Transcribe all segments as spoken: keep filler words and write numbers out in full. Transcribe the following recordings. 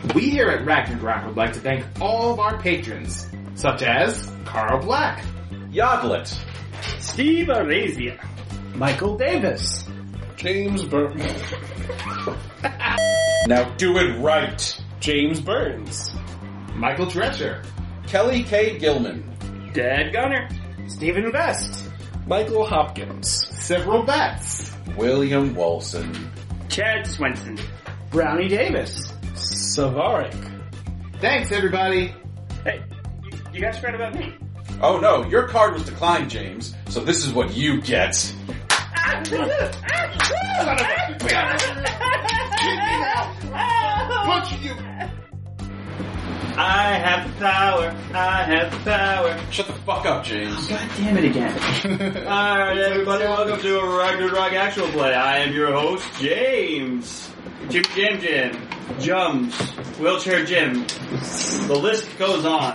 We here at Ragnarok would like to thank all of our patrons, such as Carl Black, Yodlet, Steve Arazia, Michael Davis, James Burton. Now do it right. James Burns. Michael Drescher, Kelly K. Gilman, Dad Gunner, Stephen Vest, Michael Hopkins. several Bats, William Wilson. Chad Swenson. Brownie Davis. Savaric. Thanks everybody! Hey, you, you guys forgot about me. Oh no, your card was declined, James, so this is what you get. Punch you! I have the power. I have the power. Shut the fuck up, James. God damn it again. Alright, everybody, welcome to a Ragnarok actual play. I am your host, James. Jim Jim Jim. Jums. Wheelchair Jim. The list goes on.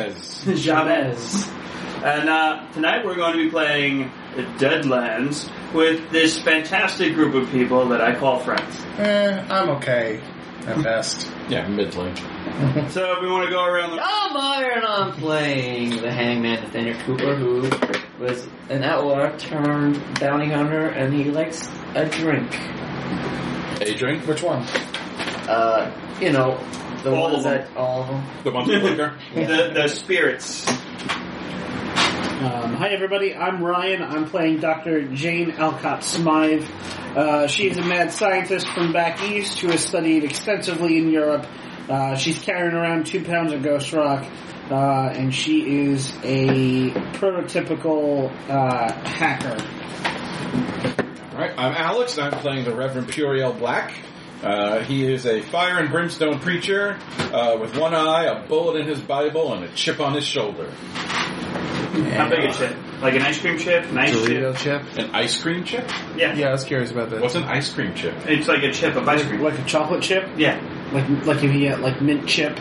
Chavez. And uh, tonight we're going to be playing Deadlands with this fantastic group of people that I call friends. Eh, I'm okay. At best. Yeah, middling. So we want to go around the... I'm Iron. I'm playing the Hangman Nathaniel Cooper, who was an outlaw turned bounty hunter, and he likes a drink. A drink? Which one? Uh, you know, the All ones of them. that all of them. The ones with liquor? the, the spirits. Um, hi everybody, I'm Ryan. I'm playing Doctor Jane Alcott Smythe. Uh, she is a mad scientist from back east who has studied extensively in Europe. Uh, she's carrying around two pounds of ghost rock, uh, and she is a prototypical uh, hacker. Alright, I'm Alex, and I'm playing the Reverend Puriel Black. Uh, he is a fire and brimstone preacher, uh, with one eye, a bullet in his Bible, and a chip on his shoulder. How big a chip? Like an ice cream chip? Nice Dorito chip? chip? An ice cream chip? Yeah. Yeah, I was curious about that. What's an ice cream chip? It's like a chip of ice cream. Like a chocolate chip? Yeah. Like like if you get like mint chip.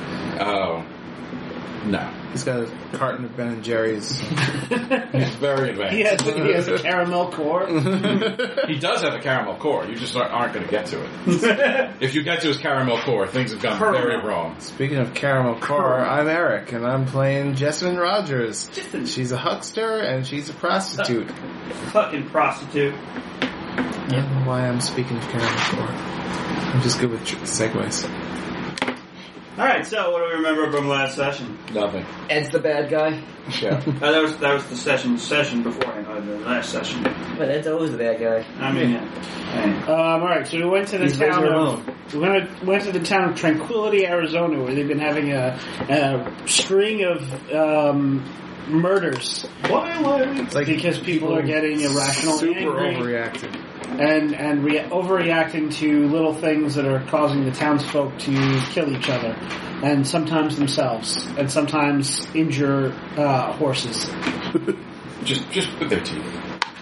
Oh. No. He's got a carton of Ben and Jerry's. He's very advanced. He has, he has a caramel core. He does have a caramel core. You just aren't, aren't going to get to it. If you get to his caramel core, things have gone Caramel. very wrong. Speaking of caramel core, I'm Eric, and I'm playing Jessamine Rogers. She's a huckster, and she's a prostitute. Fucking prostitute. I don't know why I'm speaking of caramel core. I'm just good with tr- segues. Alright, so what do we remember from last session? Nothing. Ed's the bad guy, Yeah. Uh, that was that was the session session beforehand, or the last session. but Ed's always the bad guy. I mean, yeah. Um, alright, so we went to the He's town Razor of... We went, went to the town of Tranquility, Arizona, where they've been having a, a string of um, murders. It's like Because people are getting irrational and super angry. overreacting. and and re- overreacting to little things that are causing the townsfolk to kill each other, and sometimes themselves, and sometimes injure uh, horses. Just, just with their teeth.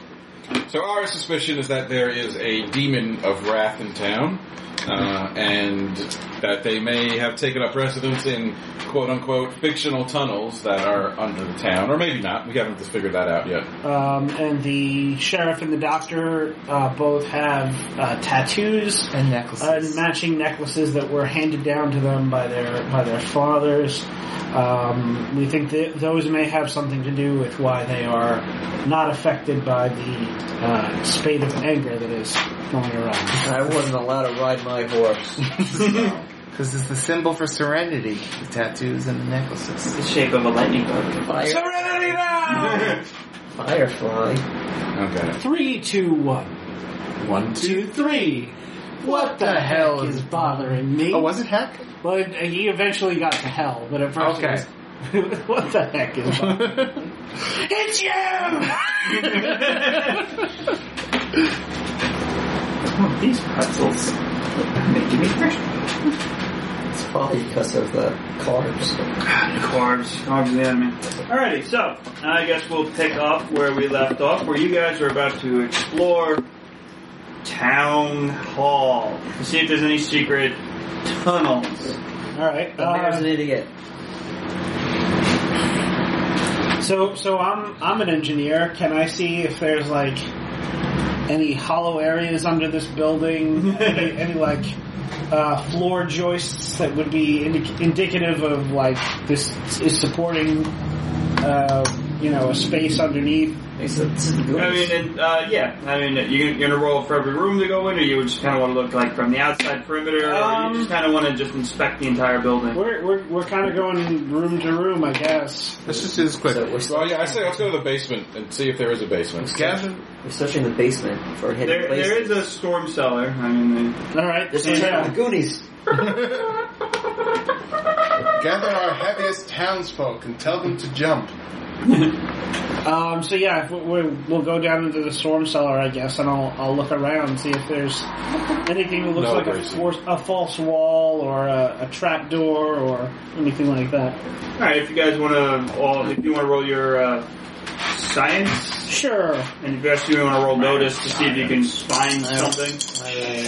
So our suspicion is that there is a demon of wrath in town, uh, and that they may have taken up residence in quote-unquote fictional tunnels that are under the town, or maybe not. We haven't just figured that out yet. Um, and the sheriff and the doctor uh, both have uh, tattoos And necklaces. and matching necklaces that were handed down to them by their by their fathers. Um, we think that those may have something to do with why they are not affected by the uh, spate of anger that is going around. I wasn't allowed to ride my horse. Because it's the symbol for serenity, the tattoos and the necklaces. The shape of a lightning bug. Fire, Serenity now! Firefly. Okay. Three, two, one. One, two. Two, three. What the hell hell is- is bothering me? Oh, was it heck? Well, it- he eventually got to hell, but at first Okay. it was, what the heck is bothering me? It's you! Oh, these pretzels are making me thirsty. It's probably because of the carbs. Carbs, carbs the enemy. Alrighty, so I guess we'll pick up where we left off, where you guys are about to explore Town Hall to see if there's any secret tunnels. Alright, The mayor's an uh, idiot. so, so I'm, I'm an engineer. Can I see if there's like any hollow areas under this building? any, any like uh, floor joists that would be indi- indicative of like this is supporting, uh, you know, a space underneath. So this is the I Goonies. mean, and, uh, yeah. I mean, you, you're gonna roll for every room to go in, or you just kind of want to look like from the outside perimeter, or Um, you just kind of want to just inspect the entire building. We're we're we're kind of going room to room, I guess. Let's just do this quick. So we're, Well, yeah, I say let's go to the basement and see if there is a basement. Gavin, we're searching the basement for hidden There, places. there is a storm cellar. I mean, All right. This is yeah. the Goonies. gather our heaviest townsfolk and tell them to jump. Um, so yeah, we, we'll go down into the storm cellar, I guess, and I'll I'll look around and see if there's anything that looks No, like a, Gracie. force, a false wall or a, a trap door or anything like that. all right. If you guys want to, all if you want to roll your uh, science, Sure. and if you guys want to roll notice to see if you can find something.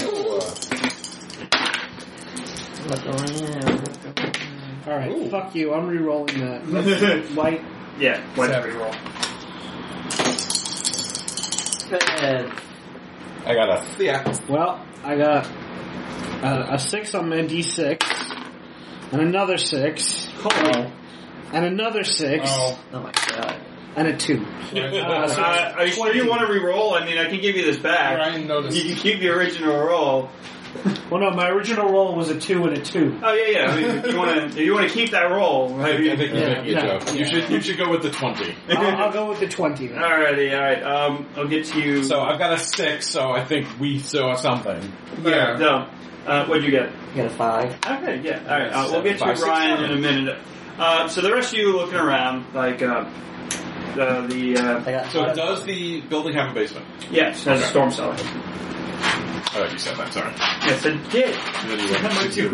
Look around. All right. Ooh. Fuck you. I'm re-rolling that. That's white. Yeah, what Seven. roll? Bad. I got a yeah. Well, I got a, a six on my D six, and another six, Oh. and another six, Oh. Oh my god. and a two. Uh, so, uh, are you sure you want to re-roll? I mean, I can give you this back. Ryan noticed. You can keep the original roll. Well, no, my original roll was a two and a two. Oh yeah, yeah. I mean, if you want to, if you want to keep that roll, I right? think, I think you Yeah, make it, yeah, Joe. yeah. You should you should go with the twenty. I'll, I'll go with the twenty then. Alrighty, alright. Um, I'll get to you. So I've got a six, so I think we saw something. Yeah. No. Uh, what'd you get? You got a five. Okay, yeah. Alright, uh, we'll get to Five, six, Ryan seven. in a minute. Uh, so the rest of you looking around, like, uh, the, the, uh, I got So five. does the building have a basement? yes, has a Okay. storm cellar. Oh, you said that. Sorry. Yes, it did. And then you went to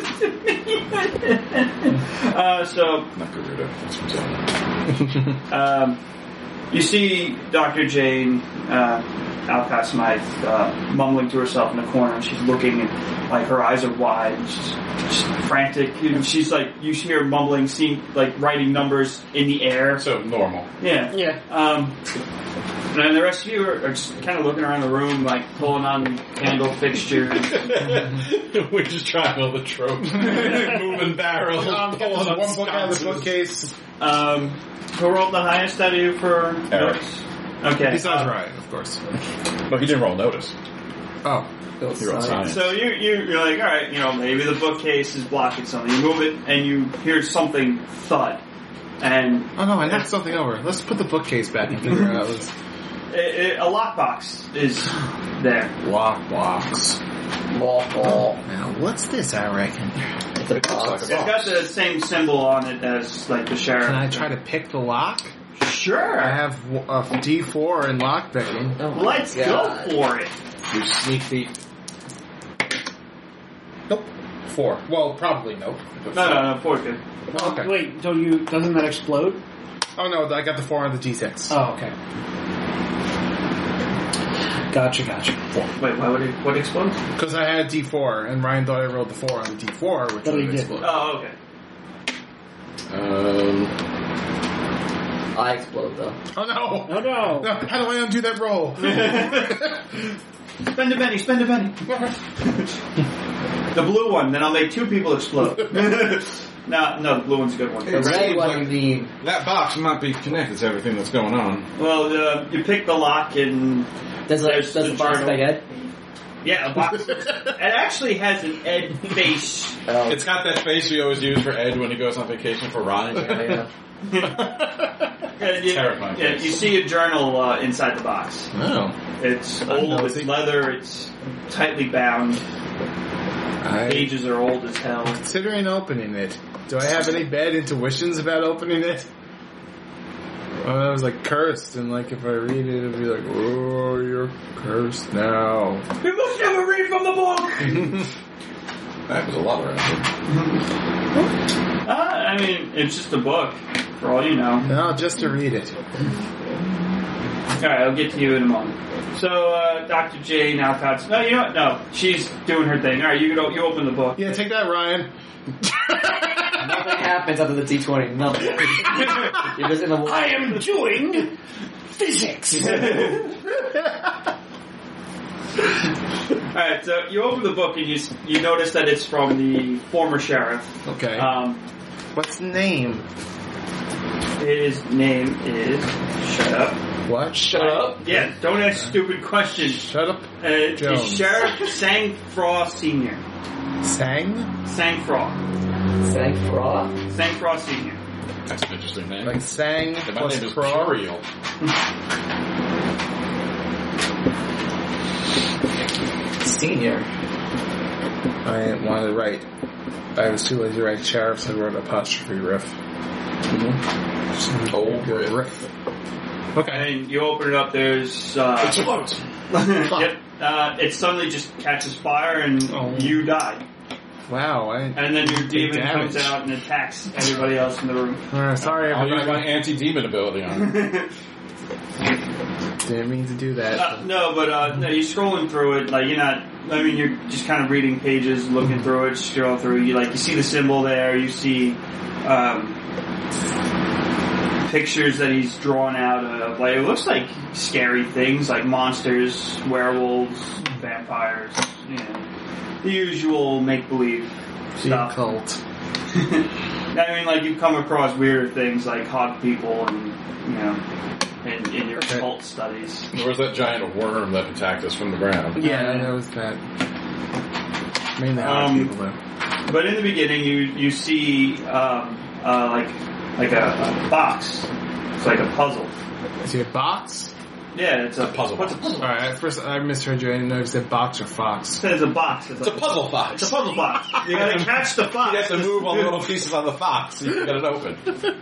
Gerudo. uh, so, Not Gerudo. That's from Zelda. Um, you see Doctor Jane uh, Alcott Smythe uh, mumbling to herself in the corner, and she's looking, and like her eyes are wide, and she's just frantic. You know, she's like, you see her mumbling, seeing like writing numbers in the air. So normal. Yeah. Yeah. Um, and then the rest of you are, are just kind of looking around the room, like pulling on candle fixtures. We're just trying all the tropes. Moving barrels. Um, get pulling this on one book out of the sconces. bookcase. Um, who rolled the highest out of you for Eric. notes? Okay. Besides uh, Ryan, of course. No, he didn't roll notice. Oh. Go He wrote science. So you, you, you're like, alright, you know, maybe the bookcase is blocking something. You move it, and you hear something thud. And Oh no, I knocked something over. Let's put the bookcase back and figure out this it, it, a lockbox is there. lockbox. Ball. Now, what's this, I reckon? It's a box. It's got the same symbol on it as, like, the sheriff. Can I try to pick the lock? Sure. I have a D four in lock picking. Oh my Let's God. go for it. You sneak feet. Nope. Four. Well, probably nope. No, no, no, four's good. Oh, okay. Wait, don't you? Doesn't that explode? Oh no, I got the four on the D six. Oh, okay. Gotcha, gotcha. Wait, why would it, what explodes? Because I had D four, and Ryan thought I rolled the four on the D four, which But would he did. explode. Oh, okay. Um, I explode though. Oh no! Oh no! No, how do I undo that roll? Spend a penny, spend a penny. The blue one, then I'll make two people explode. no, no, the blue one's a good one. The It red seems one like- you need. that box might be connected to everything that's going on. Well, uh, you pick the lock and Does, it, There's does the the box journal. make Ed? yeah, a box. It actually has an Ed face. Oh. It's got that face we always use for Ed when he goes on vacation for Ryan. Yeah, Yeah, you, Terrifying yeah, face. you see a journal uh, inside the box. Oh. It's I'm old, nosy. it's leather, it's tightly bound. I Pages are old as hell. considering opening it. Do I have any bad intuitions about opening it? Well, I was like cursed, and like if I read it, it'd be like, "Oh, you're cursed now." You must never read from the book! That was a lot around here. Uh, I mean, it's just a book, for all you know. No, just to read it. Alright, I'll get to you in a moment. So, uh, Doctor Jane Alcott's... No, you know what? No, she's doing her thing. Alright, you, you open the book. Yeah, take that, Ryan. Nothing happens after the T twenty. Nothing. You're just in the I am doing physics. Alright, so you open the book and you s- you notice that it's from the former sheriff. Okay. Um, What's the name? his name is... Shut up. What? Shut up. Yeah, don't ask stupid questions. Shut up. Uh, it's Jones. Sheriff Sangfraw Senior. Sang? Sangfraw. Thank Fra. Sangfraw Senior. That's an interesting name. Like sang And my plus name is crawl? Curiel. Senior. I didn't want to write. I was too lazy to write sheriff, so I wrote apostrophe riff. Mm-hmm. Old Good riff. Okay. And you open it up, there's... Uh, It's float. yep, uh, it suddenly just catches fire and Oh. you die. Wow. I, And then your demon damage. comes out and attacks everybody else in the room. uh, sorry, I'll use my everybody. anti-demon ability on it. Didn't mean to do that. Uh, no, but uh, no, you're scrolling through it. Like you're not. I mean, you're just kind of reading pages, looking through it, scroll through. You like you see the symbol there. You see um, pictures that he's drawn out of. Like it looks like scary things, like monsters, werewolves, vampires. You know, the usual make believe The stuff. occult. I mean, like you come across weirder things like hog people, and you know, in, in your Okay. cult studies. There was that giant worm that attacked us from the ground. Yeah, I noticed that. Mainly hot Um, people, though. But in the beginning, you you see um, uh, like like a, a box. It's like a puzzle. Is he a box? Yeah, it's a, a puzzle What's a box. puzzle? Alright, at first I misheard you. I didn't know if you said box or fox. It's a box. It's, It's a puzzle box. It's a puzzle box. You gotta catch the box. You have to move all the little pieces on the fox so you can get it open.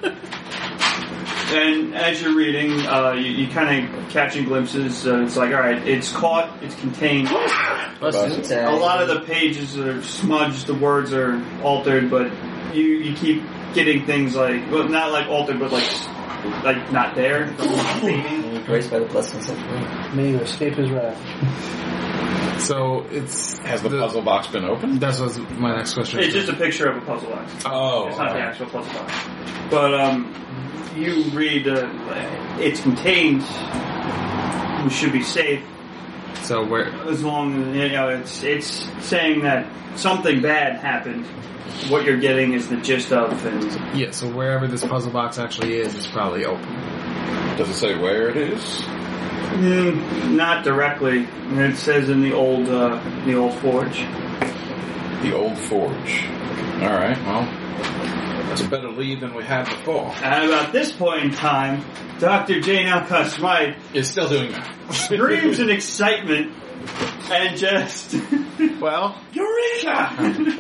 And as you're reading, uh, you, you kind of catching glimpses. Uh, it's like, all right, it's caught, it's contained. What's A lot of the pages are smudged, the words are altered, but you you keep getting things like, well, not like altered, but like like not there. Fading. Graced by the blessings of God. May you escape his wrath. So it's Has the, puzzle box been opened? That's was my next question. It's just a picture of a puzzle box. Oh. It's not the actual puzzle box. But um, you read, uh, it's contained. You should be safe So where? as long as you know it's it's saying that something bad happened. What you're getting is the gist of, and Yeah. So wherever this puzzle box actually is, it's probably open. Does it say where it is? mm, not directly. It says in the old uh, the old forge. The old forge. Alright, well, that's a better lead than we had before. And about this point in time, Doctor Jane Alcott Smythe It's still doing that. screams in excitement and just Well, Eureka!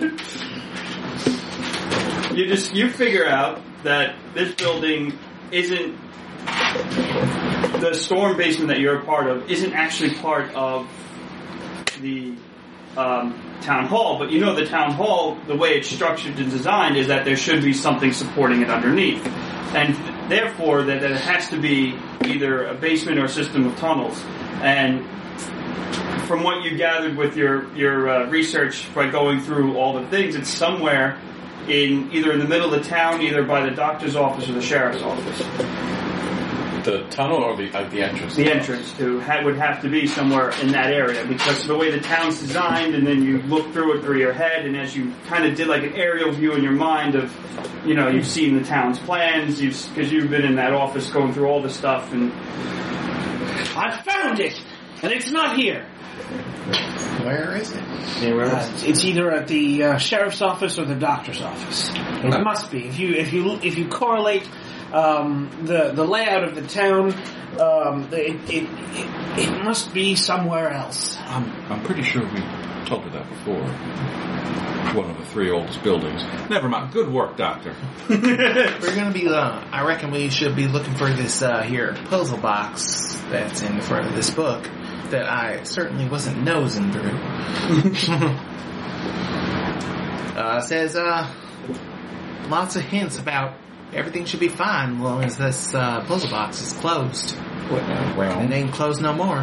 you just you figure out that this building isn't the storm basement that you're a part of isn't actually part of the um, town hall, but you know the town hall, the way it's structured and designed is that there should be something supporting it underneath, and therefore that, that it has to be either a basement or a system of tunnels. And from what you gathered with your your uh, research by going through all the things, it's somewhere in either in the middle of the town, either by the doctor's office or the sheriff's office. The tunnel or the uh, the entrance? The entrance to ha- would have to be somewhere in that area because of the way the town's designed, and then you look through it through your head, and as you kind of did like an aerial view in your mind of, you know, you've seen the town's plans, you've because you've been in that office going through all the stuff, and I found it, and it's not here. where is it? Uh, it's either at the uh, sheriff's office or the doctor's office. It must be. If you if you if you correlate um, the the layout of the town, um, it, it it it must be somewhere else. I'm, I'm pretty sure we told her that before. One of the three oldest buildings. Never mind. Good work, Doctor. We're gonna be. Uh, I reckon we should be looking for this uh, here puzzle box that's in front of this book that I certainly wasn't nosing through. uh, says uh, lots of hints about everything should be fine as long as this uh, puzzle box is closed. Well, It ain't closed no more.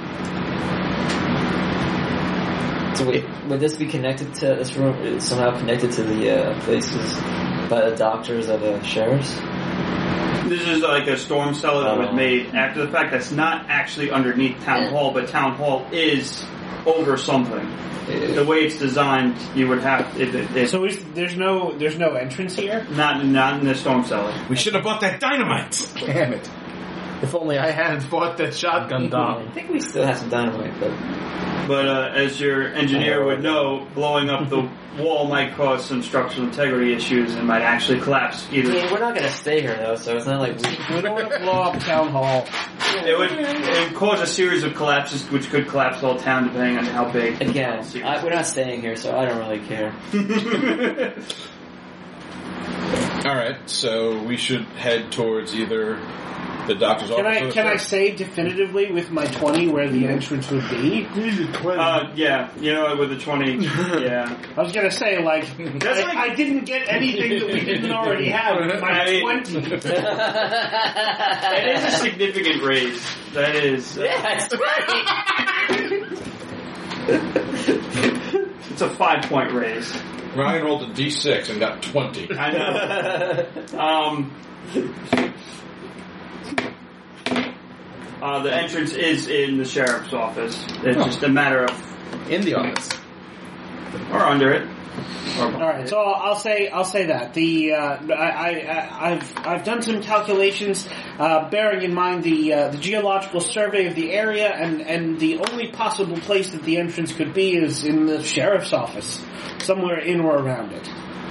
So wait, would this be connected to this room? Is somehow connected to the uh, places by the doctors or the sheriffs? this is like a storm cellar that was Oh. made after the fact. That's not actually underneath town Yeah. hall, but town hall is over something. The way it's designed, you would have it, it, it, So is, there's no there's no entrance here? not not in the storm cellar. We should have bought that dynamite. Damn it. If only I hadn't bought that shotgun I dog. think we still have some dynamite, but But uh, as your engineer would know, blowing up the wall might cause some structural integrity issues and might actually collapse I either. mean, we're not gonna stay here though, so it's not like we. We don't want to blow up town hall. It would, it would cause a series of collapses, which could collapse the whole town depending on how big. Again, I, we're not staying here, so I don't really care. All right, so we should head towards either the doctor's Can office. I or can I the say definitively with my twenty where the entrance would be? uh, yeah, you know, with the twenty, yeah. I was gonna say like That's I, like- I didn't get anything that we didn't already have with my I mean- twenty. That is a significant raise. That is. Uh, Yeah, it's right. It's a five point raise. Ryan rolled a d six and got twenty. I know. Um. Uh, the entrance is in the sheriff's office. It's just a matter of, In the office. or under it. Or All right, so I'll, I'll say I'll say that the uh, I, I I've I've done some calculations, uh, bearing in mind the uh, the geological survey of the area, and and the only possible place that the entrance could be is in the sheriff's office, somewhere in or around it.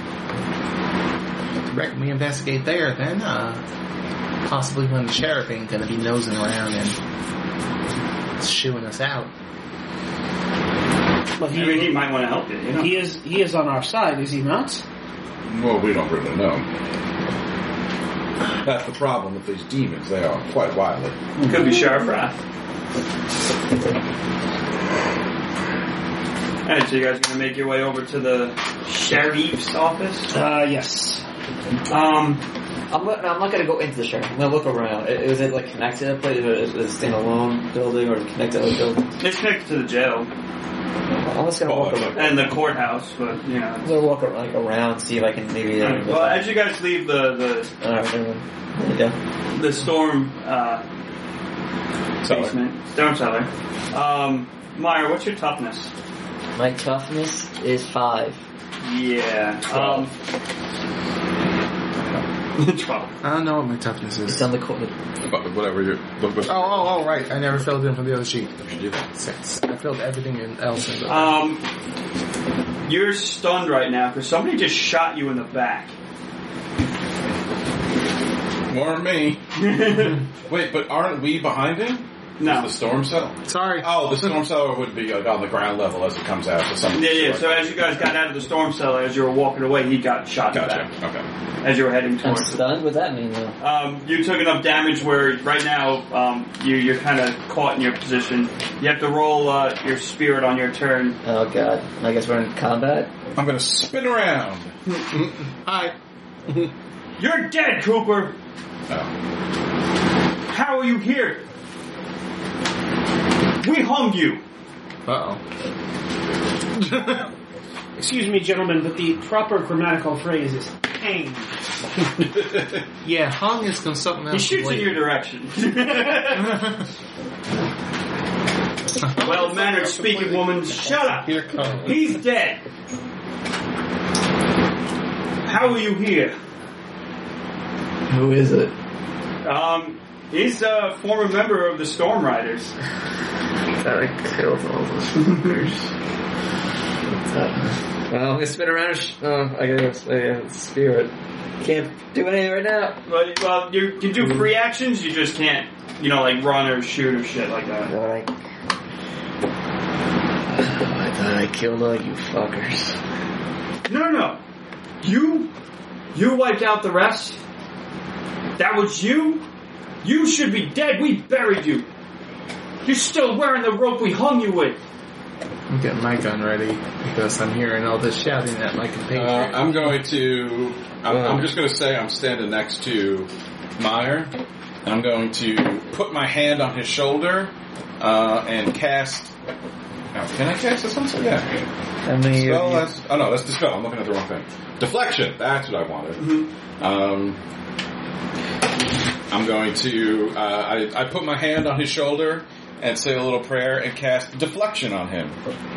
Reckon we investigate there, then, uh, possibly when the sheriff ain't gonna be nosing around and shooing us out. Well, I mean, he might want to help you. You know? he is he is on our side, is he not? Well, we don't really know. That's the problem with these demons. They are quite wily. Could be Sheriff Wrath. Alright, so you guys are going to make your way over to the sheriff's office? Uh, yes. Um, I'm, go- I'm not gonna go into the sheriff. I'm gonna look around. I- Is it like connected to the place, or is it a standalone building, or is it connected to the building? it's connected to the jail I'm just gonna Oh, walk okay. around. and the courthouse, but, you know. I'm gonna walk ar- like around, see if I can maybe. Uh, Well, as you guys leave the, the, Alright, never mind. Yeah. the storm uh, Cellar. basement, storm cellar, um, Meyer, what's your toughness? My toughness is five. Yeah. Um, twelve. I don't know what my toughness It's is. on the corner. But whatever you look. Oh, oh, oh, right. I never filled in from the other sheet. You should do that. Six. I filled everything in else in the Um, you're stunned right now because somebody just shot you in the back. More me. Wait, but aren't we behind him? No. The storm cell? Sorry. Oh, the storm cellar would be like on the ground level as it comes out. So some Yeah, yeah. So as you guys got out of the storm cellar, as you were walking away, he got shot in the Gotcha. back Okay. as you were heading I'm towards it. stunned. What does that mean, though? Um, you took enough damage where right now um, you, you're kind of caught in your position. You have to roll uh, your spirit on your turn. Oh god. I guess we're in combat. I'm gonna spin around. Hi. You're dead, Cooper. Oh. How are you here? We hung you. Uh-oh. Excuse me, gentlemen, but the proper grammatical phrase is hanged. Yeah, hung is something He else. shoots in your direction. Well-mannered speaking woman, shut up. Here comes. He's dead. How are you here? Who is it? Um, he's a former member of the Storm Riders. That I killed all those fuckers. Well, I'm gonna spin around. And sh- oh, I gotta say, uh, spirit. Can't do anything right now. But, well, you can do free actions, you just can't, you know, like run or shoot or shit like that. God, I, I thought I killed all you fuckers. No, no, no. You, you wiped out the rest. That was you? You should be dead. We buried you. You're still wearing the rope we hung you with. I'm getting my gun ready because I'm hearing all this shouting at my Uh, compatriot. I'm going to. I'm, I'm just going to say I'm standing next to Meyer, and I'm going to put my hand on his shoulder uh, and cast. Now, can I cast this one? Yeah. How many Spell. of you? That's, oh no, that's dispel. I'm looking at the wrong thing. Deflection. That's what I wanted. Um, I'm going to. Uh, I, I put my hand on his shoulder and say a little prayer and cast deflection on him.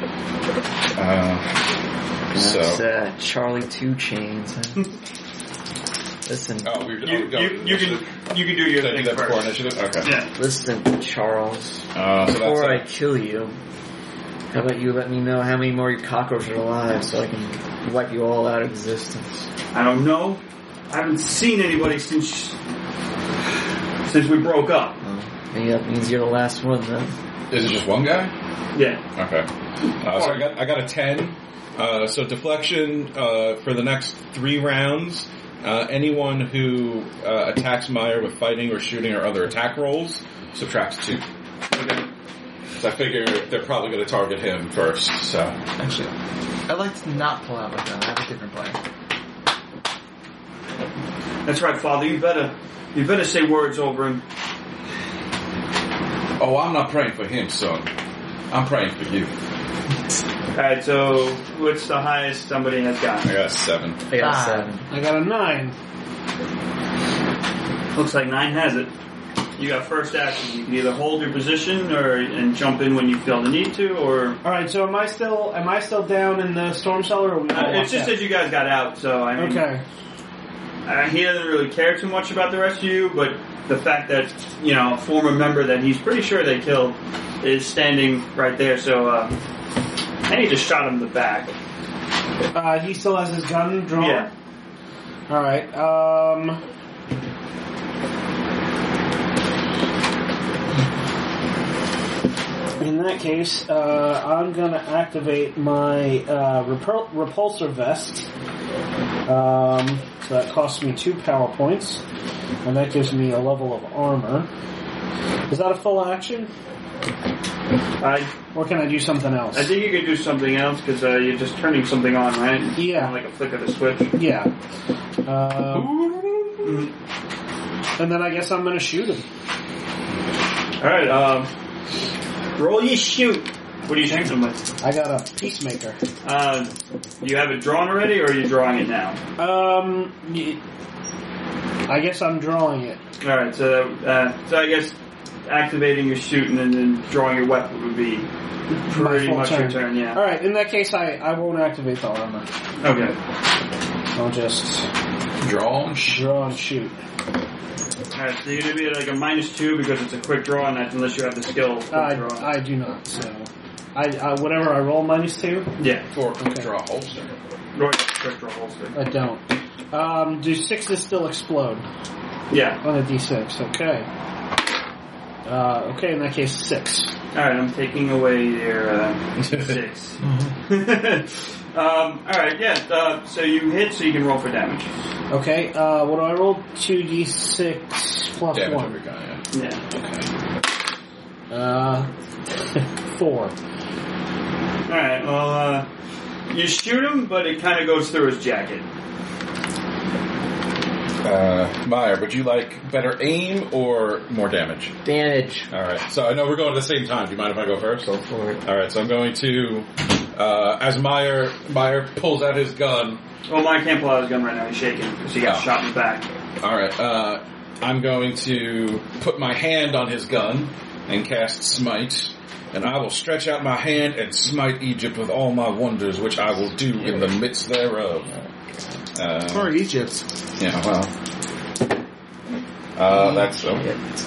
Uh, so. That's uh, Charlie Two Chains. Huh? Listen, Oh, we, You, oh, go. you, you can you can do your Did I thing do that before first. initiative? Okay. Yeah. listen, Charles. Uh, so Before I that's kill you, how about you let me know how many more cockroaches are alive so I can wipe you all out of existence? I don't know. I haven't seen anybody since since we broke up. Well, maybe that means you're the last one then. Is it just one guy? Yeah. Okay. Uh, so I got I got a ten. Uh, so deflection uh, for the next three rounds. Uh, anyone who uh, attacks Meyer with fighting or shooting or other attack rolls subtracts two. Okay. So I figure they're probably going to target him first. So Actually, I'd like to not pull out my gun. I have a different plan. That's right, Father. You better you better say words over him. oh, I'm not praying for him, son. I'm praying for you. Alright, so what's the highest somebody has got? I got a seven. I got Ah. seven. I got a nine. Looks like nine has it. You got first action. You can either hold your position or and jump in when you feel the need to, or All right, so am I still am I still down in the storm cellar? Or are we all uh, it's locked just out? that you guys got out. So I mean, Okay. uh, he doesn't really care too much about the rest of you, but the fact that you know a former member that he's pretty sure they killed is standing right there. So uh, and he just shot him in the back. Uh, he still has his gun drawn? Yeah. All right. Um, in that case, uh, I'm going to activate my uh, repul- repulsor vest. Um, so that costs me two power points, and that gives me a level of armor. Is that a full action? I Or can I do something else? I think you could do something else because uh, you're just turning something on, right? Yeah. Kind of like a flick of the switch. Yeah. Um, and then I guess I'm going to shoot him. All right. Um, roll your shoot. What are you shooting him with? I got a peacemaker. Uh, you have it drawn already, or are you drawing it now? Um, y- I guess I'm drawing it. All right. So, uh, so I guess activating your shoot and then, then drawing your weapon would be pretty full much turn. your turn. Yeah. All right. In that case, I, I won't activate the armor. Okay. I'll just Draw and shoot. draw and shoot. All right. So you're gonna be at like a minus two because it's a quick draw, and that's unless you have the skill. quick draw. I, I do not. So, I, I whatever I roll minus two. yeah. Or quick Okay. draw holster. Roll quick draw holster. I don't. Um, do sixes still explode Yeah. on a d six? Okay. Uh, okay. In that case, six. All right. I'm taking away your uh, six. um, all right. Yeah. Uh, so you hit, so you can roll for damage. Okay. Uh, what do I roll? Two d six plus Damage one. every guy, yeah. Yeah. Uh, four. All right. Well, uh, you shoot him, but it kind of goes through his jacket. Uh, Meyer, would you like better aim or more damage? Damage. All right. So I know we're going at the same time. Do you mind if I go first? Go for it. All right. So I'm going to, uh, as Meyer Meyer pulls out his gun. Well, Mike can't pull out his gun right now. He's shaking because he got Oh. shot in the back. All right. Uh, I'm going to put my hand on his gun and cast Smite, and I will stretch out my hand and smite Egypt with all my wonders, which I will do in the midst thereof. Uh, Or Egypt. yeah. Well. Uh, that's so.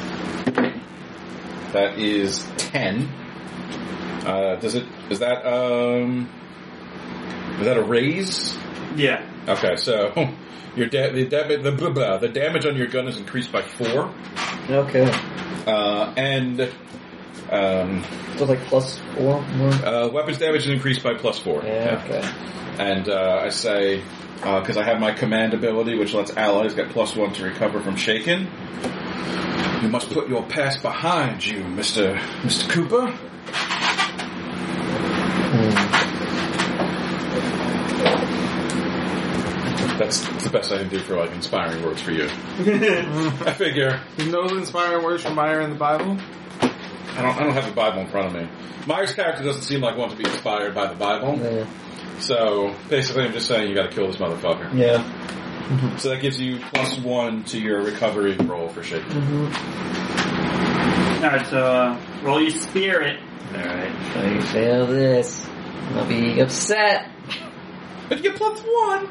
That is ten. Uh, does it? Is that um? Is that a raise? Yeah. Okay, so your da- the, da- the, blah, blah, the damage on your gun is increased by four, Okay. uh, and um, So it's like plus four more? uh, weapons damage is increased by plus four. Yeah, okay. And uh, I say because uh, I have my command ability, which lets allies get plus one to recover from shaken. You must put your past behind you, Mister Mister Cooper. That's the best I can do for like inspiring words for you. I figure There's no inspiring words from Meyer in the Bible. I don't. I don't have the Bible in front of me. Meyer's character doesn't seem like one to be inspired by the Bible. Yeah. So basically, I'm just saying you got to kill this motherfucker. Yeah. So that gives you plus one to your recovery roll for shaking. Mm-hmm. Alright, so uh, roll your spirit. Alright, so you fail this. I'll be upset. But you get plus one.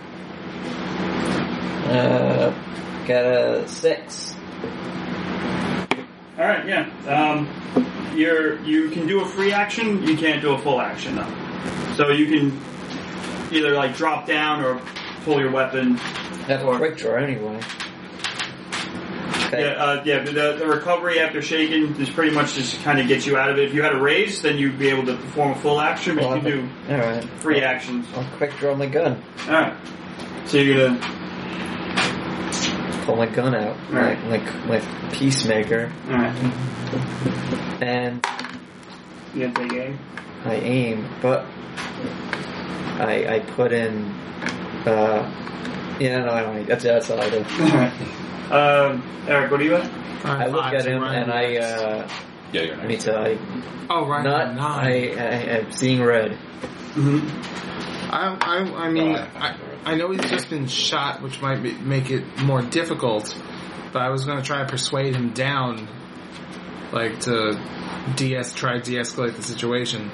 Uh, got a six. Alright, yeah. Um, you're, you can do a free action, you can't do a full action though. So you can either like drop down or pull your weapon. Have a quick draw anyway. Okay. Yeah, uh, yeah. The, the recovery after shaking is pretty much just kind of gets you out of it. If you had a raise, then you'd be able to perform a full action, but Well, you can do Alright. free actions. I'll quick draw my gun. All right. So you're gonna. Pull my gun out. Right. Like, like, like Peacemaker. All right. And You gonna take aim? I aim, but I I put in. Uh, yeah, no, I don't need. That's that's all I do. All right. Um, Eric, what do you at? I look at him and I. Uh, Yeah, you're I nice. need to. I, Oh, right. not. nine. I, I. I'm seeing red. Mm-hmm. I, I, I mean, Oh, I- I, I know he's just been shot, which might be, make it more difficult, but I was going to try and persuade him down, like, to de- try to de-escalate the situation.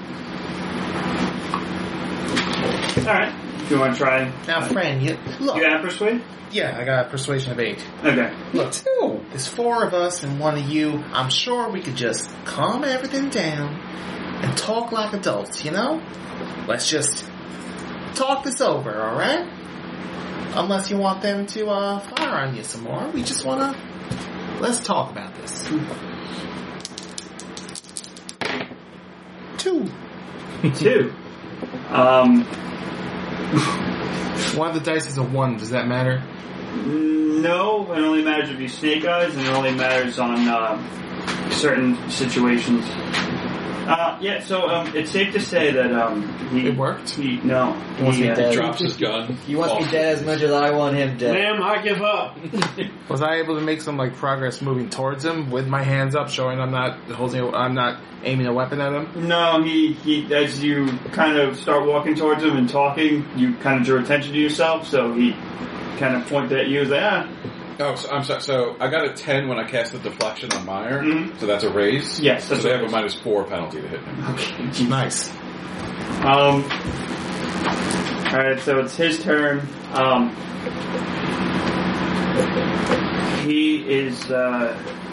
All right. Do you want to try? Now, friend, you look. You got persuade? Yeah, I got a persuasion of eight. Okay. Look, there's four of us and one of you. I'm sure we could just calm everything down and talk like adults, you know? Let's just talk this over, alright? Unless you want them to uh, fire on you some more. We just want to... Let's talk about this. Two. Two. Um. One of the dice is a one. Does that matter? No, it only matters if you snake eyes, and it only matters on uh, certain situations. Uh, yeah, so um, it's safe to say that um, he It worked? He no, He wants he, me uh, dead. Drops his gun. He wants me falls. dead as much as I want him dead. Ma'am, I give up. Was I able to make some like progress moving towards him with my hands up, showing I'm not holding, a, I'm not aiming a weapon at him? No, he, he, as you kind of start walking towards him and talking, you kind of drew attention to yourself, so he kind of pointed at you as, ah, Oh, so, I'm sorry. So I got a ten when I cast the deflection on Meyer. Mhm. So that's a raise. Yes, So that's they a have a raise. minus four penalty to hit him. okay. Nice. Um, alright, so it's his turn. Um, he is, uh,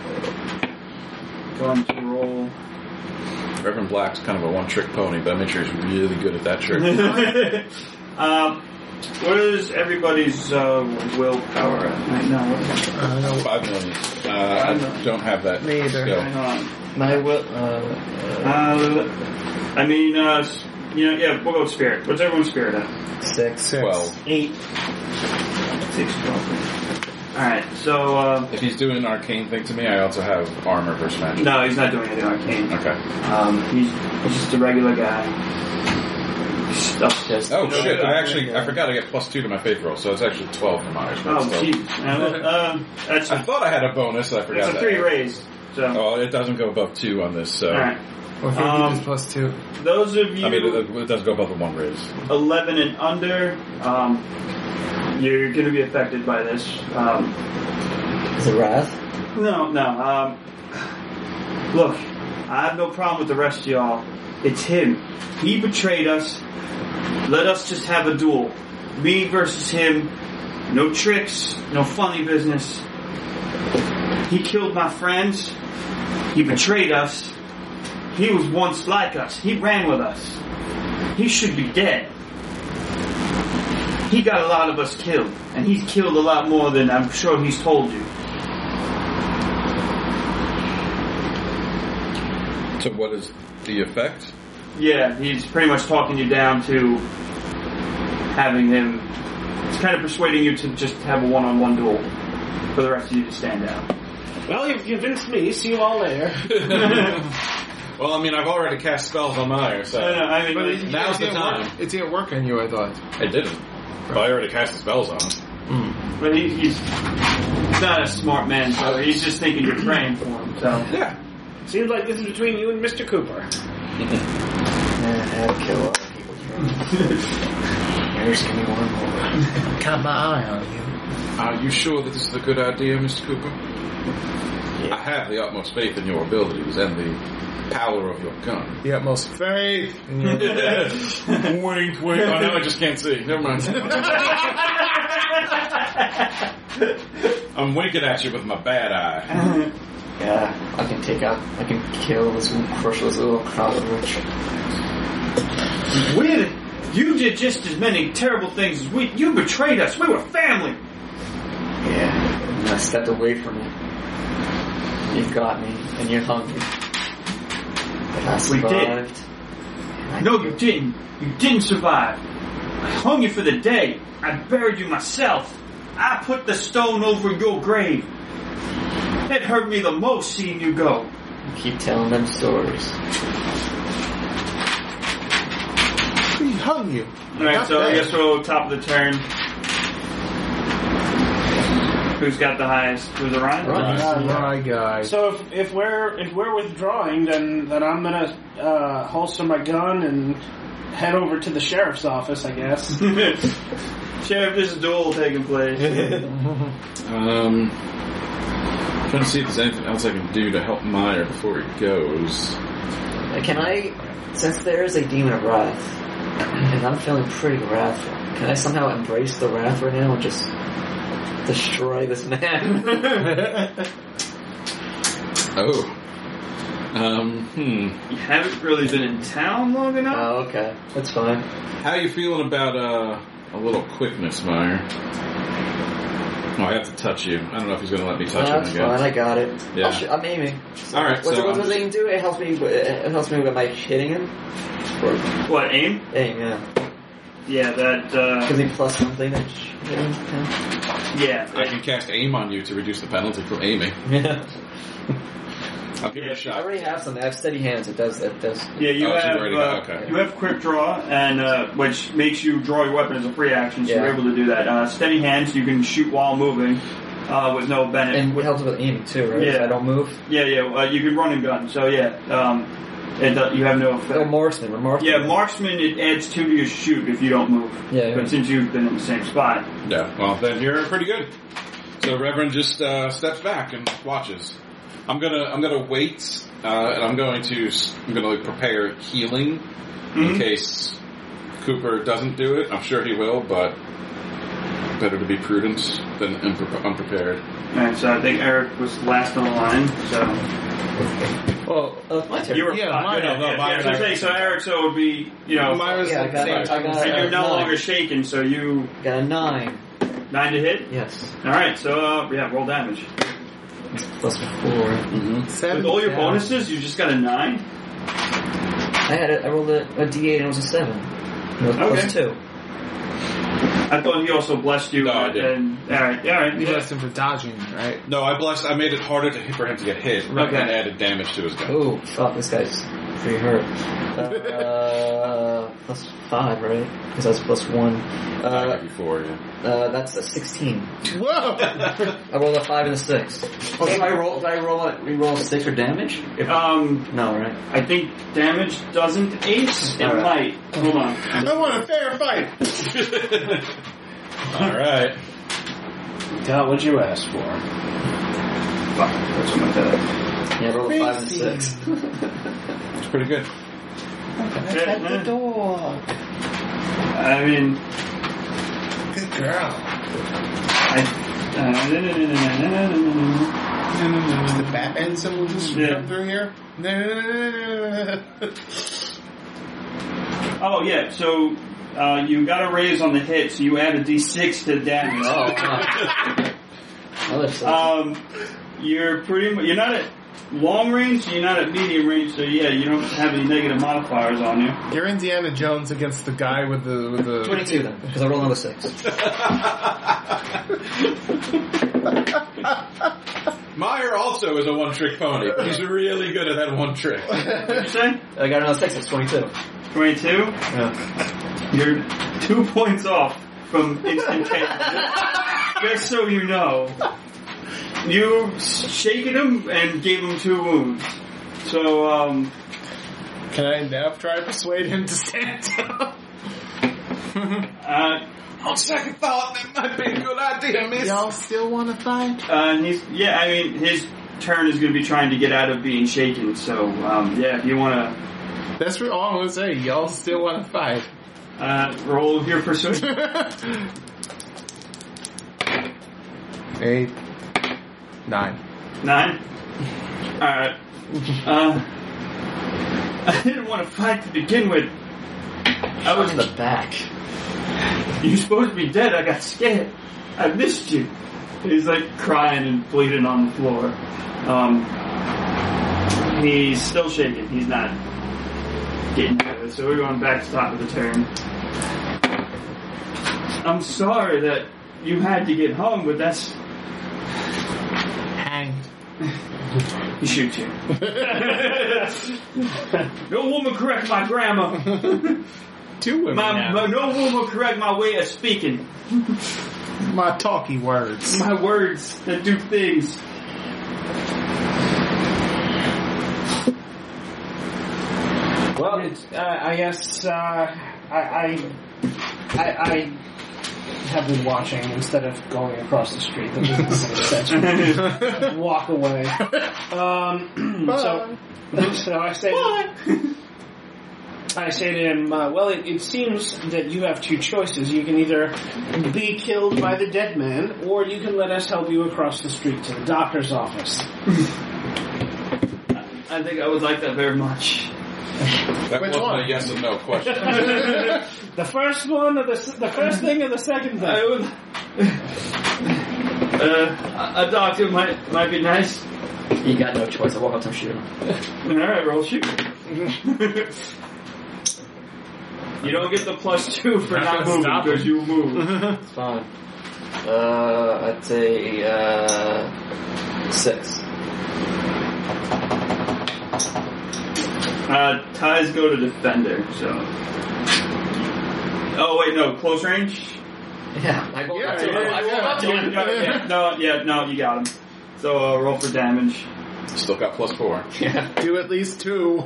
going to roll. Reverend Black's kind of a one-trick pony, but I make sure he's really good at that trick. um, what is everybody's, uh, willpower at right now? What is it? I don't know. Five million. Uh, I don't have that Me either. skill. Hang on. My will. Uh, uh, Uh, I mean, uh, s- you know, yeah, we'll go with spirit. What's everyone's spirit at? six. Six. Twelve. Eight. Six, twelve. Alright, so, uh, If he's doing an arcane thing to me, I also have armor versus magic. no, he's not doing anything arcane. Okay. Um, he's, he's just a regular guy. Stuff just. Oh shit! I actually I forgot I get plus two to my faith roll, so it's actually twelve for Myers. Oh, That's still- jeez. Uh, um, that's I a, thought I had a bonus, I forgot that's a that. three raised. So, Oh, it doesn't go above two on this. So alright. Well, if Um, um, plus two. Those of you I mean, it, it does go above the one raise. eleven and under, um, you're going to be affected by this. Um, Is it wrath? no, no. Um, look, I have no problem with the rest of y'all. It's him. He betrayed us. Let us just have a duel. Me versus him. No tricks. No funny business. He killed my friends. He betrayed us. He was once like us. He ran with us. He should be dead. He got a lot of us killed. And he's killed a lot more than I'm sure he's told you. So what is the effect? Yeah, he's pretty much talking you down to having him. It's kind of persuading you to just have a one-on-one duel for the rest of you to stand down. Well, you've convinced me. See you all later. Well, I mean, I've already cast spells on Myers, so No, no, I mean, But like, it, now's it the didn't time. Work. It didn't work on you, I thought. I didn't. But I already cast the spells on him. but he, he's not a smart man, so he's just thinking you're praying for him. So Yeah. Seems like this is between you and Mister Cooper. Eh, I'll kill a lot of people. Here's give me one more. Got my eye on you. Are you sure that this is a good idea, Mister Cooper? I have the utmost faith in your abilities and the power of your gun. The utmost faith. In your Wink, wink. Oh, now I just can't see. Never mind. I'm winking at you with my bad eye. Yeah, I can take out, I can kill this, crush this little cockroach. We did, you did just as many terrible things as we. You betrayed us. We were family. Yeah, and I stepped away from it. You got me, and you're hungry. But I We did. survived. I No, you didn't. You didn't survive. I hung you for the day. I buried you myself. I put the stone over your grave. It hurt me the most seeing you go. keep telling them stories. We hung you. Alright, Not so I bad. guess we'll top of the turn. Who's got the highest? Was it Ryan? Ryan. Uh, yeah. My guy. So if, if we're if we're withdrawing, then then I'm gonna uh, holster my gun and head over to the sheriff's office, I guess. Sheriff, there's a duel taking place. Um, trying to see if there's anything else I can do to help Meyer before he goes. Can I, since there is a demon of wrath, and I'm feeling pretty wrathful, can I somehow embrace the wrath right now and just destroy this man? Oh. Um, hmm. You haven't really been in town long enough? Oh, okay. That's fine. How you feeling about uh, a little quickness, Meyer? Oh, I have to touch you. I don't know if he's going to let me touch No, him that's again. fine. I got it. Yeah. I'll sh- I'm aiming. So Alright, What, so what I'm does aim do? It helps me. It helps me with my hitting him. Or What, aim? aim, yeah. Yeah, that, uh... Gives me plus something to sh- hit him. Yeah. I can cast aim on you to reduce the penalty for aiming. Yeah. I'll give it a I shot. already have something. I have steady hands. It does. It does. Yeah, you Oh, so you have already uh, got- okay. you have quick draw, and uh, which makes you draw your weapon as a free action, so Yeah. you're able to do that. Uh, steady hands, you can shoot while moving, uh, with no benefit. And it helps with aiming too, right? Yeah. If I don't move. yeah, yeah, uh, you can run and gun. So yeah, um, it, do- you have no Oh, effect. marksman. We're marksman. Yeah, marksman, it adds two to your shoot if you don't move. Yeah, yeah. But since you've been in the same spot, Yeah, well, then you're pretty good. So Reverend just uh, steps back and watches. I'm gonna, I'm gonna wait, uh, and I'm going to, I'm gonna like, prepare healing in Mhm. case Cooper doesn't do it. I'm sure he will, but better to be prudent than unpre- unprepared. alright, so I think Eric was last on the line, so... Well, Oh, it's my turn. You were Yeah, fine. mine- yeah, no, yeah, mine- yeah, so, say, so Eric, so it would be, you know, Myra's Yeah, I like got same it. time I got as it. and you're no nine. longer shaken, so you... Got a nine. Nine to hit? Yes. Alright, so, uh, yeah, roll damage. It's plus four. Mm-hmm. seven. With all your Yeah. bonuses, you just got a nine? I had a, I rolled a, a D eight and it was a seven. It was Okay. plus two. I thought he also blessed you. No, I and, didn't. Alright, alright. You Yeah. blessed him for dodging, right? No, I blessed. I made it harder to, for him to get hit, Okay. and added damage to his gun. Oh, fuck, this guy's pretty hurt. Uh, plus five, right? Because that's plus one. Uh, Uh, before, yeah. uh, that's a sixteen. Whoa! I rolled a five and a six. Oh, did I roll, did I roll a, re-roll a six for damage? If, Um, no, right? I think damage doesn't ace. It Alright. might. Hold on. I want a fair fight. All right. Got what you asked for. Fuck, that's what I did. Yeah, I rolled a five and a six. It's pretty good. Yeah, the dog. I mean, Good girl. I. Uh, no, no, no, no, no, no, no, no, no. Does the Batman symbol just Yeah. come through here? Oh, yeah, so uh, you got a raise on the hit, so you add a d six to damage. Oh, huh. Another six. Um, you're pretty much, you're not at long range, you're not at medium range, so yeah, you don't have any negative modifiers on you. You're Indiana Jones against the guy with the with the. twenty-two then, because I rolled another six. Meyer also is a one-trick pony. He's really good at that one trick. What'd you say? I got another six, it's twenty-two. twenty-two? Yeah. You're two points off from instantaneous. Just so you know. You shaken him and gave him two wounds. So, um... Can I now try to persuade him to stand down? Uh, On second thought, that might be a good idea, miss. Y'all still want to fight? uh, he's... Yeah, I mean, his turn is going to be trying to get out of being shaken. So, um, yeah, if you want to That's what all I'm gonna say. Y'all still want to fight? uh, roll your persuasion. Eight, nine. Nine? Alright. Uh, I didn't want to fight to begin with. I was in the back. You're supposed to be dead. I got scared. I missed you. He's like crying and bleeding on the floor. Um, he's still shaking. He's not getting better. So we're going back to the top of the turn. I'm sorry that you had to get home, but that's... Hanged. He shoots you. No woman correct my grammar. Two women My, now. my, no woman correct my way of speaking. My talky words. My words that do things. Well, it's, uh, I guess uh, I, I, I, I have been watching instead of going across the street. That doesn't make sense. Walk away. Um, so, so I say, I say to him, uh, well, it, it seems that you have two choices. You can either be killed by the dead man, or you can let us help you across the street to the doctor's office. I think I would like that very much. That Which wasn't one? a yes or no question. The first one, or the s- the first thing, or the second thing? I would, uh, a doctor might might be nice. You got no choice. I walk up to him, shoot him. Alright, roll shoot. You don't get the plus two for Not not gonna moving stop because him. you move. It's fine. Uh, I'd say, uh, six. Uh, ties go to defender, so. Oh wait, no, close range. Yeah, I go Yeah, up to him. yeah, I go yeah. up to Yeah, him. no, yeah, no, yeah, no, you got him. So uh, roll for damage. Still got plus four. Yeah. Do at least two.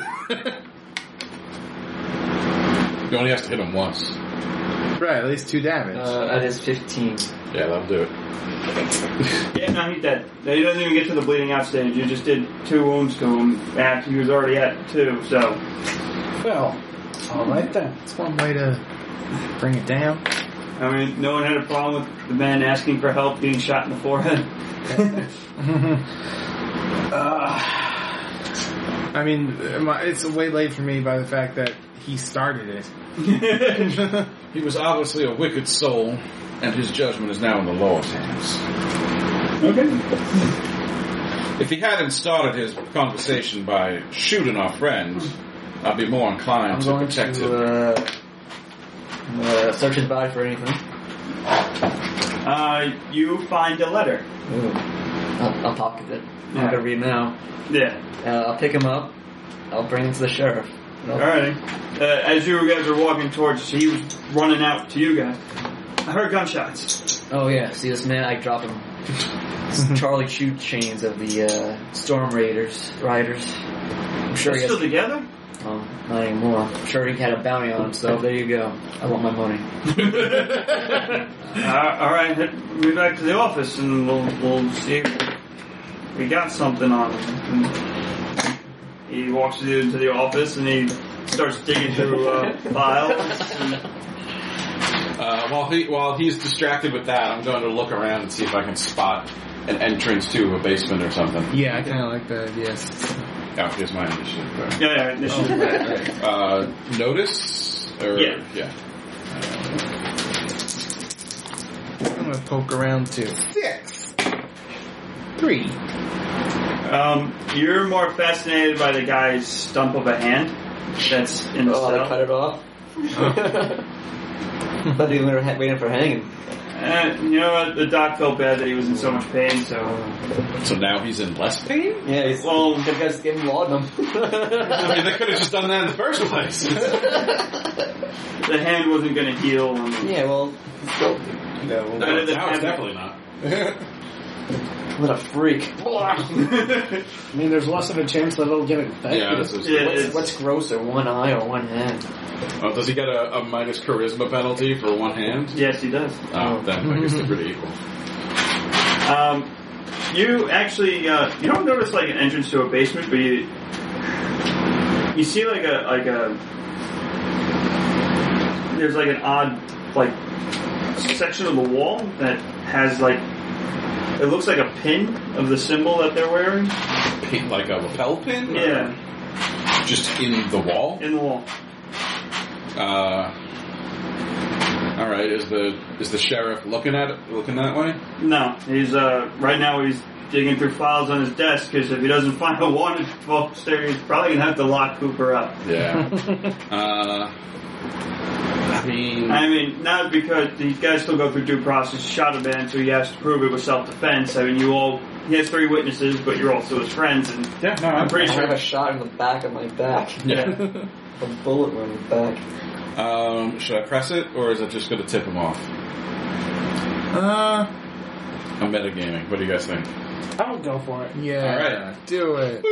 He only has to hit him once. Right, at least two damage. Uh, that is fifteen. Yeah, that'll do it. Yeah, no, he's dead. He doesn't even get to the bleeding out stage. You just did two wounds to him after he was already at two, so. Well, all right then. That's one way to bring it down. I mean, no one had a problem with the man asking for help being shot in the forehead. Uh, I mean, it's way late for me by the fact that he started it. He was obviously a wicked soul, and his judgment is now in the Lord's hands. Okay. If he hadn't started his conversation by shooting our friend, I'd be more inclined I'm to going protect to, him. uh, uh, search his body for anything. Uh, you find a letter. Ooh. I'll, I'll pocket it. I'm Yeah. gonna read now. Yeah. Uh, I'll pick him up. I'll bring him to the sheriff. I'll- Alrighty. Uh, as you guys are walking towards, he was running out to you guys. I heard gunshots. Oh yeah, see this man? I drop him. It's Charlie Shoot chains of the uh, Storm Raiders riders. I'm sure They're he still has. together? Oh, not anymore. I'm sure he had a bounty on him. So there you go. I want my money. Uh, alright, head me back to the office and we'll, we'll see if we got something on him. And he walks you into the office and he starts digging through uh, files. And, Uh, while he while he's distracted with that, I'm going to look around and see if I can spot an entrance to a basement or something. Yeah, I kind of like that, yes. Oh, here's my initiative. There. yeah, yeah, initiative. Uh, notice? Or, Yeah. yeah. I'm going to poke around too. Six. Three. Um, you're more fascinated by the guy's stump of a hand that's in the Oh, they cell. cut it off. But they were ha- waiting for hanging. Uh, you know what? The doc felt bad that he was in so much pain, so. So now he's in less pain? Yeah, he's, Well- the guys getting laudanum. I mean, they could have just done that in the first place. The hand wasn't going to heal. And Yeah, well, still, No. None of the now it's hand- definitely not. what a freak. I mean, there's less of a chance that it'll get infected. Yeah, this is. Yeah. What's, it's- what's grosser, one eye or one hand? Oh, does he get a, a minus charisma penalty for one hand? Yes, he does. Oh, then I guess they're pretty equal. Um, You actually, uh, you don't notice like an entrance to a basement, but you you see like a like a there's like an odd like section of the wall that has like it looks like a pin of the symbol that they're wearing. Pin, like a lapel pin? Yeah, Just in the wall? in the wall. Uh, all right. Is the is the sheriff looking at it? Looking that way? No, he's uh right now he's digging through files on his desk because if he doesn't find a wanted poster, he's probably gonna have to lock Cooper up. Yeah. uh, I mean, I mean, not because these guys still go through due process. Shot a man, so he has to prove it was self-defense. I mean, you all he has three witnesses, but you're also his friends, and yeah. No, I'm pretty I sure. have a shot in the back of my back. Yeah. A bullet wound in the back. um, should I press it, or is it just going to tip him off? Uh, I'm metagaming. What do you guys think? I would go for it. yeah. All right. Do it.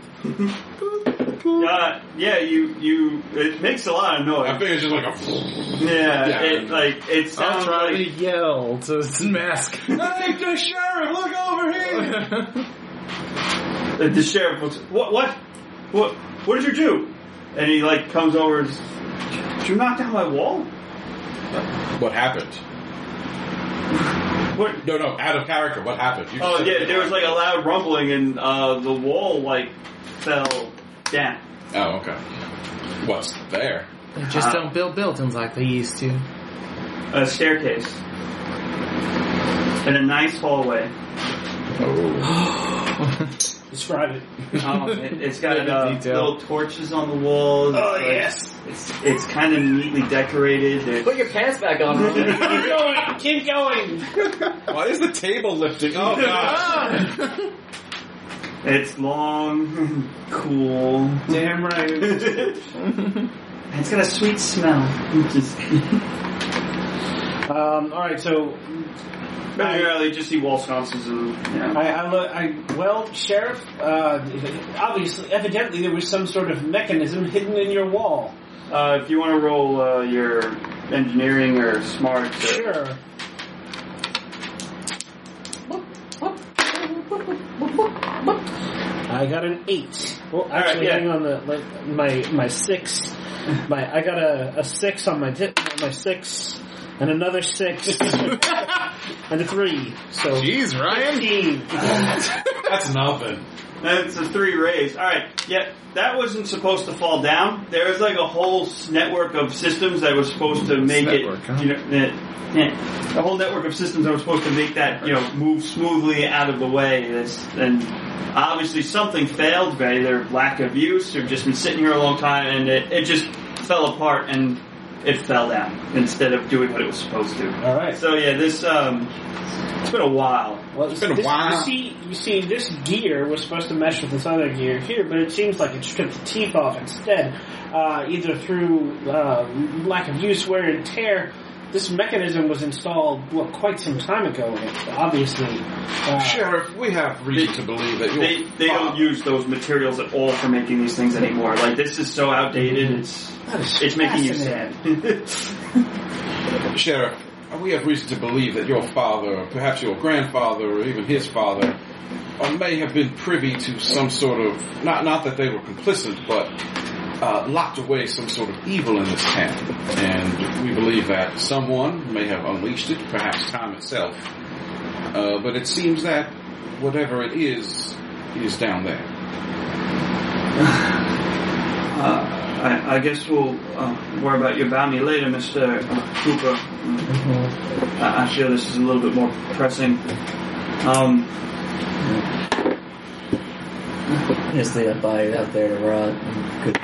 Uh, yeah, you you. It makes a lot of I noise. think it's just like a. Yeah, Yeah. it like it I'll sounds try like to yell to mask. Hey, the sheriff! Look over here! the sheriff was what what what what did you do? And he like comes over. And, did you knock down my wall? What happened? What? No, no, out of character. What happened? You Oh just- yeah, there was like a loud rumbling, and uh, the wall like fell down. Oh, okay. What's there? They just don't build buildings like they used to. A staircase and a nice hallway. Oh. Describe it. Um, it, it's got Good uh, detail. little torches on the walls. Oh, Like, yes. It's it's kind of neatly decorated. There's- Put your pants back on, Ron. Keep going. Keep going. Why is the table lifting? Oh, God. It's long, cool. Damn right. And it's got a sweet smell. Just Um, all right, so primarily just see wall sconces and yeah. I, I, look, I well, Sheriff. Uh, obviously, evidently, there was some sort of mechanism hidden in your wall. Uh, if you want to roll uh, your engineering or smart, uh, Sure. I got an eight. Well, actually, yeah. hang on the like, my my six. My I got a, a six on my tip, my six, and another six, and a three. So Jeez, Ryan. fifteen. That's nothing. That's a three raise. All right, yeah, that wasn't supposed to fall down. There was like a whole s- network of systems that was supposed to make Network, it, huh? you know, eh, yeah, a whole network of systems that were supposed to make that, you know, move smoothly out of the way. It's, and obviously something failed by their lack of use. They've just been sitting here a long time, and it, it just fell apart and it fell down instead of doing what it was supposed to. All right. So yeah, this um, it's been a while. Well, It's been a this, while. You see, you see, this gear was supposed to mesh with this other gear here, but it seems like it stripped the teeth off instead, uh, either through uh, lack of use, wear and tear. This mechanism was installed well, quite some time ago, and it obviously. Uh, Sheriff, we have reason to believe that They you're... they don't use those materials at all for making these things anymore. Like this is so outdated. It's that is it's making you fascinating. sad. Sheriff, we have reason to believe that your father, or perhaps your grandfather, or even his father, or may have been privy to some sort of, not not that they were complicit, but uh, locked away some sort of evil in this town. And we believe that someone may have unleashed it, perhaps time itself. Uh, but it seems that whatever it is, is down there. Uh, I, I guess we'll uh, worry about your bounty later, Mister Cooper. I, I feel this is a little bit more pressing. Um, Just leave that body out there to rot. Good.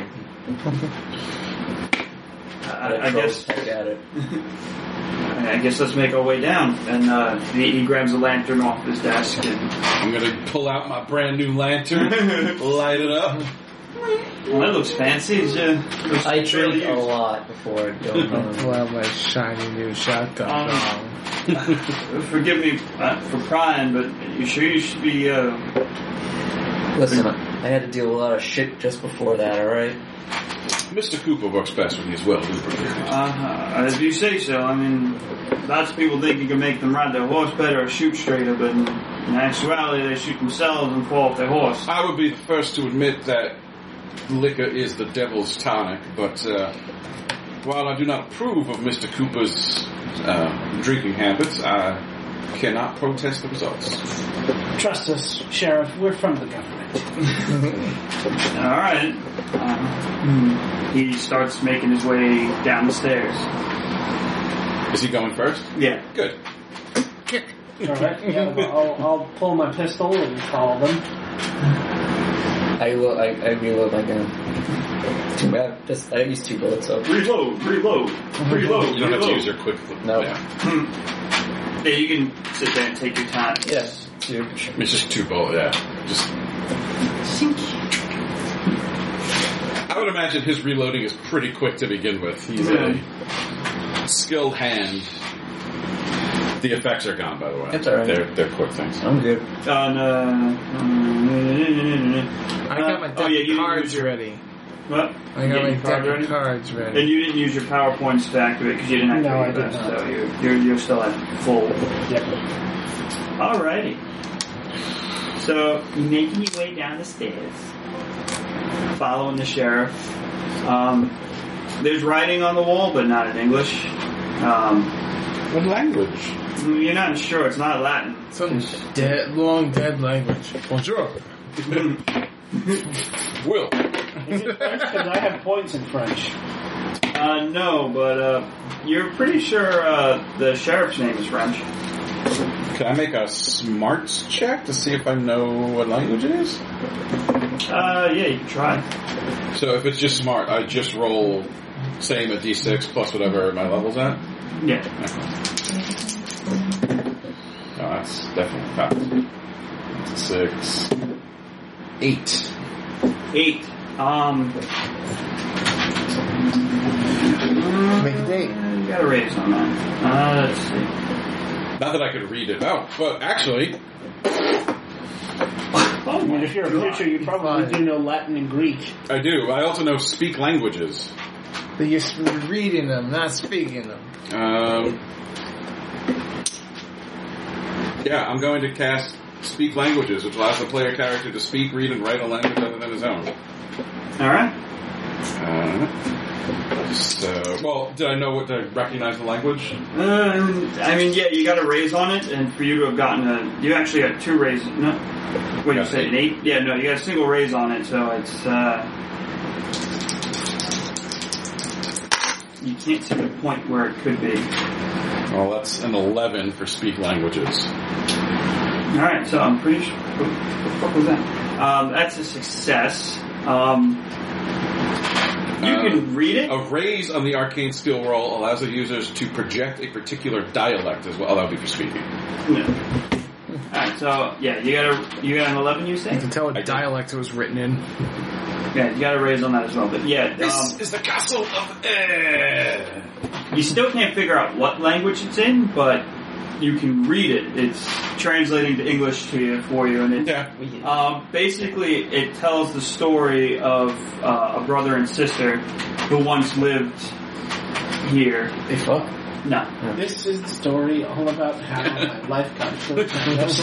I, I guess Heck at it. I guess let's make our way down. And uh, he, he grabs a lantern off his desk and I'm going to pull out my brand new lantern, light it up. well, that looks fancy. It's, uh, looks I fairly drink a used. lot before going home. Well, my shiny new shotgun. Um, dong. Forgive me uh, for prying, but you sure you should be? Uh, Listen, I had to deal with a lot of shit just before that, alright? Mister Cooper works best when he's well lubricated. Uh, as you say so, I mean, lots of people think you can make them ride their horse better or shoot straighter, but in, in actuality they shoot themselves and fall off their horse. I would be the first to admit that liquor is the devil's tonic, but uh, while I do not approve of Mister Cooper's uh, drinking habits, I cannot protest the results. Trust us, Sheriff. We're from the government. All right. Uh, he starts making his way down the stairs. Is he going first? Yeah. Good. All right. Yeah, well, I'll, I'll pull my pistol and call them. I, lo- I, I reload my gun. Too bad. Just, I used two bullets, so. Reload, reload, reload. You don't have to reload. use your quick. No. Yeah. Yeah, you can sit there and take your time. Yeah, two. It's just two bullets. Yeah. Just. I would imagine his reloading is pretty quick to begin with. He's a skilled hand. The effects are gone, by the way. It's alright. They're they're quick things. I'm good. Uh, no. I got my deck oh, yeah, you of cards your, ready. What? I You got my getting deck ready? of cards ready. And you didn't use your PowerPoints to activate because you didn't No, activate I did those, not. so you're, you're, you're still at full. Yep. Alrighty. So, you're making your way down the stairs, following the sheriff. Um, there's writing on the wall, but not in English. Um, What language? you're not sure. It's not Latin. Some dead, long dead language. Bonjour. Will. Is it French? Because I have points in French. Uh, no, but uh, you're pretty sure uh, the sheriff's name is French. Can I make a smarts check to see if I know what language it is? Uh, yeah, you can try. So if it's just smart, I just roll same a d six plus whatever my level's at? Yeah. No, that's definitely fast. Six. Eight. Eight. Um. Make a date. You got a raise on that. Uh, let's see. Not that I could read it out, but actually, Oh, I mean, if you're a pitcher, you probably Fine. do know Latin and Greek. I do. I also know speak languages. But you're reading them, not speaking them. Um, yeah, I'm going to cast Speak Languages, which allows the player character to speak, read, and write a language other than his own. Alright. Uh, so, well, did I know what to recognize the language? Um, I mean, yeah, you got a raise on it, and for you to have gotten a... You actually got two raises. No. What did you Got say? An eight? Yeah, no, you got a single raise on it, so it's, uh... You can't see the point where it could be. Well, that's an eleven for Speak Languages. Alright, so I'm pretty sure... What the fuck was that? Um, that's a success. Um... You Uh, can read it? A raise on the arcane skill roll allows the users to project a particular dialect as well. Oh, that would be for speaking. No. Alright, so, yeah, you got a, you got an eleven, you say? You can tell what I did. dialect it was written in. Yeah, you got a raise on that as well, but yeah, This um, is the castle of Air. you still can't figure out what language it's in, but you can read it. It's translating to English to you for you, and it, Yeah. um, basically it tells the story of uh, a brother and sister who once lived here. They fuck. No. This is the story all about how my life got flipped.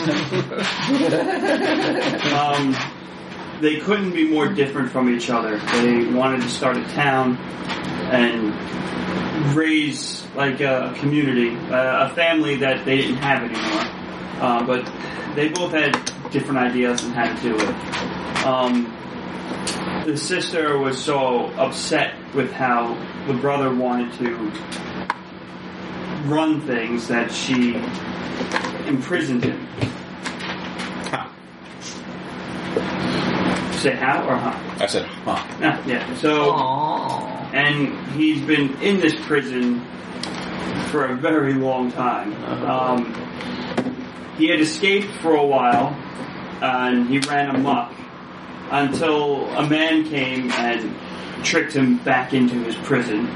Um, they couldn't be more different from each other. They wanted to start a town and raise like a community, uh, a family that they didn't have anymore. Uh, but they both had different ideas on how to do it. Um, the sister was so upset with how the brother wanted to run things that she imprisoned him. Huh. Say how or huh? I said, huh. Ah, yeah. So, Aww. and he's been in this prison for a very long time. Um, he had escaped for a while, and he ran amok until a man came and tricked him back into his prison.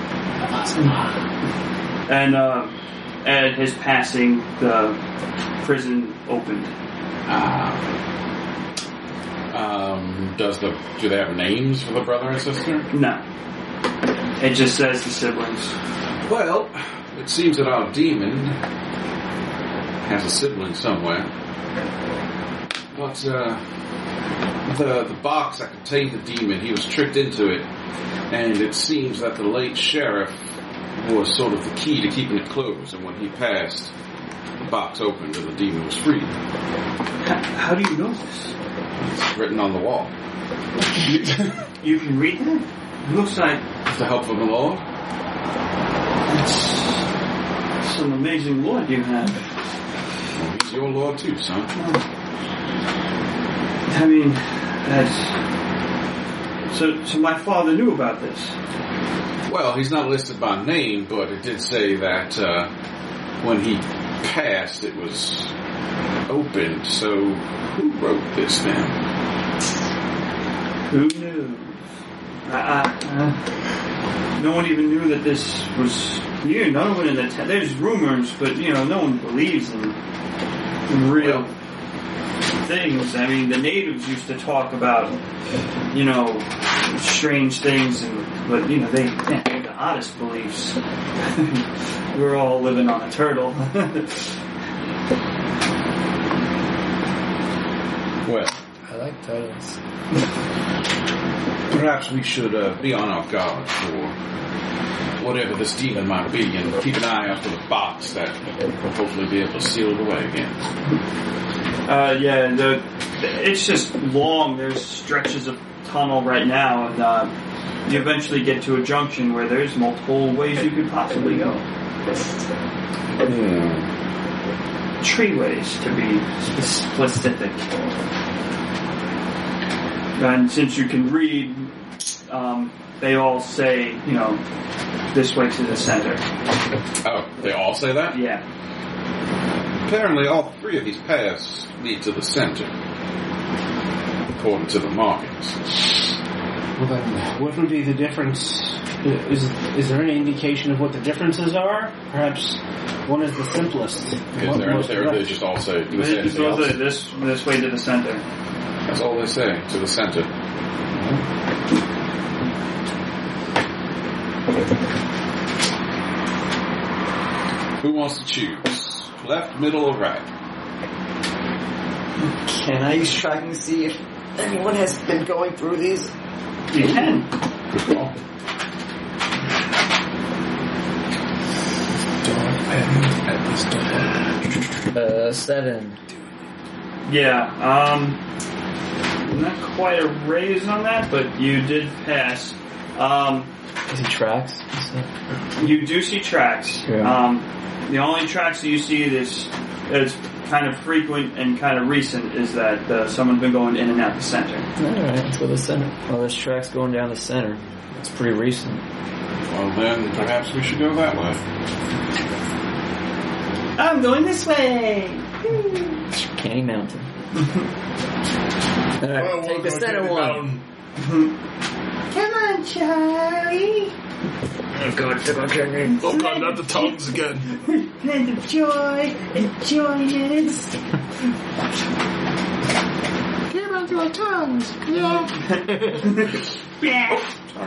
And uh, at his passing, the prison opened. Ah. Um, does the do they have names for the brother and sister? No. It just says the siblings. Well, it seems that our demon has a sibling somewhere. But uh, the the box that contained the demon, he was tricked into it, and it seems that the late sheriff was sort of the key to keeping it closed. And when he passed, the box opened and the demon was freed. How, how do you know this? It's written on the wall. You, you can read that? It looks like With the help of the Lord. it's some amazing Lord you have. Well, he's your Lord too, son. I mean, that's... So, so my father knew about this. Well, he's not listed by name, but it did say that uh, when he passed, it was opened. So, who wrote this then? Who knew? I, I, uh, no one even knew that this was here. No one in the town. There's rumors, but you know, no one believes in, in real things. I mean, the natives used to talk about, you know, strange things, and but you know, they, they had the oddest beliefs. We were all living on a turtle. Well, I like turtles. perhaps we should uh, be on our guard for whatever this demon might be, and keep an eye out for the box that will hopefully be able to seal it away again. Uh, yeah, the it's just long. There's stretches of tunnel right now, and uh, you eventually get to a junction where there's multiple ways you could possibly go. Hmm. Treeways, to be specific. And since you can read, um, they all say, you know, this way to the center. Oh, they all say that? Yeah. Apparently all three of these paths lead to the center, according to the markings. Well, then, what would be the difference? Is is there any indication of what the differences are? Perhaps one is the simplest. Is there anything, or they just all say, do they say This, anything else? this, this way to the center. That's all they say, to the center. Who wants to choose? Left, middle, or right? Can I use tracking to see if anyone has been going through these? You can. Good call. Uh, seven. Yeah, um, not quite a raise on that, but you did pass. Um, Is he tracks? you do see tracks. Yeah. Um, the only tracks that you see that's, that's kind of frequent and kind of recent is that uh, someone's been going in and out the center. Alright, so the center. Well, there's tracks going down the center. It's pretty recent. Well, then perhaps we should go that way. I'm going this way! It's Canny Mountain. Alright, take the center one. Come on, Charlie! Oh god, took on Canyon. Oh god, not the tongues again. Land of joy and joyous. Come on to our tongues. Yeah.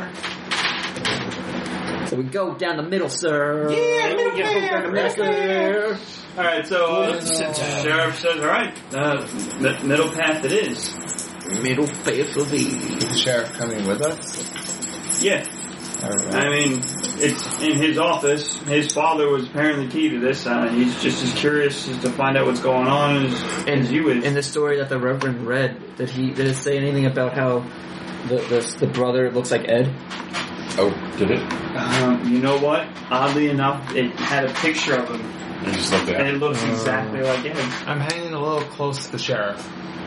So we go down the middle, sir. Yeah, middle We go down the middle, sir. Alright, so uh, Sheriff says, alright, uh, m- middle path it is. Middle path of Is the. the sheriff coming with us? Yeah. Alright. I mean, it's in his office. His father was apparently key to this. Uh, he's just as curious as to find out what's going on as, And as you is. in the story that the Reverend read, did he did it say anything about how the the, the brother looks like Ed? Oh, did it? Um, you know what? Oddly enough, it had a picture of him, I just looked and at it it. looks exactly like him. I'm hanging a little close to the sheriff.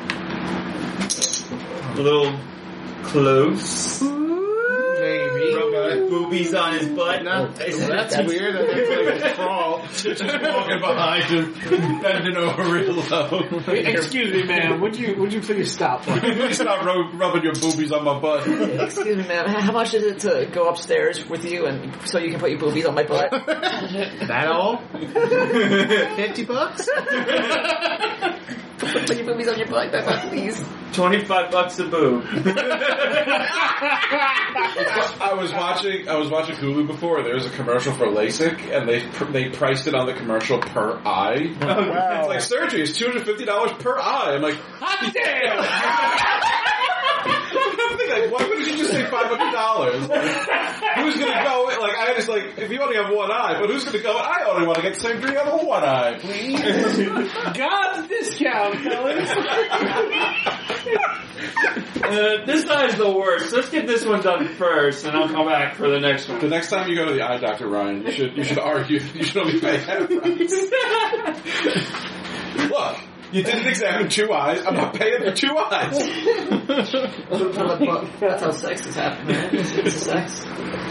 A little close. Maybe. Rubbing boobies on his butt. No, that's weird. I think it's like a crawl. Just walking behind him, bending over real low. Excuse me, ma'am. Would you would you please stop? Stop rub- rubbing your boobies on my butt. Excuse me, ma'am. How much is it to go upstairs with you and so you can put your boobies on my butt? That all? Fifty bucks? Put your boobies on your butt, please. Twenty-five bucks a boob. I was watching. I was watching Hulu before. There was a commercial for LASIK, and they they priced it on the commercial per eye. It's like surgery is two hundred fifty dollars per eye. I'm like, hot damn! I'm thinking, like, why wouldn't you just say five hundred dollars? Who's gonna go? Like, I just like if you only have one eye, but who's gonna go? I only want to get surgery on the one eye, please. God's discount, fellas. Uh, this eye's the worst. Let's get this one done first, and I'll come back for the next one. The next time you go to the eye doctor, Ryan, you should you should argue. You should only pay half price. Look, you didn't examine two eyes. I'm not paying for two eyes. That's how sex is happening, man. It's, it's sex.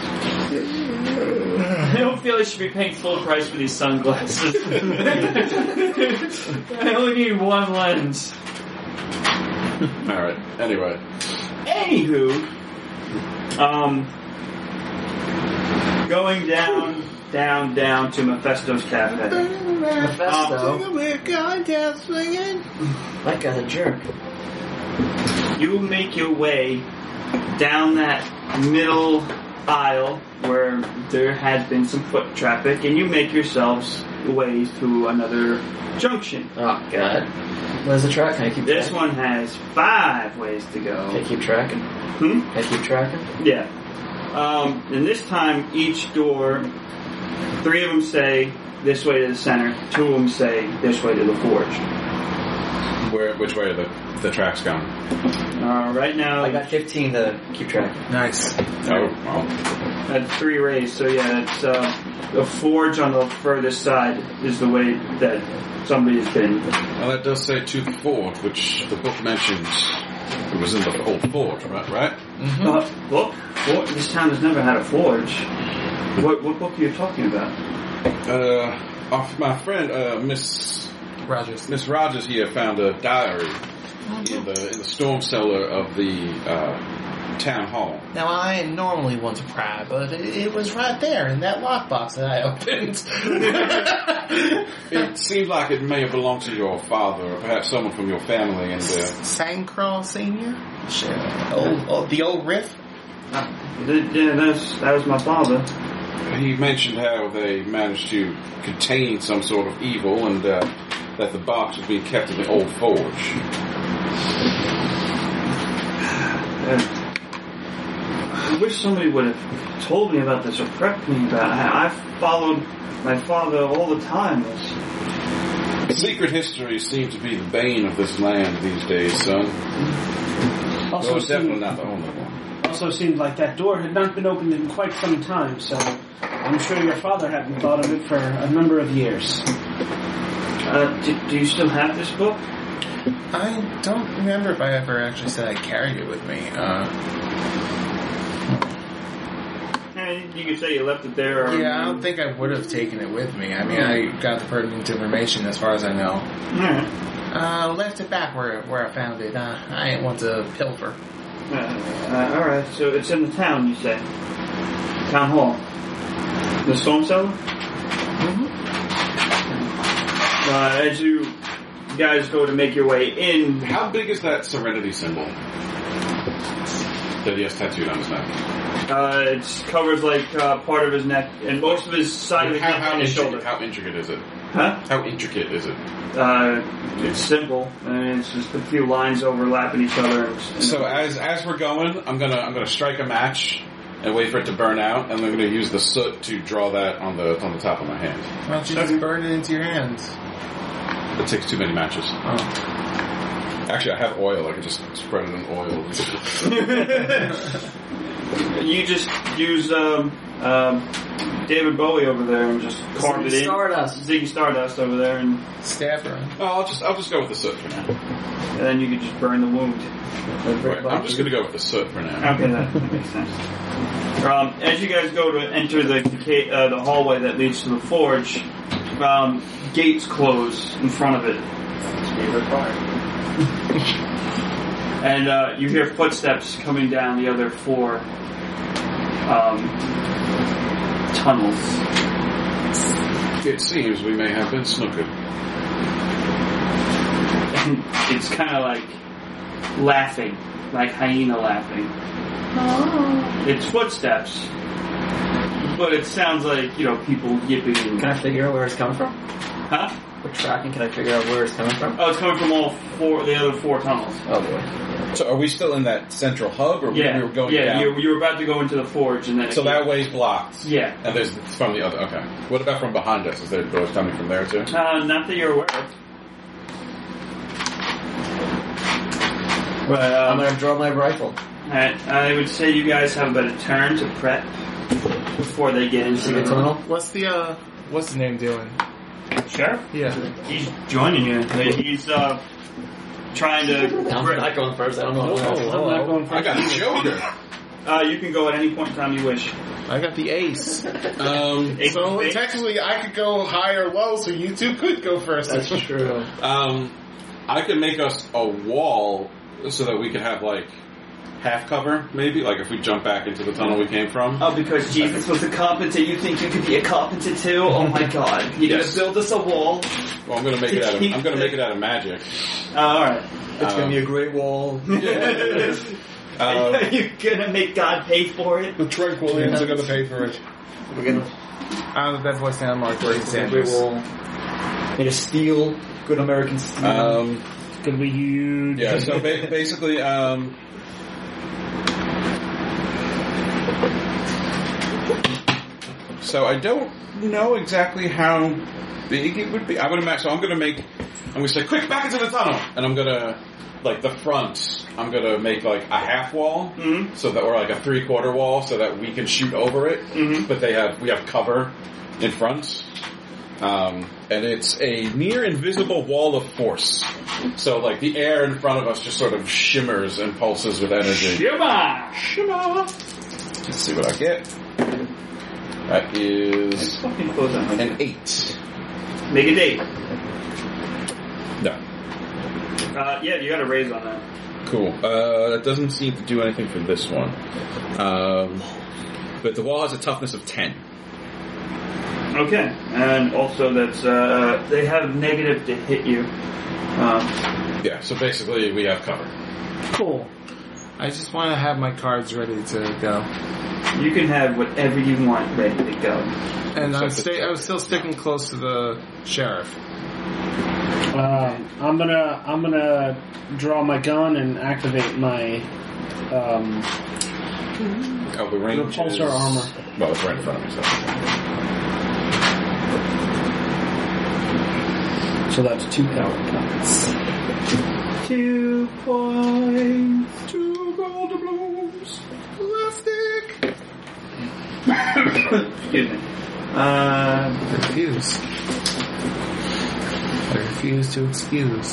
I don't feel I should be paying full price for these sunglasses. I only need one lens. Alright, anyway. Anywho, um, going down, down, down to Mephisto's Cafe. Mephisto. We're going down swinging. That guy's a jerk. You make your way down that middle aisle where there has been some foot traffic, and you make yourselves way to another junction. Oh, God. Where's the track? Can I keep This tracking? one has five ways to go. Can I keep tracking? Hmm? Can I keep tracking? Yeah. Um, and this time, each door, three of them say this way to the center, two of them say this way to the forge. Where? Which way are the the tracks going? Uh, right now, I got fifteen to keep tracking. Nice. Oh, well. at three rays, so yeah, it's uh, the forge on the furthest side is the way that somebody's been. Well, that does say to the forge, which the book mentions. It was in the old forge, right? Right? Mm-hmm. Uh, book? For- this town has never had a forge. What, what book are you talking about? Uh, off my friend, uh, Miss Rogers. Miss Rogers here found a diary in the in the storm cellar of the uh, town hall. Now, I ain't normally one to pry, but it, it was right there in that lockbox that I opened. It seemed like it may have belonged to your father, or perhaps someone from your family. And uh, Sandcrawl Senior? Sure. Old, old, the old riff? Uh, th- yeah, that's, that was my father. he mentioned how they managed to contain some sort of evil, and uh, that the box was being kept in the old forge. Uh, I wish somebody would have told me about this or prepped me about it. I, I've followed my father all the time. It's, Secret histories seem to be the bane of this land these days, son. Also, Well, it's definitely seemed, not the only one. also seemed like that door had not been opened in quite some time, so I'm sure your father hadn't thought of it for a number of years. uh, do, do you still have this book? I don't remember if I ever actually said I carried it with me. Uh, Eh, you could say you left it there. Or yeah, I don't think I would have taken it with me. I mean, I got the pertinent information as far as I know. Alright. Uh, left it back where where I found it. Uh, I ain't want to pilfer. Uh, uh, Alright, so it's in the town, you say? Town hall. The storm cellar? Mm-hmm. Uh, as you guys go to make your way in, How big is that Serenity symbol that he has tattooed on his neck? uh, it covers like uh, part of his neck and most of his side of his How, neck how, and his intricate, shoulder. how intricate is it? Huh? How intricate is it? Uh, it's simple. I mean, it's just a few lines overlapping each other. And, and So as as we're going, I'm gonna I'm gonna strike a match and wait for it to burn out, and I'm gonna use the soot to draw that on the on the top of my hand. Why don't you just burn it into your hands? It takes too many matches. Oh. Actually, I have oil. I can just spread it in oil. you just use um, um, David Bowie over there and just carve it in. Stardust. Ziggy Stardust over there, and, Staffer. Oh, I'll just I'll just go with the soot for now. and then you could just burn the wound. Right, I'm just gonna go with the soot for now. Okay, that, that makes sense. Um, as you guys go to enter the ca- uh, the hallway that leads to the forge, um, gates close in front of it. And uh, you hear footsteps coming down the other four um, tunnels. It seems we may have been snookered. it's kind of like laughing, like hyena laughing. It's footsteps, but it sounds like, you know, people yipping. And, Can I figure out where it's coming from? huh? We're tracking. Can I figure out where it's coming from? Oh, it's coming from all four, the other four tunnels. Oh boy. So are we still in that central hub, or Yeah, we were going yeah. down? You, you were about to go into the forge, and then So it, that way's blocked. yeah. And there's it's from the other. Okay. What about from behind us? Is there doors coming from there too? Uh, not that you're aware of. But I'm um, gonna draw my rifle. I, I would say you guys have about a turn to prep before they get into See the the tunnel? What's the uh? What's the name doing? Sheriff. Yeah. He's joining you. He's uh, trying to. I'm not going first. I don't know. Oh, What I'm not going for I got a Joker. Uh, you can go at any point in time you wish. I got the ace. Um, Ace So of Spades. technically, I could go high or low, so you two could go first. That's true. um, I could make us a wall so that we could have like half cover, maybe. Like if we jump back into the tunnel we came from. Oh, because Jesus was a carpenter, you think you could be a carpenter too? Oh my God! You're Yes. gonna build us a wall? Well, I'm gonna make To it out of. keep I'm gonna the- make it out of magic. Uh, all right. It's Um, gonna be a great wall. Um, You're gonna make God pay for it? The Tranquillians are going to pay for it. We're gonna I don't know if that voice sound like Bernie it's a great Sanders. wall. Made of steel, good American steel. um, It's gonna be huge. yeah. So ba- basically, um, so I don't know exactly how big it would be. I would imagine. So I'm gonna make. I'm gonna say, quick, back into the tunnel, and I'm gonna. Like the front, I'm gonna make like a half wall, Mhm. so that or like a three quarter wall, so that we can shoot over it. Mhm. But they have we have cover in front, um, and it's a near invisible wall of force. So like the air in front of us just sort of shimmers and pulses with energy. Shimmer! Shimmer. Let's see what I get. That is Fucking close on an eight. Make a date. No. Uh, yeah, you got a raise on that. Cool. Uh, that doesn't seem to do anything for this one. Um, but the wall has a toughness of ten. Okay, and also that's uh, they have negative to hit you. Um, Yeah, so basically we have cover. Cool. I just want to have my cards ready to go. you can have whatever you want ready to go. And I'm, Except sta- I was still sticking close to the sheriff. Uh, I'm gonna I'm gonna draw my gun and activate my um, Oh, the range repulsor is... armor. Well, it's right in front of me, so... So that's two power points. Two points. Two gold doubloons. Plastic. Excuse me. Uh, Refuse. I refuse to excuse.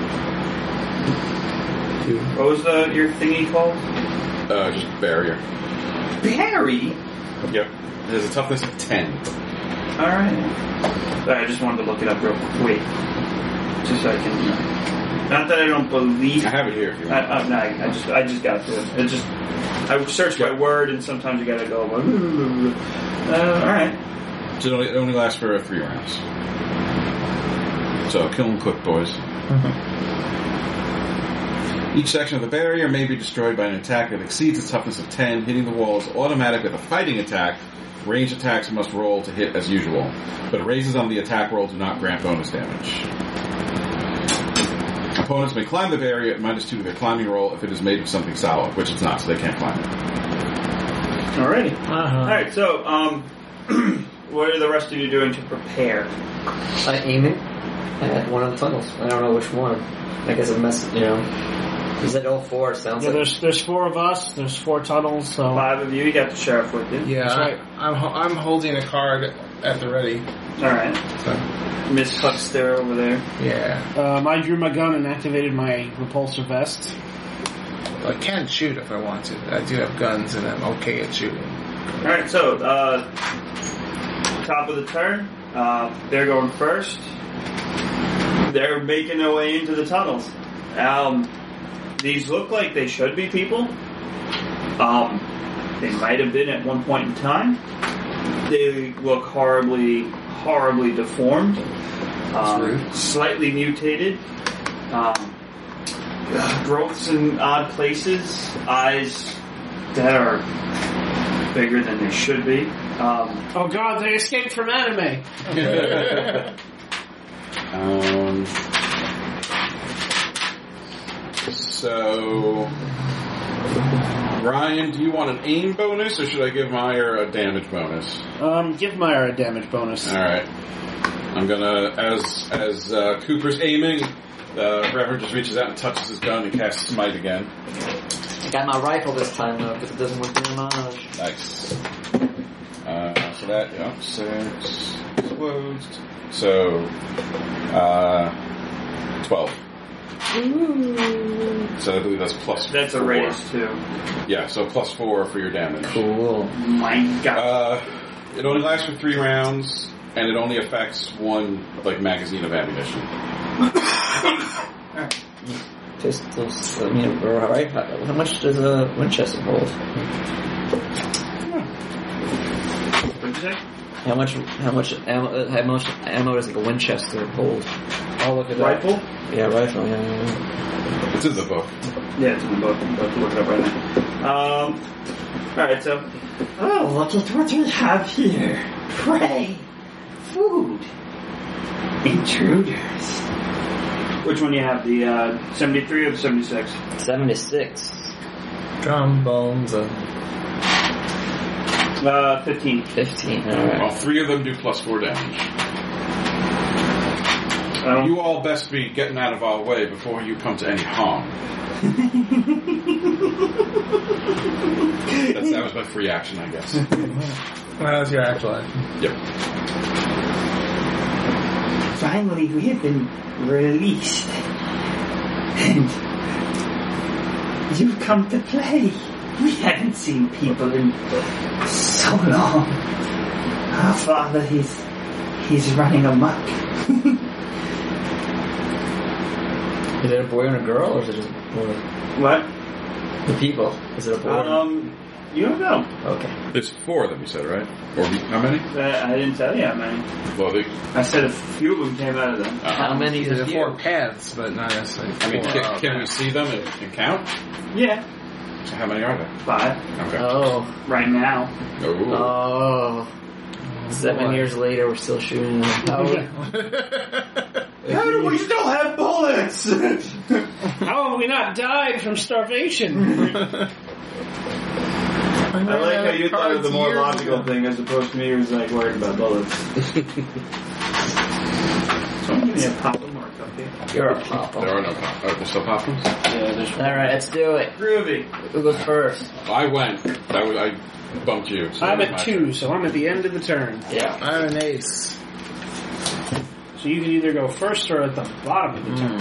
You. what was the your thingy called? Uh, just barrier. Barry. Yep. It has a toughness of ten. All right. Sorry, I just wanted to look it up real quick, just so I can. Uh, not that I don't believe. I have it here if you I, want. I, no, I just I just got to it. It just I searched by word, and sometimes you gotta go. Uh, all right. So it only, it only lasts for three rounds. So kill them quick, boys. Each section of the barrier may be destroyed by an attack that exceeds its toughness of ten. Hitting the wall is automatic with a fighting attack. Ranged attacks must roll to hit as usual, but raises on the attack roll do not grant bonus damage. Opponents may climb the barrier at minus two to their climbing roll if it is made of something solid, which it's not, so they can't climb it. Alrighty. Uh-huh. All right. So, um, what are the rest of you doing to prepare? I'm aiming at one of the tunnels. I don't know which one. I guess a mess, you know. You said all four, sounds Yeah, like. there's there's four of us. There's four tunnels. So Five of you. You got the sheriff with you. Yeah, That's right. I, I'm ho- I'm holding a card at the ready. All right. So, Miss Huckster over there. yeah, um, I drew my gun and activated my repulsor vest. I can shoot if I want to. I do have guns, and I'm okay at shooting. All right. So, uh, top of the turn. Uh, they're going first. They're making their way into the tunnels. Um, these look like they should be people. Um, they might have been at one point in time. They look horribly, horribly deformed. Um, rude. slightly mutated. um, growths in odd places, eyes that are bigger than they should be. Um, Oh god, they escaped from anime. um, so, Ryan, do you want an aim bonus, or should I give Meyer a damage bonus? Um, give Meyer a damage bonus. All right. I'm gonna, as as uh, Cooper's aiming, the Reverend just reaches out and touches his gun and casts Smite again. I got my rifle this time though, because it doesn't work damage. Nice. Uh, so that, yeah, six, closed. So, uh, twelve. Ooh. So I believe that's plus that's four. a raise too. Yeah, so plus four for your damage. Cool. My God. Uh, it only lasts for three rounds, and it only affects one, like, magazine of ammunition. Pistols. I mean, right? How much does a Winchester hold? What'd you say? How much? How much ammo? How much ammo does like a Winchester hold? I'll look at that. Rifle? Yeah, rifle. Yeah, yeah, yeah. It's in the book. Yeah, it's in the book. I'm about to look it up right now. Um, alright, so. Oh, look at what we have here. Prey. Food. Intruders. Which one do you have? The uh, seventy-three or the seventy-six? Seventy-six. Trombones. Uh, Uh, fifteen. Fifteen. All right. Well, three of them do plus four damage. Um, You all best be getting out of our way before you come to any harm. That's, that was my free action, I guess. that was your actual action. Yep. Finally, we have been released. And you've come to play. We haven't seen people in so long. Our father, he's he's running amok. Is it a boy and a girl, or is it just or what? the people? Is it a boy? Um, you don't know. Okay. There's four of them, you said, right? Or how many? Uh, I didn't tell you how many. Well, they, I said a few of them came out of them. How many There's is four you? paths, but not necessarily four. I mean, can, Oh, can we okay. see them and, and count? Yeah, So how many are there? five Okay. Oh. right now. Oh. Oh. Seven boy. years later, we're still shooting them. How How do we still have bullets? How have we not died from starvation? I like how you thought of the more logical thing as opposed to me who was like worried about bullets. Someone give me a pop or a cupcake. You're a papa. There are no pop. Oh, there's still pop ones? Yeah, there's Alright, let's do it. Groovy. Who goes first? I went. That was, I bumped you. So I'm that at was my two, so I'm at the end of the turn. Yeah. I'm an ace. So you can either go first or at the bottom of the turn.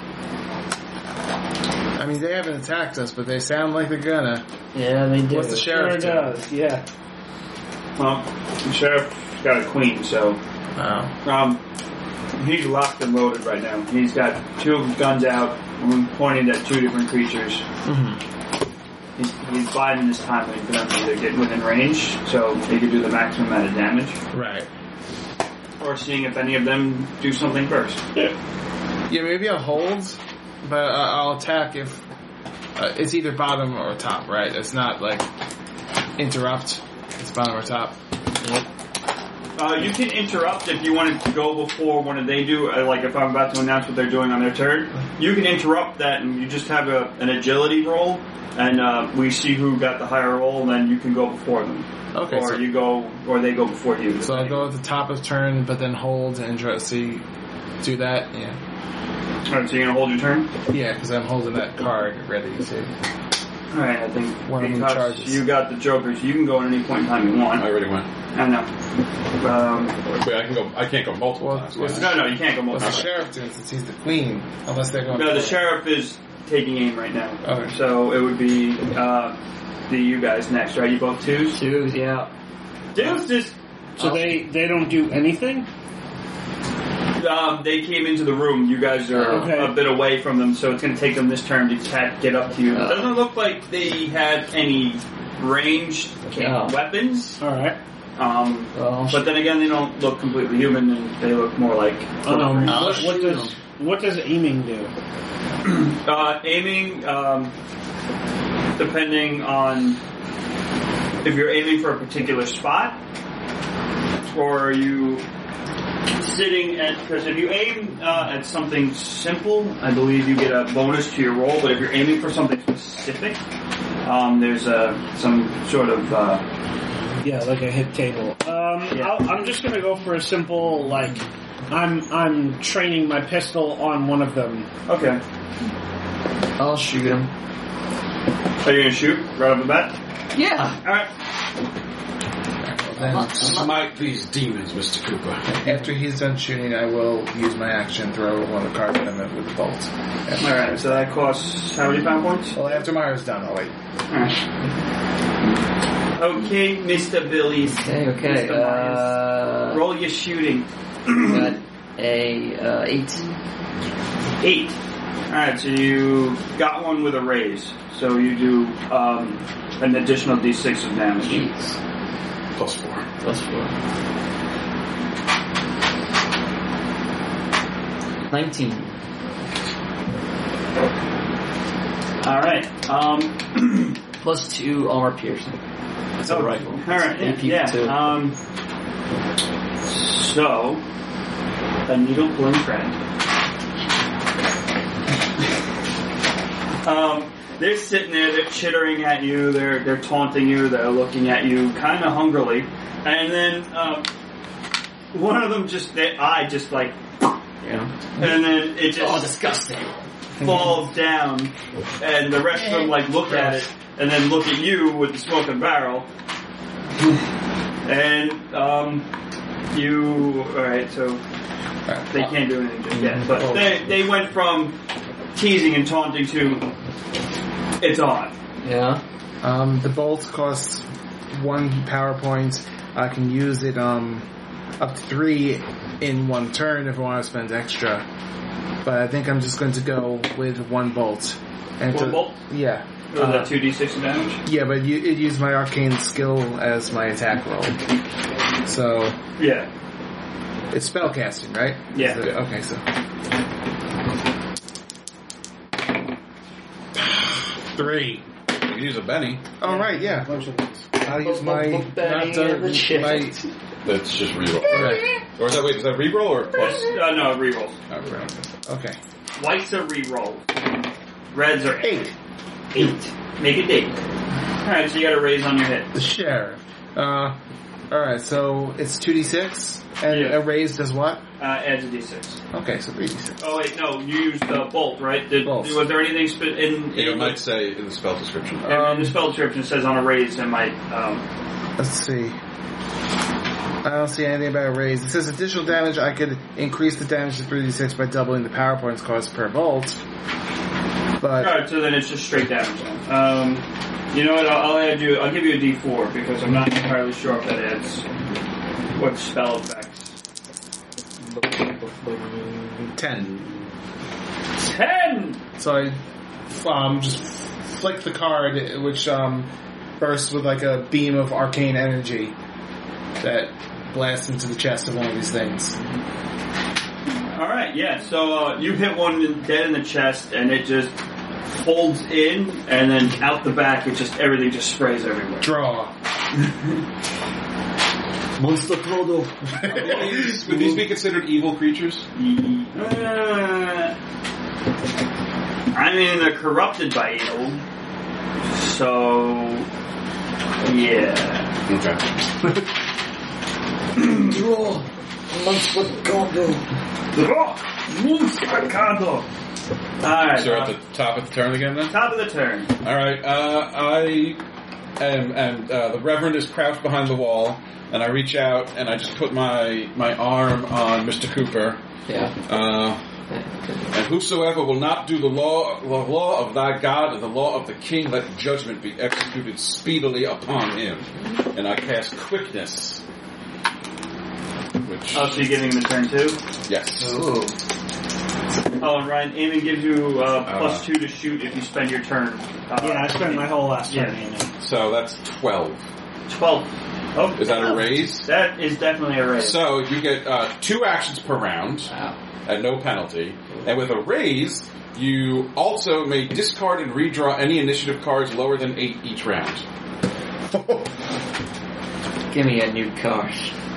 I mean, they haven't attacked us, but they sound like they're gonna. Yeah, they do. What's the Sure sheriff do? does, yeah. Well, the sheriff's got a queen, so Oh. um, he's locked and loaded right now. He's got two of his guns out, and pointing at two different creatures. Mm-hmm. He's, he's biding his time waiting for them to either get within range, so he could do the maximum amount of damage, Right. or seeing if any of them do something first. Yeah, maybe I'll hold, but uh, I'll attack if uh, it's either bottom or top, right? It's not like interrupt. It's bottom or top. Uh, you can interrupt if you wanted to go before when they do, uh, like if I'm about to announce what they're doing on their turn. You can interrupt that and you just have a, an agility roll, and uh, we see who got the higher roll, and then you can go before them. Okay, Or so, you go, or they go before you. so I'll go at the top of turn, but then hold and try to see, do that. Yeah, Alright, so you're gonna hold your turn? yeah, because I'm holding that card ready. So Alright, I think One of them because charges. you got the Jokers, you can go at any point in time you want. I already went. I know. Um, Wait, I can go. I can't go multiple Well, times. what's can no, I? no, you can't go what's multiple. the sheriff doing since he's the queen? Unless they're going. No, the sheriff is taking aim right now. Okay. So it would be uh, the you guys next, right? You both twos? Two, yeah. Dudes just So they, they don't do anything? um, they came into the room. You guys are Okay. a bit away from them, so it's going to take them this turn to cat get up to you. It Oh. doesn't look like they had any ranged Oh. weapons. Alright. Um, Well, but then again, they don't look completely human, and they look more like. Um, I'll what, what shoot does them. what does aiming do? Uh, aiming, um, depending on if you're aiming for a particular spot, or are you sitting at, because if you aim uh, at something simple, I believe you get a bonus to your roll, but if you're aiming for something specific, um, there's a, some sort of, uh, Yeah, like a hit table. Um, Yeah. I'll, I'm just gonna go for a simple, like, I'm I'm training my pistol on one of them. okay. I'll shoot him. Are you gonna shoot right off the bat? Yeah. Alright. Then, I'm not- Smite these demons, Mister Cooper. after he's done shooting, I will use my action, throw one of the cards at him with the bolt. Alright, so that costs how many pound points? Well, after Myra's done, I'll wait. Alright. Okay, Mister Billies. Okay, okay. Mister Myers. Uh, Roll your shooting. got a uh, eight. Eight. Alright, so you got one with a raise. So you do um, an additional d six of damage. Jeez. Plus four. Plus four. Nineteen. Alright. Um, Plus two armor piercing. It's a rifle. Alright, It's yeah. A P two. Um, so, a needle pulling friend. um, they're sitting there, they're chittering at you, they're they're taunting you, they're looking at you kind of hungrily, and then um, one of them just, their eye just like, Yeah. and then it Oh, just disgusting. falls down, and the rest of them like look at it, and then look at you with the smoking barrel, and um, you, alright, so they can't do anything just yet, but they, they went from teasing and taunting to, it's on. Yeah. Um, the bolt costs one power point. I can use it um up to three in one turn if I want to spend extra. But I think I'm just going to go with one bolt. And One to- bolt? Yeah. Was Uh, that two d six damage? Yeah, but you, it used my arcane skill as my attack roll. So Yeah. it's spellcasting, right? Yeah. Is it- okay, so three. You can use a Benny. Oh right, yeah. I'll use my Book Benny not done- and the chest. my That's just reroll. right. Or is that, wait, is that reroll or plus? Uh, no, rerolls. Oh, right. Okay. Whites are reroll. Reds are Eight. eight. Make it eight. Alright, so you got a raise on your hit. The sheriff. Uh, alright, so it's two d six, and Yeah. a raise does what? Uh, adds a d six. Okay, so three d six. Oh wait, no, you used the bolt, right? Did, Bolt. Was there anything spe- in, Yeah, in, it might say in the spell description. in, Um, in the spell description it says on a raise it might, um, Let's see. I don't see anything about a raise. It says additional damage, I could increase the damage to three d six by doubling the power points cost per bolt. But, alright, so then it's just straight damage then. Um, you know what, I'll, I'll add you, I'll give you a d four because I'm not entirely sure if that adds what spell effects. ten. Ten! So I, um, just flick the card, which, um, bursts with like a beam of arcane energy that blasts into the chest of one of these things. Alright, yeah, so uh, you hit one in- dead in the chest and it just folds in and then out the back it just, everything just sprays everywhere. Draw. Monster Frodo. Would these, would these be considered evil creatures? Uh, I mean, they're corrupted by evil. So, yeah. Okay. Draw. Monster Frodo. Alright, So we're uh, at the top of the turn again then? top of the turn. Alright, uh, I am, and uh, the Reverend is crouched behind the wall, and I reach out and I just put my, my arm on Mister Cooper. Yeah. Uh, and whosoever will not do the law, the law of thy God and the law of the King, let judgment be executed speedily upon him. And I cast quickness. Which, Oh, so you're giving him the turn too? yes. Ooh. Oh, and Ryan, aiming gives you uh, plus Uh, two to shoot if you spend your turn. Uh, Yeah, I spent my whole last turn Yeah. aiming. So that's twelve. twelve. Oh, Is that a raise? That is definitely a raise. So you get uh, two actions per round. Wow. at no penalty. And with a raise, you also may discard and redraw any initiative cards lower than eight each round. Give me a new card.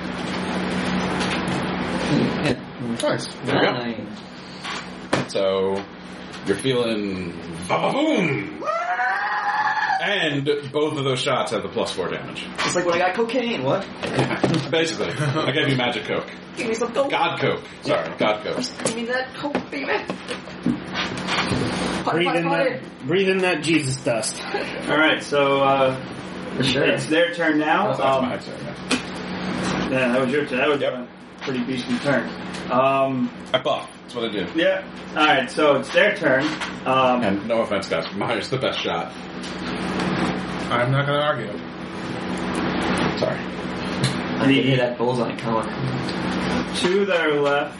Nice. There we go. Nine. So, you're feeling ba-ba-boom! And both of those shots have the plus four damage. It's like when I got cocaine. What? Basically. I gave you magic coke. Give me some coke. God coke. Sorry, God coke. Give me that coke, baby. Hot, Breathe hot, in hot. that, breathe in that Jesus dust. Alright, so uh, For sure. it's their turn now. That's Um, my turn. Yeah. yeah, that was your turn. That was Yep. a pretty decent turn. Um, I buff. That's what I do. yeah. Alright, so it's their turn. Um, And no offense, guys, mine's the best shot. I'm not going to argue. Sorry. I can hear that bullseye coming. two that are left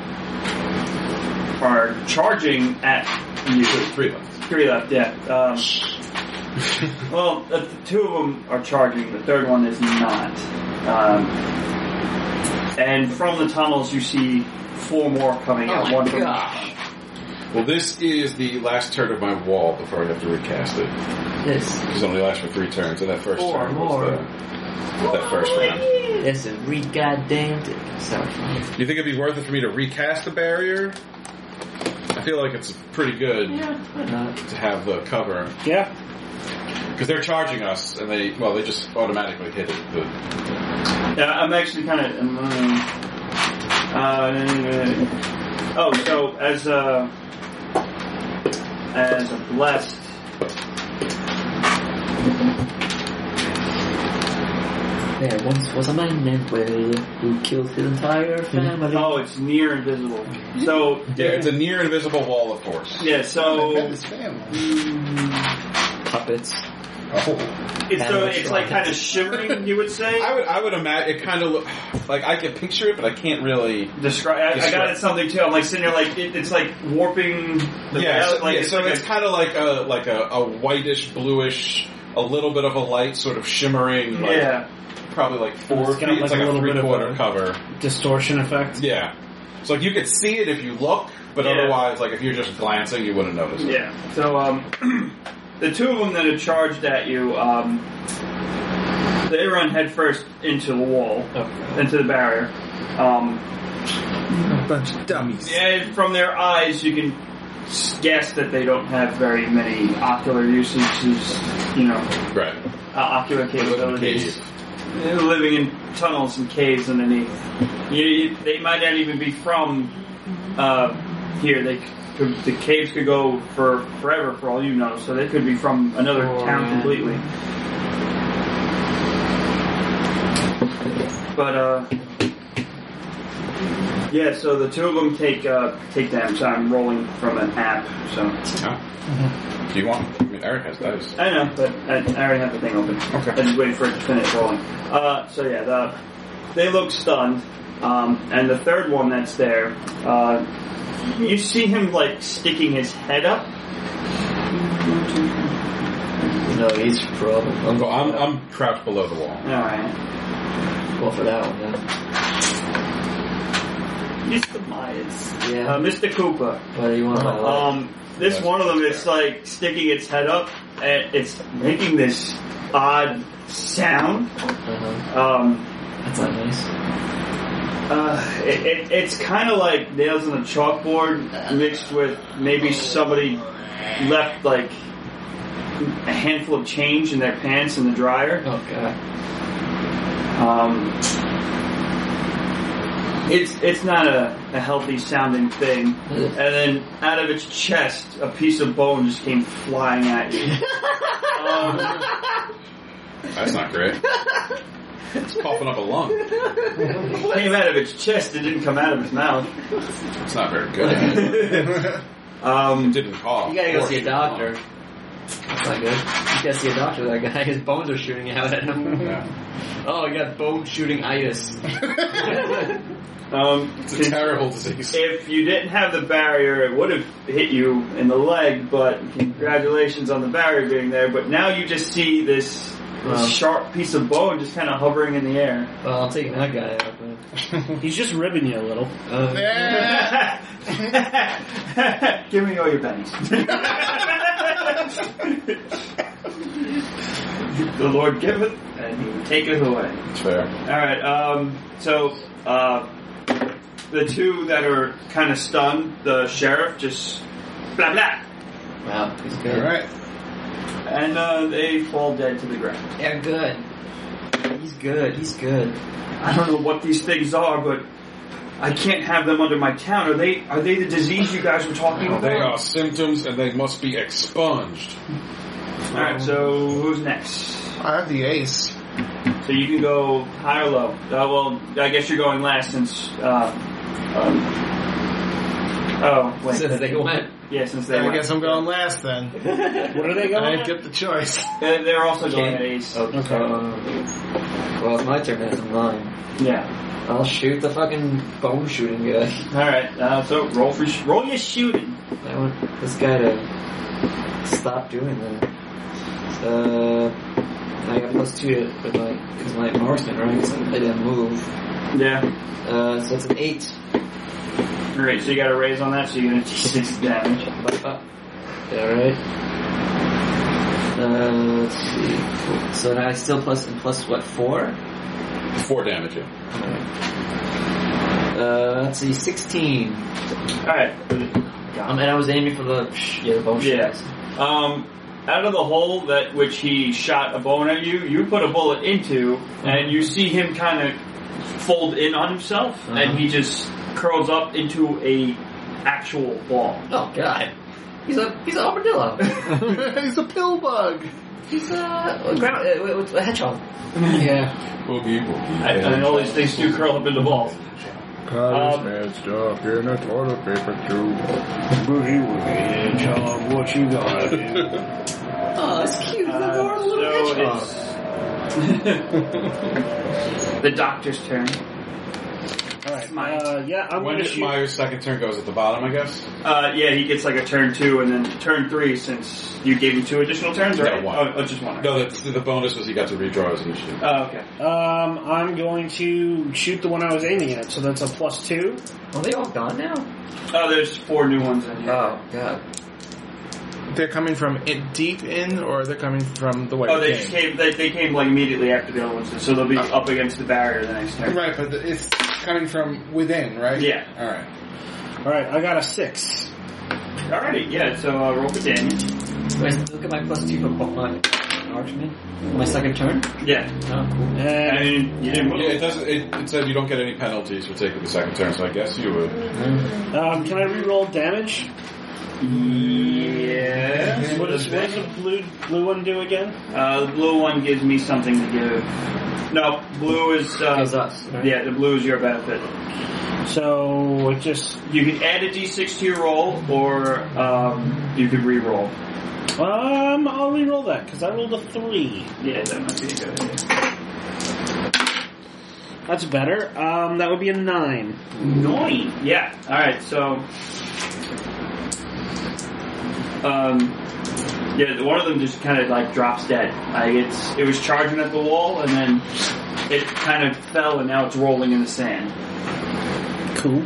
are charging at you. Three left. Three left, yeah. Um, well, uh, two of them are charging. The third one is not. Um, and from the tunnels, you see four more coming out. Oh one my from gosh. Well, this is the last turn of my wall before I have to recast it. This. Because it only lasts for three turns, and that first Four turn more. was the, that first round. This is re-goddamned. Sorry. Do you think it'd be worth it for me to recast the barrier? I feel like it's pretty good Yeah, why not? to have the cover. Yeah. Because they're charging us, and they, well, they just automatically hit it. The, Yeah, I'm actually kind of. Um, uh, oh, so as a as a blessed. There once was a man named Will who killed his entire family. Oh, it's near invisible. So yeah, it's a near invisible wall of force. yeah, so His family. Puppets. Oh. it's so it's like kind of shimmering. You would say. I would, I would imagine it kind of look like I can picture it, but I can't really. Describe. I, I Describe. got it something too. I'm like sitting there, like it, it's like warping. The Yeah, so, like yeah, it's so like it's a, kind of like a like a, a whitish, bluish, a little bit of a light, sort of shimmering. Like, yeah. probably like four It's feet. got like It's a like a, little three bit of quarter a- cover. Distortion effect. Yeah. So like you could see it if you look, but Yeah. otherwise, like if you're just glancing, you wouldn't notice it. Yeah. So um, the two of them that had charged at you, um, they run headfirst into the wall, into the barrier. Um, A bunch of dummies. and from their eyes, you can s- guess that they don't have very many ocular usages, you know, Right. uh, ocular They live in a capabilities. cave. They're living in tunnels and caves underneath. You, you, they might not even be from uh, here. They could, the caves could go for forever, for all you know. So they could be from another Oh, town man. completely. But uh, yeah. So the two of them take uh, take damage. I'm rolling from an app, so Huh? Do you want? I mean, Eric has dice. I know, but I, I already have the thing open. Okay. I just waiting for it to finish rolling. Uh, so yeah, the, they look stunned. Um, and the third one that's there, uh, you see him like sticking his head up. No, he's trouble. I'm Well, I'm I'm crouched below the wall. All right, Go for that one, then. Mister Myers, Yeah. uh, Mister Cooper. What do you want? Uh, Um, this Yes. one of them is like sticking its head up, and it's making this odd sound. uh-huh. Um, That's not nice. Uh, it, it, it's kind of like nails on a chalkboard mixed with maybe somebody left like a handful of change in their pants in the dryer. Oh, God. Um, it's it's not a, a healthy sounding thing. And then out of its chest, a piece of bone just came flying at you. um, That's not great. It's coughing up a lung. came out of its chest. It didn't come out of its mouth. It's not very good. Um, It didn't cough. You gotta go Or see a shoot doctor. That's not good. You gotta see a doctor. That guy, his bones are shooting out at him. Yeah. Oh, he got bone shooting itis. um, It's a terrible disease. If you didn't have the barrier, it would have hit you in the leg, but congratulations on the barrier being there. But now you just see this this Wow. sharp piece of bone just kind of hovering in the air. Well, I'm taking that guy out. Then. He's just ribbing you a little. Uh, Give me all your pennies. The Lord giveth, and He taketh away. It's fair. All right. Um, so uh, the two that are kind of stunned, the sheriff just blah blah, wow, he's good. All right. and uh, they fall dead to the ground. Yeah, good. He's good. He's good. I don't know what these things are, but I can't have them under my town. Are they? Are they the disease you guys were talking about? They are symptoms, and they must be expunged. All right. So who's next? I have the ace. So you can go high or low. Uh, well, I guess you're going last since. Uh, um, oh wait. So they went. Yeah, since they. I went. guess I'm going last then. What are they going I at? get the choice. Uh, They're also going at ace. Okay. Okay. Well, it's my turn. That's mine. Yeah. I'll shoot the fucking bone shooting guy. All right. Uh, so roll for sh- roll your shooting. I want this guy to stop doing that. Uh, I got plus two to, with my because my marksman, right? Because I didn't move. Yeah. Uh, so it's an eight. All right. So you got a raise on that, so you're gonna take six damage. But, uh, all right. Uh, let's see. So now I still plus and plus what four? Four damage, yeah. Uh, let's see, sixteen. All right. Um, and I was aiming for the yeah the bone Yeah. shots. Um, out of the hole that which he shot a bone at you, you put a bullet into, and you see him kind of fold in on himself, Uh-huh. and he just curls up into a actual ball. Oh god, he's a he's an armadillo. He's a pill bug. He's a, a, ground, uh, a hedgehog. Yeah. Boogie, boogie. And, and all these things do curl up into balls. Cause Um, bad stuff in a toilet paper tube. Boogie woogie, hedgehog, what you gonna do? Oh, it's cute. Uh, Look, a little hedgehog. so it's the doctor's turn. Alright, Mine. uh, yeah, I'm When gonna did shoot. Myers' second turn goes at the bottom, I guess? Uh, yeah, he gets like a turn two and then turn three since you gave him two additional turns, right? Yeah, one. Oh, oh, just one. No, the, the bonus was he got to redraw his initiative. Oh, okay. Um, I'm going to shoot the one I was aiming at, so that's a plus two. Are they all gone now? Oh, there's four new ones in here. Oh god. They're coming from it deep in, or they're coming from the way Oh, they they just came. They, they came like immediately after the other ones, so they'll be up against the barrier the next turn. Right, but it's coming from within, right? Yeah. All right. Alright, I got a six. Alrighty, yeah. So uh, roll for damage. Wait, look at my plus two for my marksman. My second turn. Yeah. Oh, cool. I And mean, you didn't move. Yeah, it doesn't. It, it said you don't get any penalties for taking the second turn, so I guess you would. um, can I re-roll damage? Yeah. What does, what does the blue blue one do again? Uh, the blue one gives me something to give. No, blue is. Uh, It's us. Right? yeah, the blue is your benefit. So it just You can add a d six to your roll, or um, you could re-roll. um, I'll re-roll that because I rolled a three. Yeah, that might be a good idea. That's better. Um, that would be a nine. Nine. Yeah. All right. So, um, yeah, one of them just kind of like drops dead. Like it's it was charging at the wall, and then it kind of fell, and now it's rolling in the sand. Cool.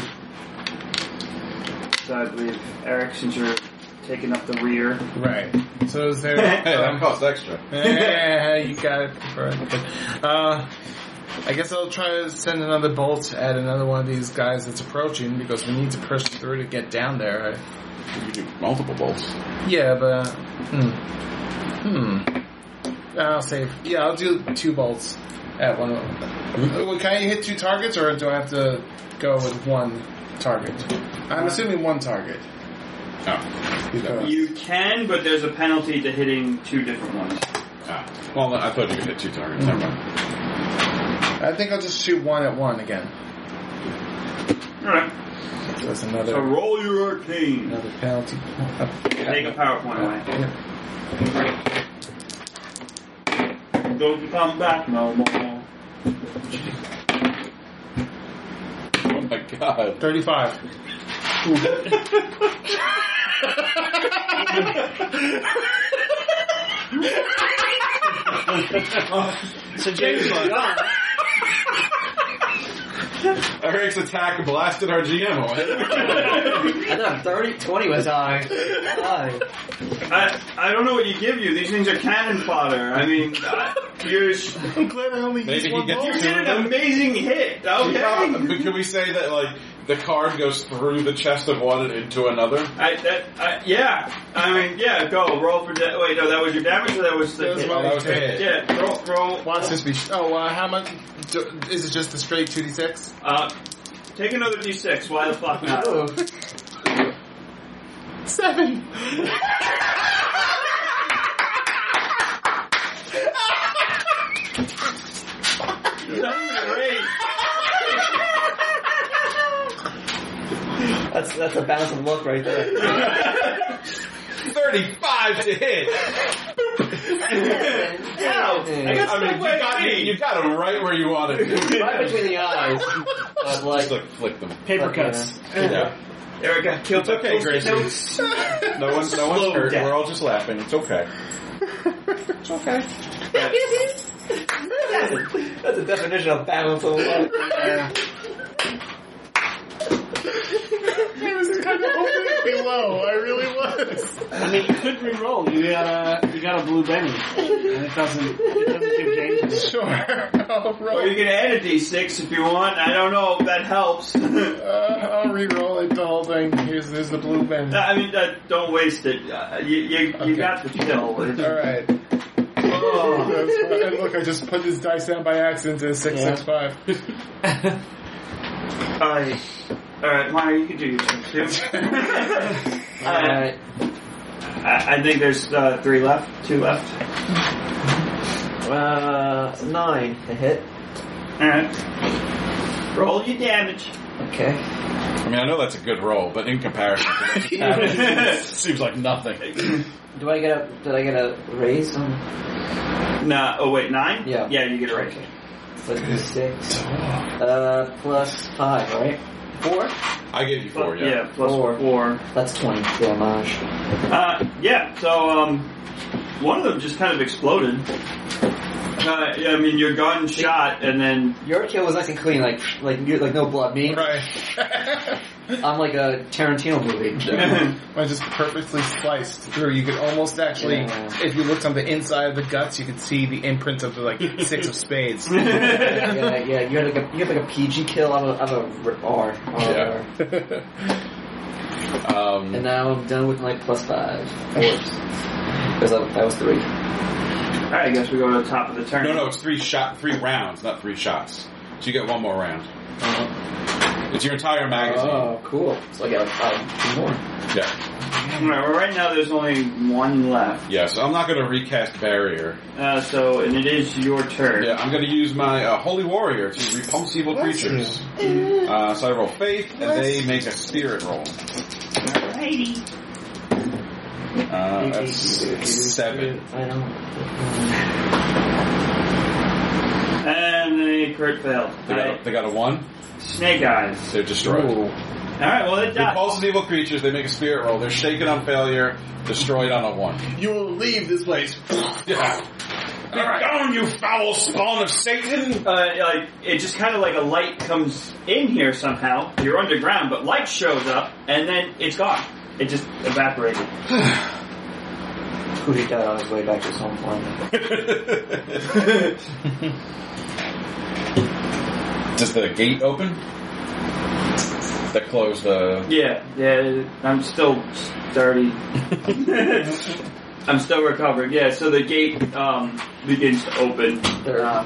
So I believe Eric, since you're taking up the rear. Right. So is there? Hey, that costs extra. Yeah, you got it. Uh, I guess I'll try to send another bolt at another one of these guys that's approaching because we need to push through to get down there. You do multiple bolts. Yeah, but hmm, hmm. I'll save. Yeah, I'll do two bolts at one of them. Well, can I hit two targets, or do I have to go with one target? I'm assuming one target. Oh. Because You can, but there's a penalty to hitting two different ones. Ah. Well, I thought you could hit two targets. Never mind. I think I'll just shoot one at one again. All right. So that's another So roll your arcane. another penalty. Take a power point away. Yeah. Don't come back no more. Oh my god. Thirty-five. So James is gone. Eric's attack blasted our G M away. I know, thirty, twenty was high. High. I, I don't know what you give you. These things are cannon fodder. I mean, uh, you're, I'm glad I only Maybe used he one gets ball. you did an amazing hit. Okay. But can we say that, like, the card goes through the chest of one and into another? I, that, I, yeah. I mean, yeah, go. Roll for da- Wait, no, that was your damage or that was the That was hit? my- Oh, that was the hit. Yeah, roll, roll. Watch this be. Oh, uh, how much? Do, is it just a straight two d six? Uh, take another d six. Why the fuck not? Oh. Seven. Great. That's that's a bouncing look right there. thirty-five to hit. Ow. I got I mean, you got, you, you got him right where you wanted to. Right between the eyes. But like, Just like flick them. Paper Fuck cuts. Yeah. Eric got killed. It's okay, by Gracie. Post-it notes. No one's, no one's Slow hurt. death. We're all just laughing. It's okay. It's okay. that's a definition of balance of luck. Yeah. I was kind of hoping it'd be low. I really was. I mean, you could re-roll. You got a you got a blue Benny, and it doesn't it doesn't give James. Sure. I'll roll. Or you can add a d six if you want. I don't know if that helps. Uh, I'll re-roll it, the whole thing. Here's, here's the blue bin. I mean, uh, don't waste it. Uh, you you, you Okay. got the kill. Alright. Oh. That's fine. And look, I just put this dice down by accident to six six five. Alright. Alright, Maya, you can do your turn too. Alright. I, I think there's uh, three left. Two left. Uh, nine to hit. Alright. Roll your damage. Okay. I mean, I know that's a good roll, but in comparison to that, it seems like nothing. Do I get a, did I get a raise on? Nah, oh wait, nine? Yeah. Yeah, you get a raise. So six. Uh, plus five, right? Four? I gave you four, yeah. Yeah, plus Four. four. That's twenty damage. Uh, yeah, so, um, one of them just kind of exploded. Uh, yeah, I mean, your gun shot, and then... Your kill was nice and clean, like, like, you like no blood. Me, Right. I'm like a Tarantino movie. I just perfectly sliced through. You could almost actually, Yeah. if you looked on the inside of the guts, you could see the imprint of the like six of spades. yeah, yeah, you had like a you had like a P G kill out of, out of a R. Yeah. Um, And now I'm done with my plus five force. Because that, that was three. Alright, I guess we go to the top of the turn. no, no, it's three shot, three rounds, not three shots. So you get one more round. It's your entire magazine. Oh, cool. So I got five more. Yeah. Alright, well, right now there's only one left. Yeah, so I'm not going to recast Barrier. Uh, so, and it is your turn. Yeah, I'm going to use my uh, Holy Warrior to repulse evil Bless creatures. Uh, so I roll Faith, and they make a Spirit roll. Alrighty. Uh, that's seven. I don't. And they crit failed. They got, a, they got a one. Snake eyes. They're destroyed. Ooh. Alright, well, it died. Repulses evil creatures, they make a Spirit roll. They're shaken on failure, destroyed on a one. You will leave this place. Yeah. Be gone, you foul spawn of Satan! Uh, like, it just kind of like a light comes in here somehow. You're underground, but light shows up, and then it's gone. It just evaporated. Pootie died on his way back to his home planet. Does the gate open? That closed the... Yeah, yeah, I'm still sturdy. I'm still recovering. Yeah, so the gate um, begins to open. They're, Uh,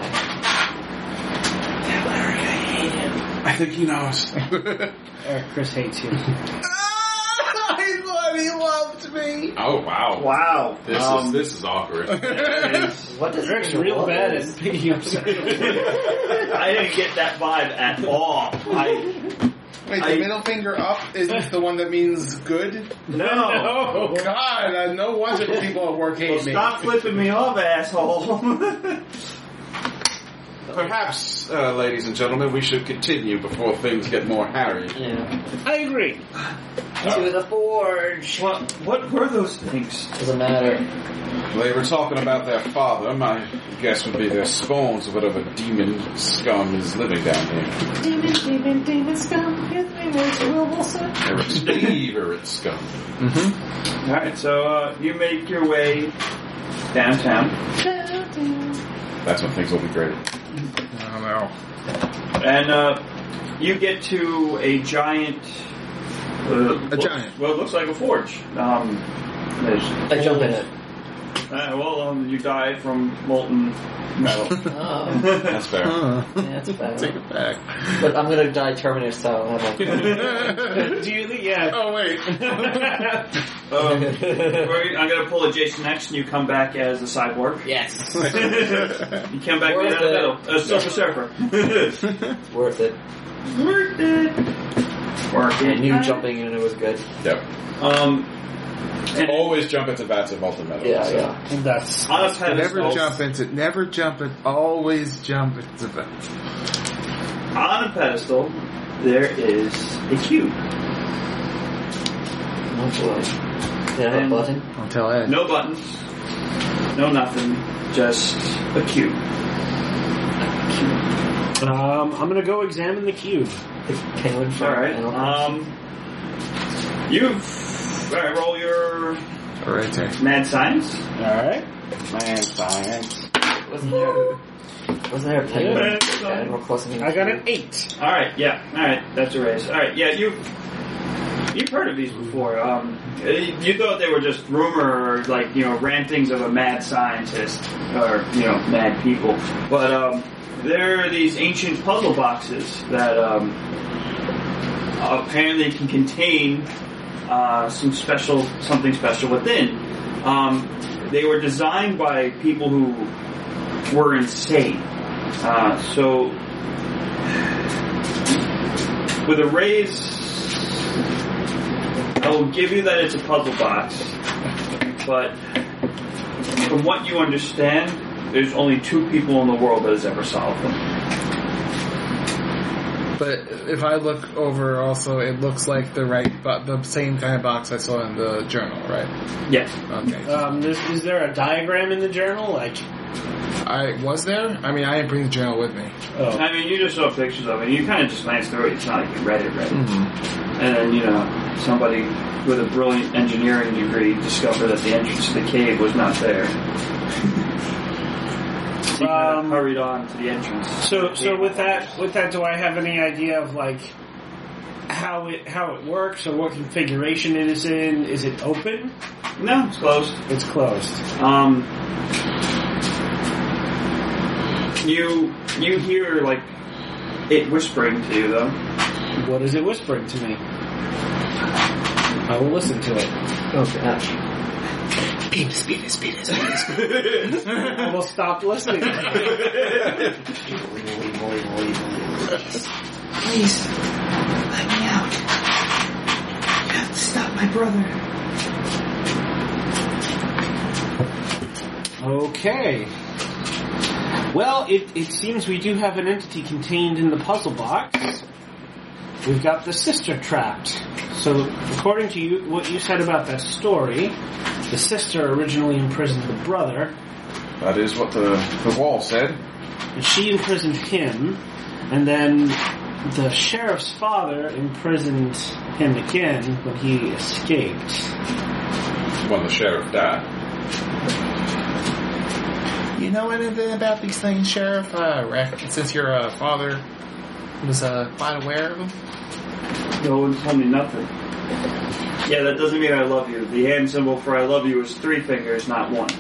I think he knows. Eric, Chris hates you. I thought he loved me. Oh, wow. wow. This Um, is this is awkward. what does Eric's it mean? real What bad is- at picking up stuff. I didn't get that vibe at all. I Wait, the I- middle finger up isn't the one that means good? no. Oh, God, uh, no wonder people at work hate Well, me. stop flipping me off, asshole. perhaps, uh, ladies and gentlemen, we should continue before things get more hairy. Yeah. I agree. To the forge. What, what were those things? Doesn't matter. They were talking about their father. My guess would be their spawns of whatever demon scum is living down here. Demon, demon, demon scum. His name is Will Wilson. Eric's favorite scum. Mm-hmm. Alright, so uh, you make your way downtown. That's when things will be great. I don't know. And uh, you get to a giant... Uh, A giant. Well, it looks like a forge. Um, there's I jump in it. Uh, well, um, you die from molten metal. Oh. That's fair. Huh. Yeah, that's bad. Take it back. But I'm gonna die Terminator style. I'm like, Do you think? Yeah. Oh, wait. um, we're- I'm going to pull a Jason X and you come back as a cyborg. yes. You come back Worth made out of it. metal. A Silver Surfer. It's worth it. Worth it. Worth And it. you jumping in it was good. Yep. Um, and Always jump into vats of molten metal. Yeah, so. yeah. That's on a pedestal, Never jump into Never jump it. Always jump into the... on a pedestal, there is a cube. Oh boy. Did I have a And- button? Don't tell Ed. No buttons, no nothing, just a cube. Um, I'm gonna go examine the cube. The penguin All from right. Animal Um, you've all right, roll your Right there. mad science. All right. Man, science. Wasn't there, wasn't there a penguin Yeah. Animal Crossing? I got an eight. All right, yeah, all right, that's a raise. All right, yeah, you you've heard of these before. Um, you thought they were just rumor, or like you know, rantings of a mad scientist or you know, mad people. But um, there are these ancient puzzle boxes that um, apparently can contain uh, some special, something special within. Um, they were designed by people who were insane. Uh, so, with a raise, I will give you that it's a puzzle box, but from what you understand, there's only two people in the world that has ever solved them. But if I look over, also, it looks like the right, but the same kind of box I saw in the journal, right? Yes. Okay. Um, is, is there a diagram in the journal? Like, I was there. I mean, I didn't bring the journal with me. oh, I mean, you just saw pictures of it. You kind of just glanced through it. It's not like you read it, right? Mm-hmm. And then, you know, somebody with a brilliant engineering degree discovered that the entrance to the cave was not there. So you kind of Um, hurried on to the entrance. so so with that with that, do I have any idea of like how it how it works or what configuration it is in? Is it open? No, it's closed. It's closed. Um, you you hear like it whispering to you though. What is it whispering to me? I will listen to it. Oh gosh. Penis, penis, penis, penis. I will stop listening. Please, let me out. You have to stop my brother. Okay. Well, it, it seems we do have an entity contained in the puzzle box. We've got the sister trapped. So, according to you, what you said about that story, the sister originally imprisoned the brother, That is what the, the wall said. and she imprisoned him, and then the sheriff's father imprisoned him again when he escaped. When the sheriff died. You know anything about these things, Sheriff? Uh, Rick, since your uh, father was uh, quite aware of them. No one told me nothing. Yeah, that doesn't mean I love you. The hand symbol for I love you is three fingers, not one.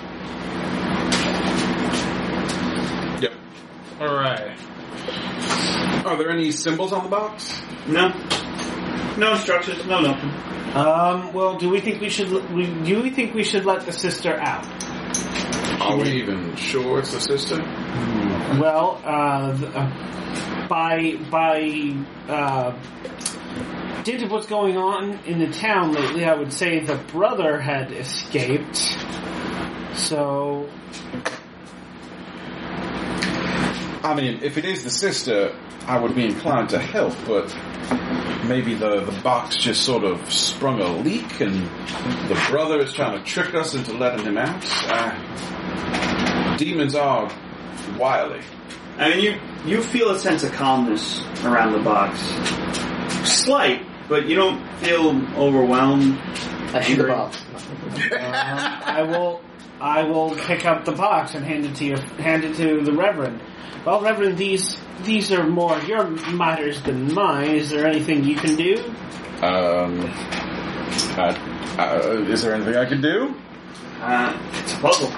Yep. Alright. Are there any symbols on the box? No. No instructions, no nothing. Um, well, do we think we should, we, do we think we should let the sister out? Are we even sure it's the sister? Well, uh, the, uh by, by, uh, due to what's going on in the town lately, I would say the brother had escaped. So, I mean, if it is the sister, I would be inclined to help, but maybe the, the box just sort of sprung a leak and the brother is trying to trick us into letting him out. Uh, demons are wily. I mean, you you feel a sense of calmness around the box. Slight, but you don't feel overwhelmed. I shoot the box. Um, I will, I will pick up the box and hand it to your, hand it to the Reverend. Well, Reverend, these these are more your matters than mine. Is there anything you can do? Um, uh, uh, is there anything I can do? Uh, it's a puzzle.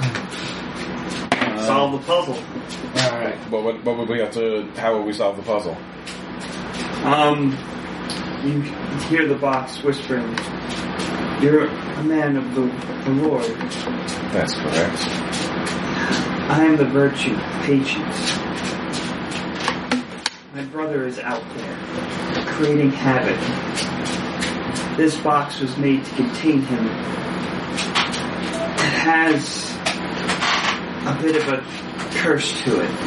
Uh, Solve the puzzle. All right. What, what, what would we have to? How would we solve the puzzle? Um, you hear the box whispering, "You're a man of the, the Lord. That's correct. I am the virtue, patience. My brother is out there, creating havoc. This box was made to contain him. It has a bit of a curse to it.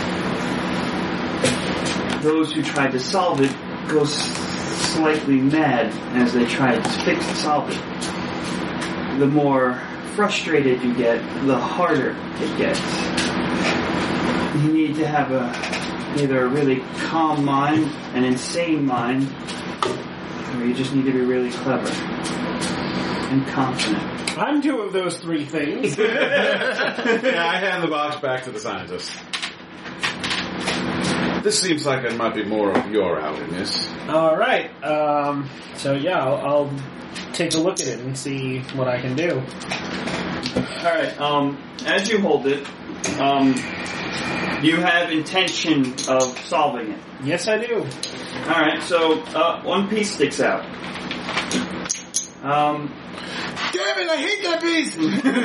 Those who tried to solve it go s- slightly mad as they try to fix and solve it. The more frustrated you get, the harder it gets. You need to have a either a really calm mind, an insane mind, or you just need to be really clever and confident." I'm two of those three things. Yeah, I hand the box back to the scientist. This seems like it might be more of your alley, miss. All right. Um, so yeah, I'll, I'll take a look at it and see what I can do. Alright, um, as you hold it, um, you have intention of solving it. Yes, I do. Alright, so, uh, one piece sticks out. Um, Damn it, I hate that piece!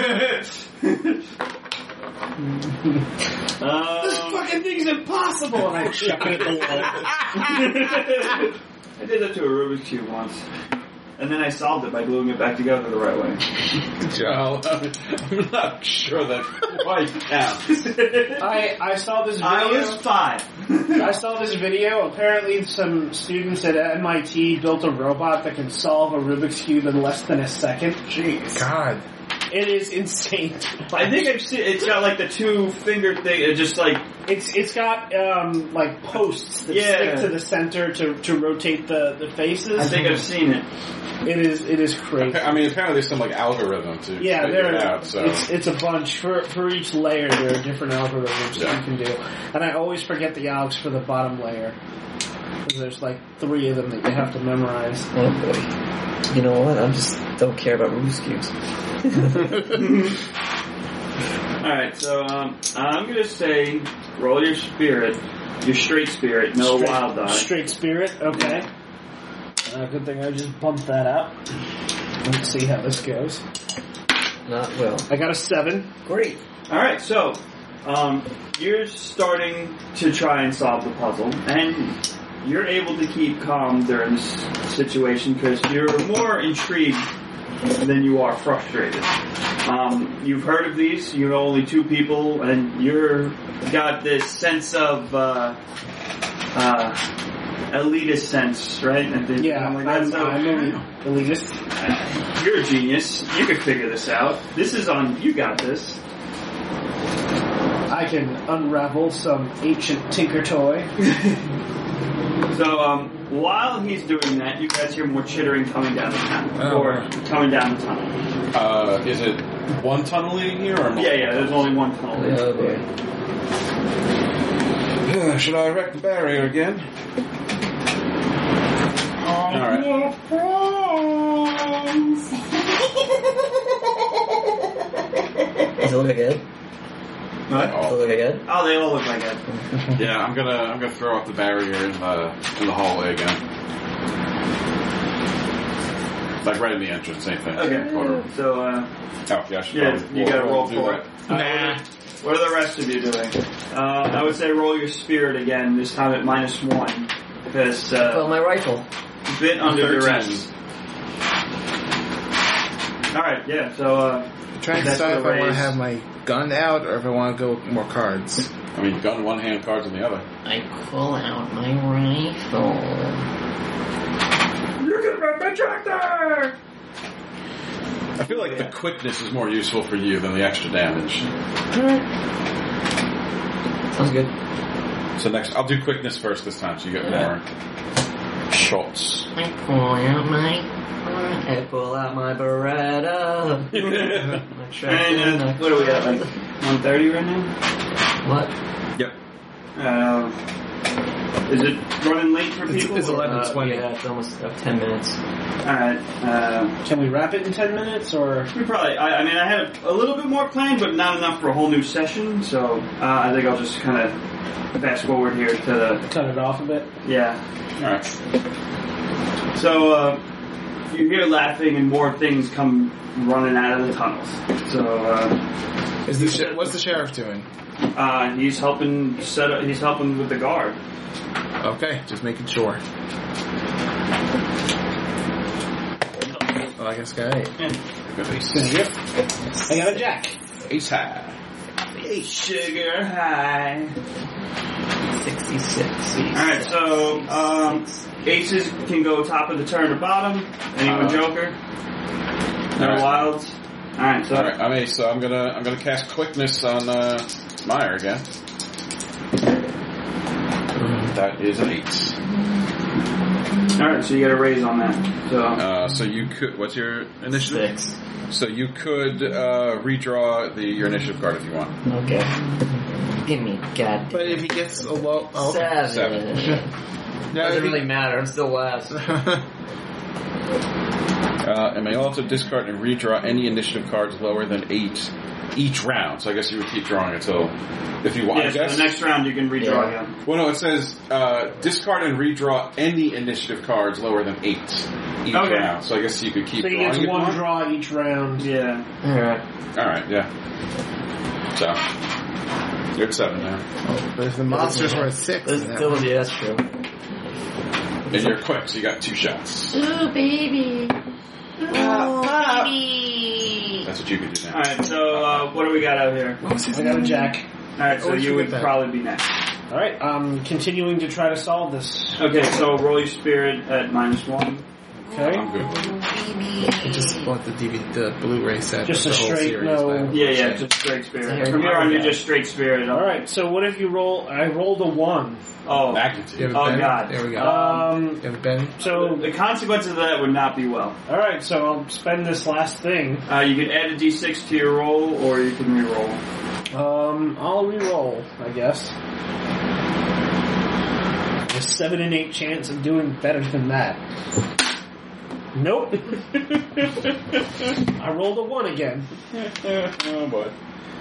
um, This fucking thing's impossible, and I chuck it at the wall. I did that to a Rubik's Cube once. And then I solved it by gluing it back together the right way. Well, I'm not sure that quite counts. I I saw this video. I was five. I saw this video. Apparently, some students at M I T built a robot that can solve a Rubik's Cube in less than a second. Jeez. God. It is insane. I think I've seen, it's got like the two finger thing, it just like, It's it's got um, like posts that Yeah. stick to the center to, to rotate the, the faces. I think I've seen it. It is it is crazy. I mean, apparently there's some like algorithm to Yeah, figure there it out. So it's it's a bunch for for each layer. There are different algorithms Yeah. that you can do, and I always forget the algs for the bottom layer because there's like three of them that you have to memorize. Oh boy. You know what? I just don't care about Rubik's Cubes. Alright, so um, I'm going to say roll your spirit, your straight spirit, no straight, wild die. Straight spirit, okay. Uh, good thing I just bumped that up. Let's see how this goes. Not well. I got a seven. Great. Alright, so um, you're starting to try and solve the puzzle, and you're able to keep calm during this situation because you're more intrigued than you are frustrated. Um, you've heard of these, you're only two people, and you're got this sense of uh, uh, elitist sense, right? I think, Yeah, something like that. I'm, So, I'm elitist. uh, you're a genius. You could figure this out. This is on. You got this. I can unravel some ancient tinker toy. So, um, while he's doing that, you guys hear more chittering coming down the tunnel. Oh, or wow. coming down the tunnel. uh, is it one tunnel leading here or multiple? Yeah, yeah, there's only one tunnel. Oh boy. Should I erect the barrier again? All right. Does it look like Ed? What? Does it look like Ed? Oh, they all look like it. Yeah, I'm gonna I'm gonna throw up the barrier in the in the hallway again. Like right in the entrance, same thing. Okay. Quarter. So, uh, Oh, yeah, I should yeah, probably you gotta roll do for that. it. Nah. What are the rest of you doing? Uh, I would say roll your spirit again, this time at minus one. Because, Well, uh, my rifle. a bit under thirteen. duress. Alright, yeah, so, uh, I'm trying to That's decide if the I want to raise. have my gun out or if I want to go with more cards. I mean, gun in one hand, cards in the other. I pull out my rifle. You're gonna wreck my tractor! I feel like the quickness is more useful for you than the extra damage. Sounds good. So next, I'll do quickness first this time, so you get more shots. I pull out my... I pull out my Beretta. My tractor. And uh, what are we at, like one thirty right now? What? Yep. Uh, is it running late for It's, people? it's or- eleven twenty. Uh, yeah, it's almost uh, ten minutes. Alright, uh, Can we wrap it in ten minutes, or? we probably, I, I mean, I had a little bit more planned, but not enough for a whole new session, so uh, I think I'll just kind of fast forward here to the, Cut it off a bit? yeah. Alright. So, uh, you hear laughing and more things come running out of the tunnels. So, uh, Is the sh- what's the sheriff doing? uh, he's helping set up, he's helping with the guard. Okay, just making sure. Well, I guess got eight. I got a jack. Ace high. Sugar high. sixty-six. Alright, so, um, aces can go top of the turn or bottom. Anyone Uh, joker? No alright. wilds? Alright, so, Alright, I'm Ace, so I'm gonna I'm gonna cast quickness on uh, Meyer again. That is an eight. alright, so you get a raise on that. So, Uh, so you could. What's your initiative? Six. So you could uh, redraw the your initiative card if you want. Okay. Give me god. But if he gets a low, oh, okay. Seven. Seven. No, Doesn't if he- really matter. I'm still last. Uh, and may also discard and redraw any initiative cards lower than eight each round. So I guess you would keep drawing until if you want. yeah, I so guess. the next round you can redraw Yeah. again. Well, no, it says uh, discard and redraw any initiative cards lower than eight each Okay. round. So I guess you could keep So he drawing. gets if you one want. draw each round. Yeah. Alright. All right, yeah. So you're at seven now, But if the monsters were at six, That's then that still, would- yeah, that's true. and you're quick, so you got two shots. Ooh, baby. Ooh, baby. That's what you could do now. Alright, so, uh, what do we got out here? What was his I got a name? jack. Alright, so Oh, you shoot would that. probably be next. Alright, I'm continuing to try to solve this. Okay, so roll your spirit at minus one. Okay? I'm good. I just bought the D V D, the Blu-ray set. Just of a the whole straight series, no. but- Yeah, yeah, just straight spirit. Here, From here on, you're okay. just straight spirit. Alright, so what if you roll... I rolled a one. Oh, You Magnitude. have a Oh, pen? God. There we go. Um, you have a pen? so... the consequences of that would not be well. Alright, so I'll spend this last thing. Uh, you can add a d six to your roll, or you can re-roll. Um, I'll re-roll, I guess. A seven and eight chance of doing better than that. Nope. I rolled a one again. Oh boy.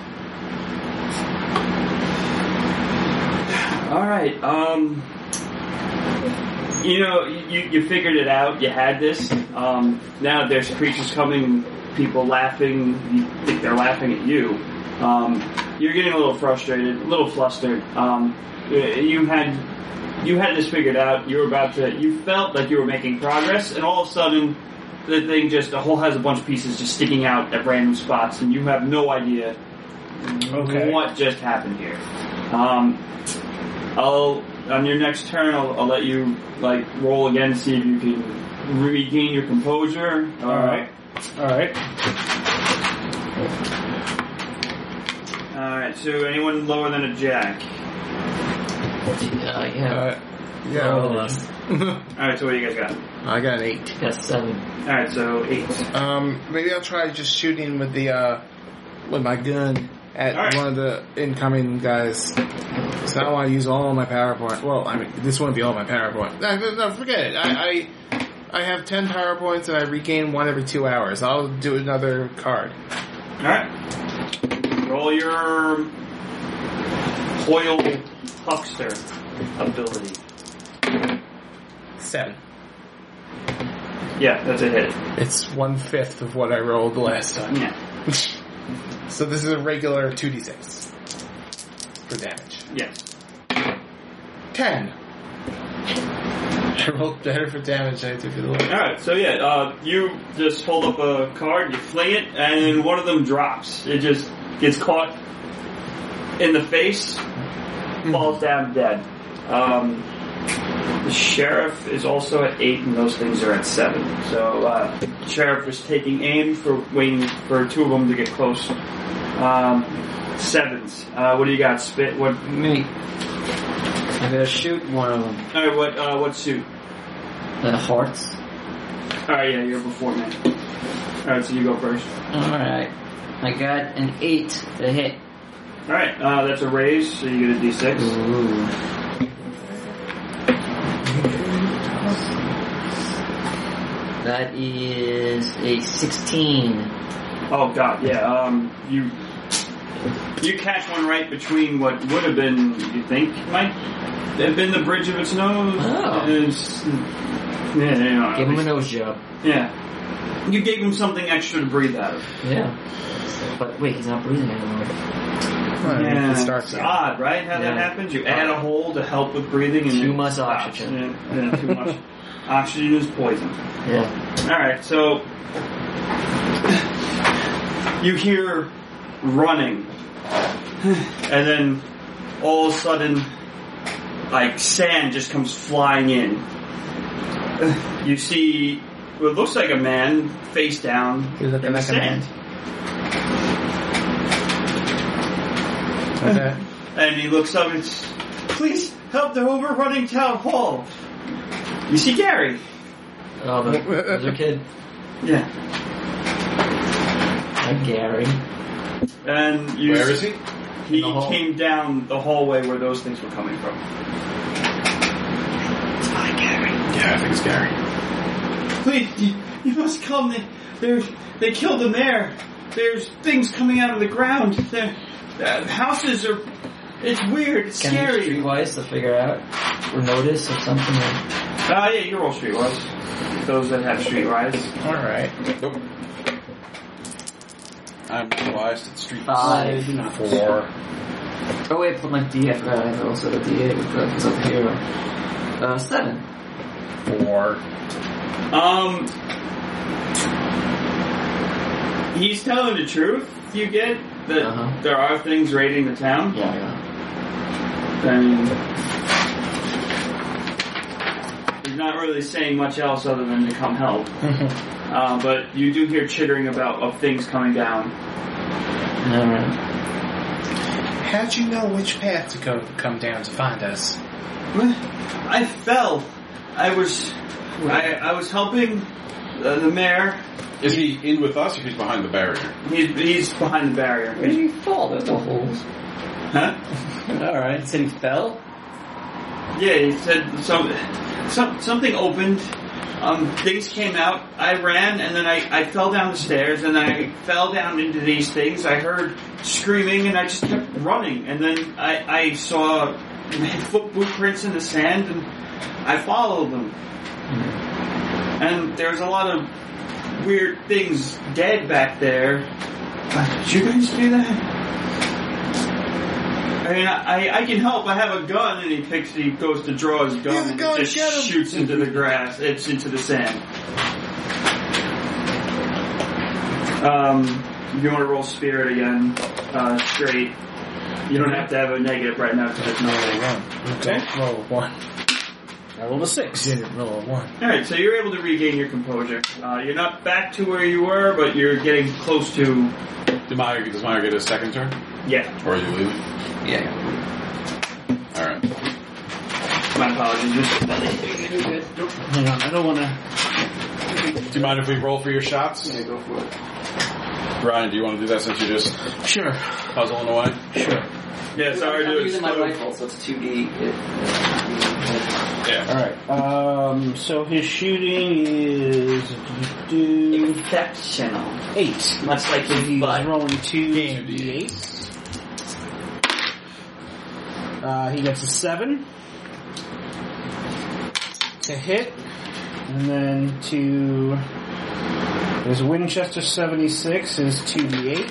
Alright, um... You know, you, you figured it out, you had this. Um, now there's creatures coming, people laughing, you think they're laughing at you. Um, you're getting a little frustrated, a little flustered. Um, you had you had this figured out, you were about to, you felt like you were making progress, and all of a sudden, the thing just, the hole has a bunch of pieces just sticking out at random spots, and you have no idea Okay. what just happened here. Um, I'll on your next turn, I'll, I'll let you like roll again, see if you can regain your composure. Uh, Alright. Alright. All right. So anyone lower than a jack? Uh, yeah. Uh, yeah, Oh, all of yeah. us. All right. So what do you guys got? I got an eight. Got seven. All right. So eight. Um, maybe I'll try just shooting with the uh, with my gun at All right. one of the incoming guys. So I don't want to use all my power point. Well, I mean, this won't be all my power point. No, no, no, forget it. I, I I have ten power points and I regain one every two hours. I'll do another card. All right. Roll your Hoyle Huckster ability. Seven. Yeah, that's a hit. It's one fifth of what I rolled the last time. Yeah. So this is a regular two d six for damage. Yes. Ten. I rolled better for damage than I did for the last. All right. So yeah, uh, you just hold up a card, you fling it, and one of them drops. It just gets caught in the face, falls down dead. Um, the sheriff is also at eight, and those things are at seven. So uh, the sheriff was taking aim for waiting for two of them to get close. Um, sevens. Uh, what do you got? Spit. What? Me. I'm gonna shoot one of them. All right. What? Uh, what suit? The hearts. All right. Yeah, you're before me. All right. So you go first. Alright. I got an eight to hit. All right. Uh, that's a raise. So you get a d six. Ooh. That is a sixteen. Oh God. Yeah. Um. You. You catch one right between what would have been, you think, might have been the bridge of its nose. Oh. It's, yeah, you know, Give him a nose job. Yeah. You gave him something extra to breathe out of. Yeah. But wait, he's not breathing anymore. Well, Yeah, it starts it's again. odd, right? How that Yeah. happens. You add a hole to help with breathing, and Too it much stops. oxygen. Yeah, yeah, too much. Oxygen is poison. Yeah. All right, so you hear running, and then all of a sudden, like sand just comes flying in. You see what looks like a man face down He's looking in the like a sand. Okay. And he looks up and says, "Please help the overrunning town hall." You see Gary. Oh, the other kid. Yeah. Hi, Gary. And you Where is he? He In the hall? came down the hallway where those things were coming from. Yeah, I think it's Gary. Please, you, you must come. They, they're, they killed the mayor. There's things coming out of the ground. There, uh, houses are. It's weird. It's Can you scary. streetwise to figure out or notice or something? Ah, uh, yeah, you roll streetwise. Those that have streetwise. Alright. Nope. I'm biased at street. Five. Four. Oh wait, put my D. I forgot. I also got D eight because up here. Uh, seven. Four. Um, he's telling the truth. You get that Uh-huh. there are things raiding the town. Yeah, yeah. I mean, he's not really saying much else other than to come help. uh, but you do hear chittering about of things coming down. Alright. How'd you know which path to go come down to find us? I fell. I was, I, I was helping uh, the mayor. Is he in with us or he's behind the barrier? He's he's behind the barrier. Where did you fall? There's no holes. Huh? Alright. Said he fell? Yeah, he said some, some something opened. Um, things came out. I ran, and then I, I fell down the stairs, and then I fell down into these things. I heard screaming, and I just kept running. And then I, I saw foot footprints in the sand, and I followed them. And there's a lot of weird things dead back there. Uh, did you guys do that? I mean, I, I can help. I have a gun, and he picks. He goes to draw his gun, Yeah, and gun, it just get him. shoots into the grass. It's into the sand. Um, if you want to roll spirit again, uh, straight. You don't have to have a negative right now because it's not. Okay. Roll one. I rolled a six. Didn't roll a one. All right, so you're able to regain your composure. Uh, you're not back to where you were, but you're getting close to. Does Meyer, does Meyer get a second turn? Yeah. Or are you leaving? Yeah. Alright. My apologies. Hang on, I don't want to. Do you mind if we roll for your shots? Yeah, go for it. Ryan, do you want to do that since you're just Sure. puzzling away? Sure. Yeah, sorry I'm to using my explode. rifle, so it's two D. Yeah. Alright, um, so his shooting is do Exceptional. eight. Much like his He's butt. rolling two d eight. Uh, he gets a seven to hit, and then to his Winchester seventy-six is two d eight,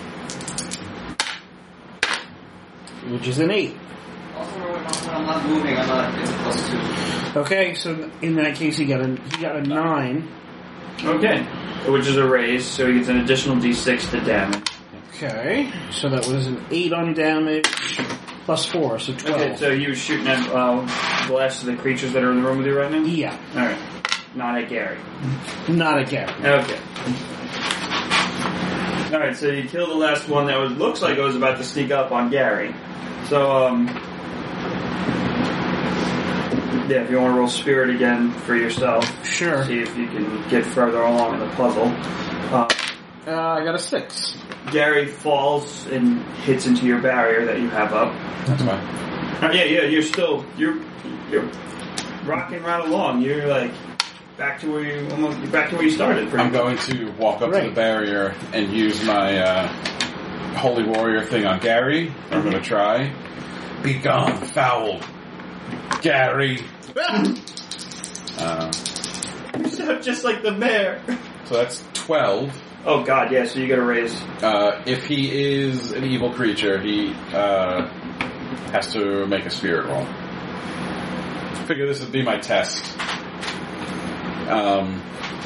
which is an eight. Also, I'm not moving. I'm not. It's a plus two. Okay, so in that case, he got a he got a nine. Okay. Which is a raise, so he gets an additional d six to damage. Okay, so that was an eight on damage. plus four, so twelve. Okay, so you were shooting at uh, the last of the creatures that are in the room with you right now? Yeah, Alright. Not at Gary. not again. Okay. Alright, so you kill the last one that was looks like it was about to sneak up on Gary. So, um... yeah, if you want to roll spirit again for yourself. Sure. See if you can get further along in the puzzle. Uh, Uh, I got a six. Gary falls and hits into your barrier that you have up. That's fine. Uh, yeah, yeah, you're still, you're, you're rocking right along. You're like, back to where you, almost, back to where you started. pretty I'm much. going to walk up to Right. the barrier and use my uh, Holy Warrior thing on Gary. I'm going to try. Be gone, foul, Gary. uh, You sound just like the mayor. so that's twelve. Oh god, yeah, so you gotta raise. Uh, if he is an evil creature, he uh, has to make a spirit roll. Figure this would be my test. Um,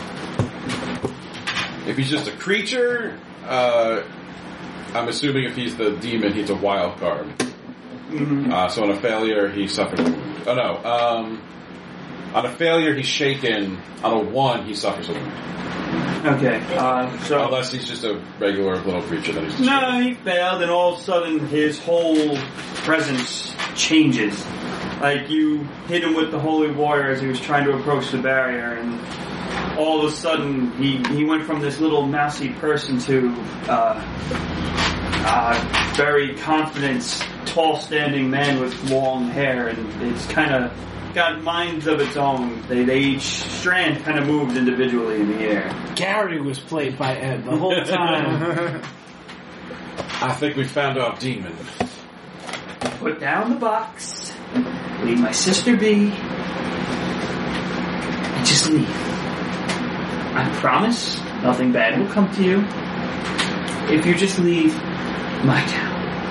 if he's just a creature, uh, I'm assuming if he's the demon, he's a wild card. Mm-hmm. Uh, so on a failure, he suffers a wound. Oh no, um, on a failure, he's shaken. On a one, he suffers a wound. Okay, uh, so. Unless he's just a regular little creature that he's destroyed. No, he failed, and all of a sudden his whole presence changes. Like, you hit him with the Holy Warrior as he was trying to approach the barrier, and all of a sudden he, he went from this little mousy person to uh, uh, very confident, tall-standing man with long hair, and it's kind of got minds of its own. They, they each strand kind of moved individually in the air. Gary was played by Ed the whole time. I think we found our demon. Put down the box. Leave my sister be. And just leave. I promise nothing bad will come to you if you just leave my town.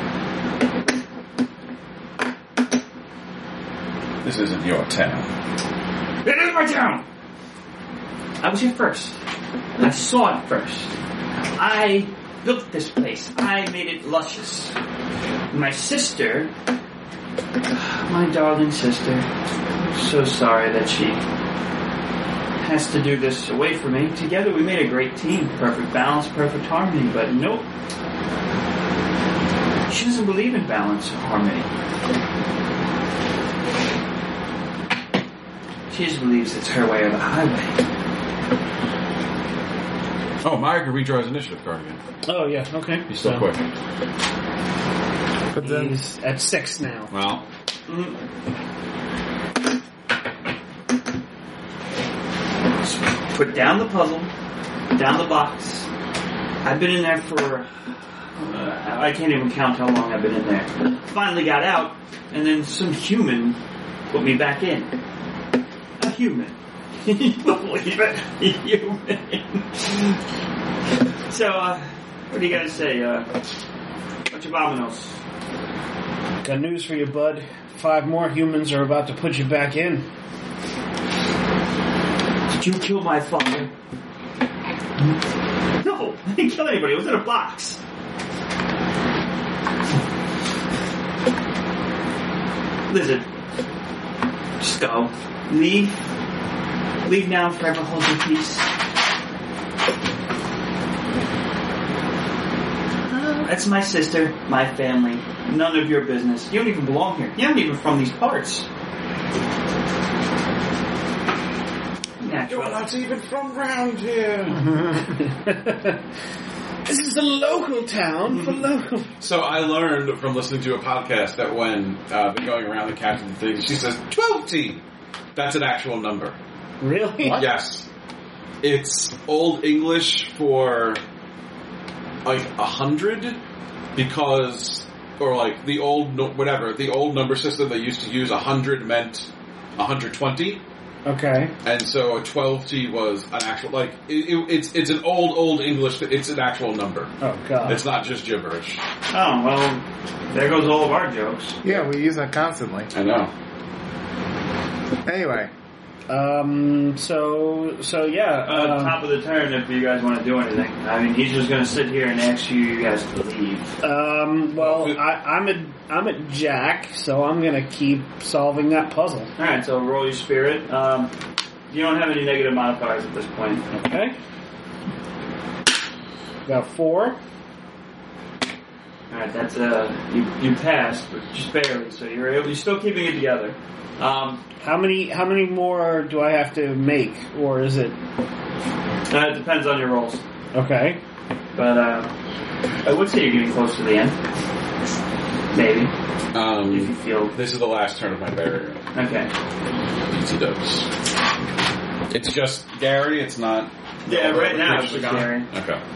This isn't your town. It is my town! I was here first. I saw it first. I built this place. I made it luscious. My sister, my darling sister, I'm so sorry that she has to do this away from me. Together we made a great team. Perfect balance, perfect harmony, but nope. She doesn't believe in balance or harmony. She just believes it's her way or the highway. Oh, Meyer can redraw his initiative card again. Oh, yeah, okay. He's still So, quick. But then, He's at six now. Well, Put down the puzzle, down the box. I've been in there for, uh, I can't even count how long I've been in there. Finally got out, and then some human put me back in. A human. Believe it? A human. So, uh, what do you guys say? Uh, bunch of abominos. Got news for you, bud. Five more humans are about to put you back in. Did you kill my father? No, I didn't kill anybody. It was in a box. Lizard, just go. Leave. Leave now and forever hold your peace. That's my sister, my family. None of your business. You don't even belong here. You aren't even from these parts. Natural. you're not even from round here. This is a local town for local. So I learned from listening to a podcast that when uh, they're going around the captain thing, she says twenty. That's an actual number. Really? Yes. It's Old English for like a hundred, because, or like the old, no- whatever, the old number system they used to use, a hundred meant one hundred twenty. Okay. And so a twelve T was an actual, like, it, it, it's it's an old, old English, it's an actual number. Oh, God. It's not just gibberish. Oh, well, there goes all of our jokes. yeah, we use that constantly. I know. Anyway, Um. So. So yeah. Uh, um, top of the turn, if you guys want to do anything. I mean, he's just going to sit here and ask you guys to leave. Um. Well, I, I'm a I'm a Jack, so I'm gonna keep solving that puzzle. All right, so roll your spirit. Um, you don't have any negative modifiers at this point. Okay. Got four. All right, that's uh, you you passed, but just barely. So you're able, you're still keeping it together. Um, How many how many more do I have to make, or is it? uh, it depends on your rolls, Okay. but uh, I would say you're getting close to the end. Maybe if you Um, feel this is the last turn of my barrier. okay. Easy dubs. It's just Gary. It's not. Yeah, all right the now it's creatures just are Gary. gone? Okay.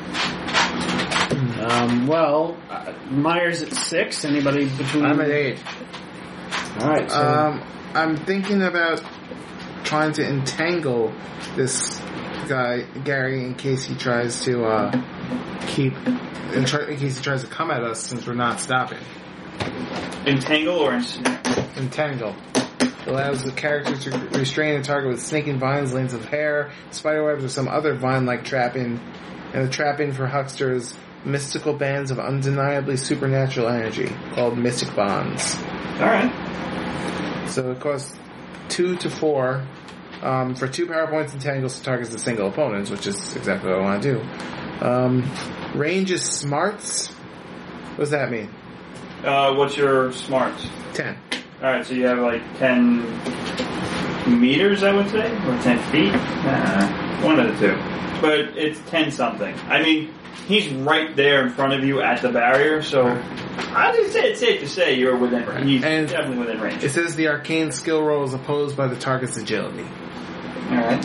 Um. Well, uh, Myers at six. Anybody between? I'm at eight. All right. So Um, I'm thinking about trying to entangle this guy, Gary, in case he tries to uh, keep, in, try, in case he tries to come at us since we're not stopping. Entangle or ensnare? Entangle. Allows the character to restrain the target with snaking vines, lanes of hair, spiderwebs, or some other vine-like trapping, and the trapping for hucksters, mystical bands of undeniably supernatural energy, called Mystic Bonds. All right. So it costs two to four. Um, for two power points, entangles targets the single opponents, which is exactly what I want to do. Um, range is smarts. What does that mean? Uh, what's your smarts? Ten. All right, so you have like ten meters, I would say, or ten feet. Uh, one of the two, but it's ten something. I mean, he's right there in front of you at the barrier, so I would say it's safe to say you're within. He's And definitely within range. It says the arcane skill roll is opposed by the target's agility. All right.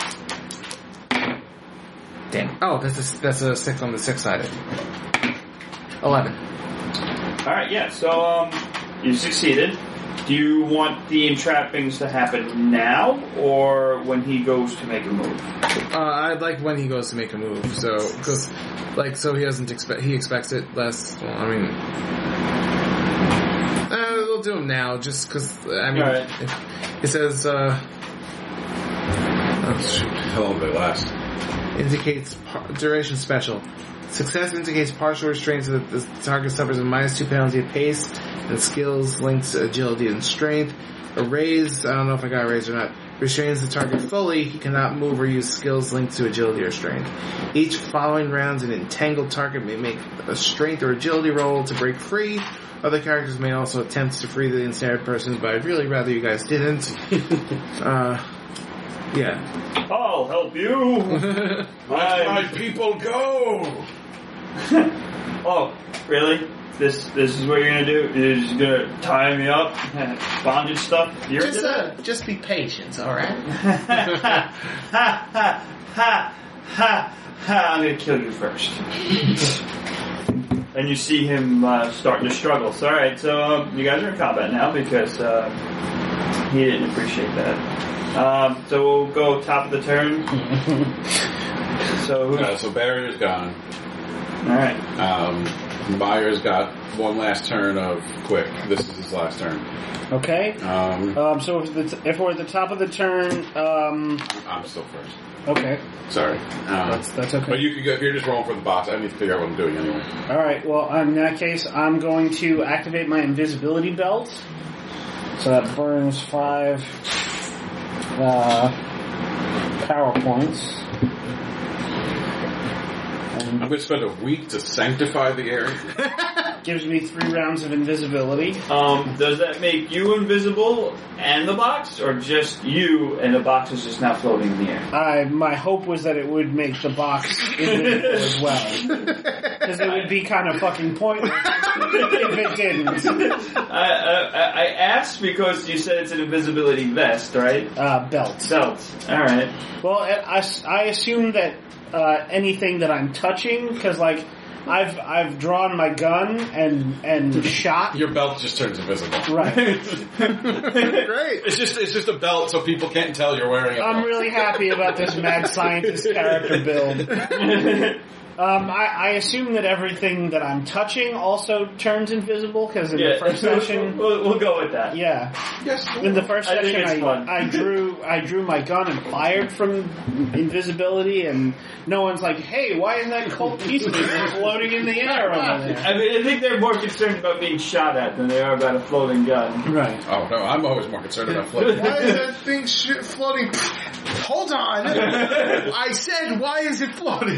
Damn. Oh, that's a, that's a six on the six sided. Eleven. All right, yeah. So um, you succeeded. Do you want the entrappings to happen now, or when he goes to make a move? Uh, I'd like when he goes to make a move. So, because, like, so he doesn't expect he expects it less. Well, I mean, uh, we'll do him now, just because. I mean, All right. if, it says. Uh, oh, shoot. How long do they last? Indicates par- duration special. Success indicates partial restraint so that the target suffers a minus two penalty of pace and skills linked to agility and strength. A raise, I don't know if I got a raise or not, restrains the target fully. He cannot move or use skills linked to agility or strength. Each following round, an entangled target may make a strength or agility roll to break free. Other characters may also attempt to free the ensnared person, but I'd really rather you guys didn't. uh, yeah. I'll help you. Let my people go! Oh, really? This this is what you're gonna do? You're just gonna tie me up, bondage stuff? You're Just, into uh, just be patient, alright? that? ha ha ha ha ha! I'm gonna kill you first. And you see him uh, starting to struggle. So, all right, so um, you guys are in combat now because uh, he didn't appreciate that. Um, so we'll go top of the turn. So who's Uh, so barrier's gone. all right? Um, Myers got one last turn of quick. This is his last turn. okay. Um, Um. So if, the t- if we're at the top of the turn, um. I'm still first. Okay. Sorry. Um, That's that's okay. But you could go, if you're just rolling for the boss, I need to figure out what I'm doing anyway. All right. Well, in that case, I'm going to activate my invisibility belt. So that burns five uh, power points. I'm And going to spend a week to sanctify the area. gives me three rounds of invisibility. Um, does that make you invisible and the box, or just you and the box is just now floating in the air? I my hope was that it would make the box invisible as well, because it would be kind of fucking pointless if it didn't. I, I, I asked because you said it's an invisibility vest, right? Uh, belt. Belt. All right. Well, I, I assume that uh, anything that I'm touching, because like I've I've drawn my gun and and shot. Your belt just turns invisible. Right. Great. It's just it's just a belt so people can't tell you're wearing it. I'm really happy about this mad scientist character build. Um, I, I assume that everything that I'm touching also turns invisible, because in Yeah. the first session, we'll, we'll go with that. yeah, Yes. in the first I think session it's I, fun. I drew I drew my gun and fired from invisibility, and no one's like, "Hey, why is that cold piece of me floating in the air over there?" I mean, I think they're more concerned about being shot at than they are about a floating gun. Right. Oh no, I'm always more concerned about floating. Why is that thing sh- floating? Hold on. I said, why is it floating?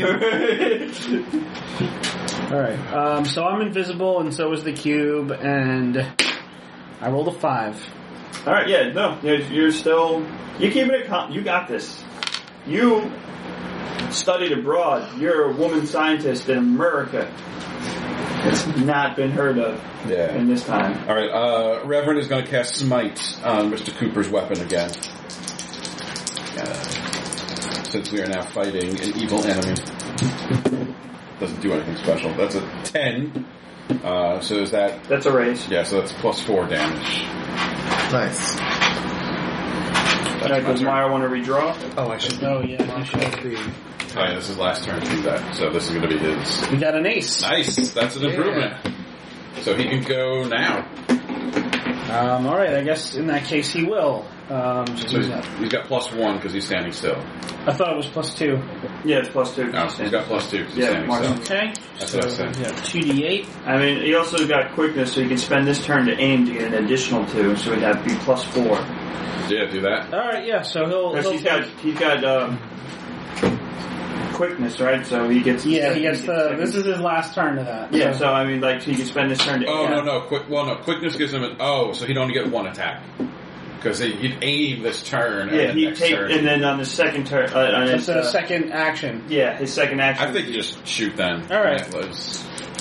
All right. Um, so I'm invisible, and so is the cube, and I rolled a five. All right, yeah, no, you're, you're still you keep it. Con- you got this. You studied abroad. You're a woman scientist in America. It's not been heard of Yeah. in this time. All right, uh, Reverend is going to cast Smite on Mister Cooper's weapon again. Uh, since we are now fighting an evil enemy. Doesn't do anything special. That's a ten. Uh, so is that... That's a raise. Yeah, so that's plus four damage. Nice. All right, does Meyer want to redraw? Oh, I should. Oh yeah, I should. The, Oh yeah, this is his last turn to do that. So this is going to be his... We got an ace. Nice! That's an improvement. So he can go now. Um, all right, I guess in that case he will. Um, so So he's he's, got- he's got plus one because he's standing still. I thought it was plus two. Yeah, it's plus two. No, he's got plus two because he's Yeah, standing Mark. still. Okay. That's so what I said. yeah, two d eight. I mean, he also got quickness, so he can spend this turn to aim to get an additional two, so he'd have to be plus four. Yeah, do that. All right, yeah. So he'll. Because he'll he's got he's got um, quickness, right? So he gets yeah, he gets the. second. This is his last turn to that. Yeah, so I mean, like he can spend this turn to Oh aim. no no quick well no quickness gives him an oh so he'd only get one attack because he'd aim this turn Yeah, and he next take turn. and then on the second turn, uh, on It's his, a uh, second action. yeah, his second action. I think you just shoot then. All right. That was-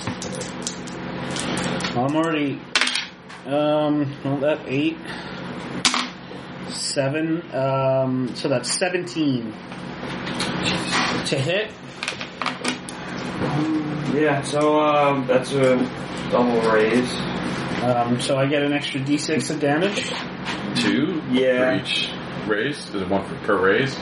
Well, I'm already. Um, well, that eight, seven. Um, so that's seventeen to hit. Yeah, so um, that's a double raise. Um, so I get an extra d six of damage. two Yeah. for each raise. Is it one for, per raise?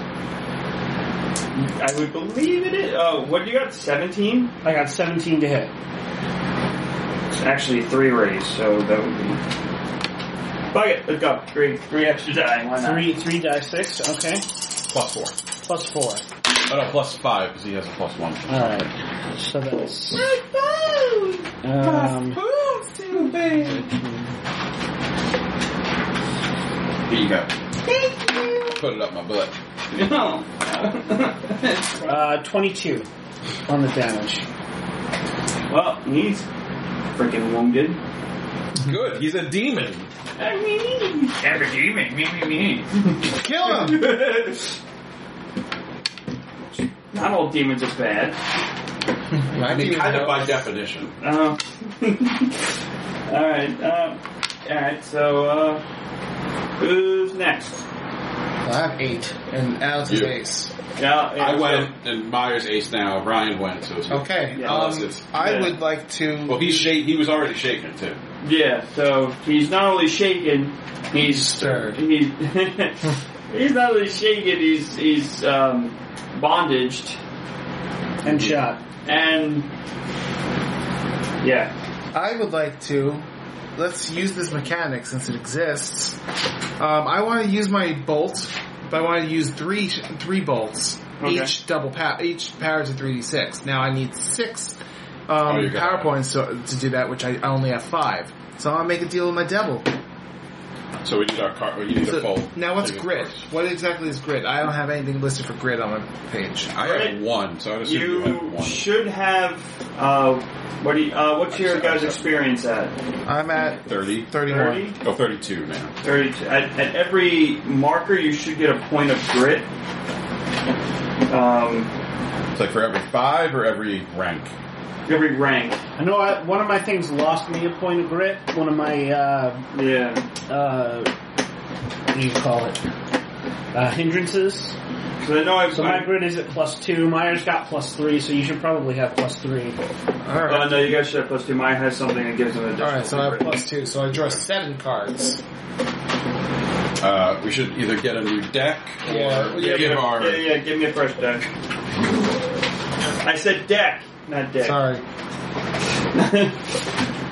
I would believe it is. Oh, what do you got? Seventeen. I got seventeen to hit. It's actually three raise, so that would be. Fuck it, let's go. Three, three extra die. Why not? Three, three die six. Okay, Plus four. plus four. Oh no, plus five because he has a plus one. All right. So that's. Um, Here you go. Put it up my butt. No. uh, twenty-two on the damage. Well, he's freaking wounded. Good. He's a demon. I mean, every demon. Me, me, me. kill him! Not all demons are bad. I mean, kind of by definition. Uh, all right. Uh, all right. So, uh, who's next? I have eight, and Alex is You. ace. Yeah, I went, and Myers ace now. Ryan went, so it's Okay, Yeah. um, Unless it's- I yeah. would like to... Well, he's shake. He was already shaken too. Yeah. So he's not only shaken, he's Stirred. He's he's not only shaken. He's he's um, bondaged And shot. and yeah. I would like to... Let's use this mechanic since it exists. Um, I want to use my bolt, but I want to use three three bolts. Okay. Each double power, each power to three d six. Now I need six Oh, um, you got power it. points to, to do that, which I only have five. So I'll make a deal with my devil. So we need our car. We need So, a full. now what's thing of grid? course. What exactly is grid? I don't have anything listed for grid on my page. I have one, so I'd assume you, have You one. should have. Uh, what do you, uh, what's your Sorry, guys' sorry. experience at? I'm at thirty. thirty-one. thirty? Oh, thirty-two now. thirty-two. At, at every marker, you should get a point of grit. Um, It's like for every five or every rank. every rank. I know I, one of my things lost me a point of grit. One of my, uh, Yeah. uh, what do you call it? Uh, hindrances. So I know I've. So my I, grit is at plus two. Myers got plus three, so you should probably have plus three. All uh, right. no, you guys should have plus two. Mine has something that gives them additional. All right, so I have grit. plus two. So I draw seven cards. Uh, we should either get a new deck or Yeah, Yeah, give yeah, our. yeah, yeah, give me a fresh deck. I said deck, not deck. Sorry.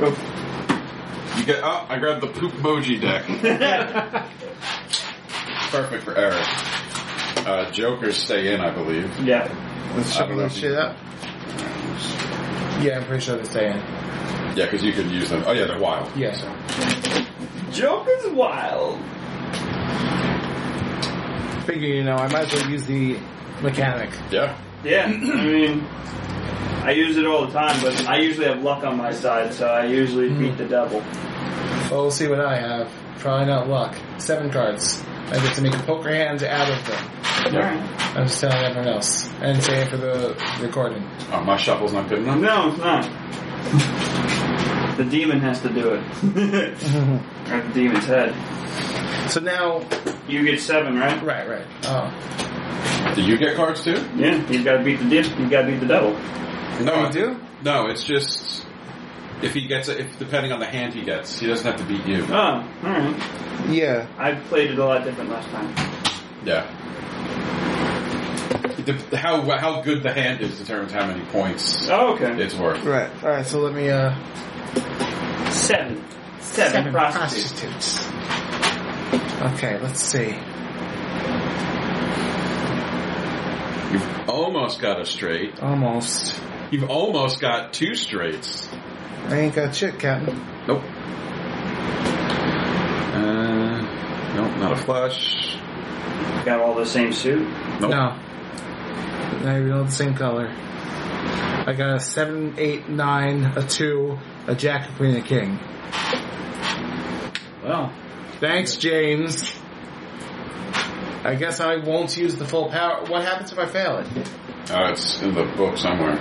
You get. Oh, I grabbed the poop emoji deck. perfect for Eric. Uh, Jokers stay in, I believe. Yeah. Let's I check don't that know. shit up. Yeah, I'm pretty sure they're staying. Yeah, because you can use them. Oh yeah, they're wild. Yeah. Joker's wild. Figure, you know, I might as well use the mechanic. Yeah. Yeah, I mean, I use it all the time, but I usually have luck on my side, so I usually Mm. beat the devil. Well, we'll see what I have. Probably not luck. Seven cards. I get to make a poker hand out of them. Alright. I'm just telling everyone else. And say it for the recording. Oh, my shuffle's not good enough. No, it's not. The demon has to do it. At the demon's head. So now... You get seven, right? Right, right. Oh. Do you get cards too? Yeah, you've got to beat the div- you've got to beat the devil. No, Oh, you I- do? No, it's just if he gets it. If depending on the hand he gets, he doesn't have to beat you. Oh, alright. Yeah. I played it a lot different last time. Yeah. The, how how good the hand is determines how many points Oh, okay. it's worth. Right. Alright, so let me, uh... Seven. Seven, prostitutes. prostitutes. Okay, let's see. You've almost got a straight. Almost. You've almost got two straights. I ain't got shit, Captain. Nope. Uh, nope, not a flush. Got all the same suit. Nope. No. Not even all the same color. I got a seven, eight, nine, a two, a jack, a queen, a king. Well, Thanks, James. I guess I won't use the full power. What happens if I fail it? Oh, it's in the book somewhere.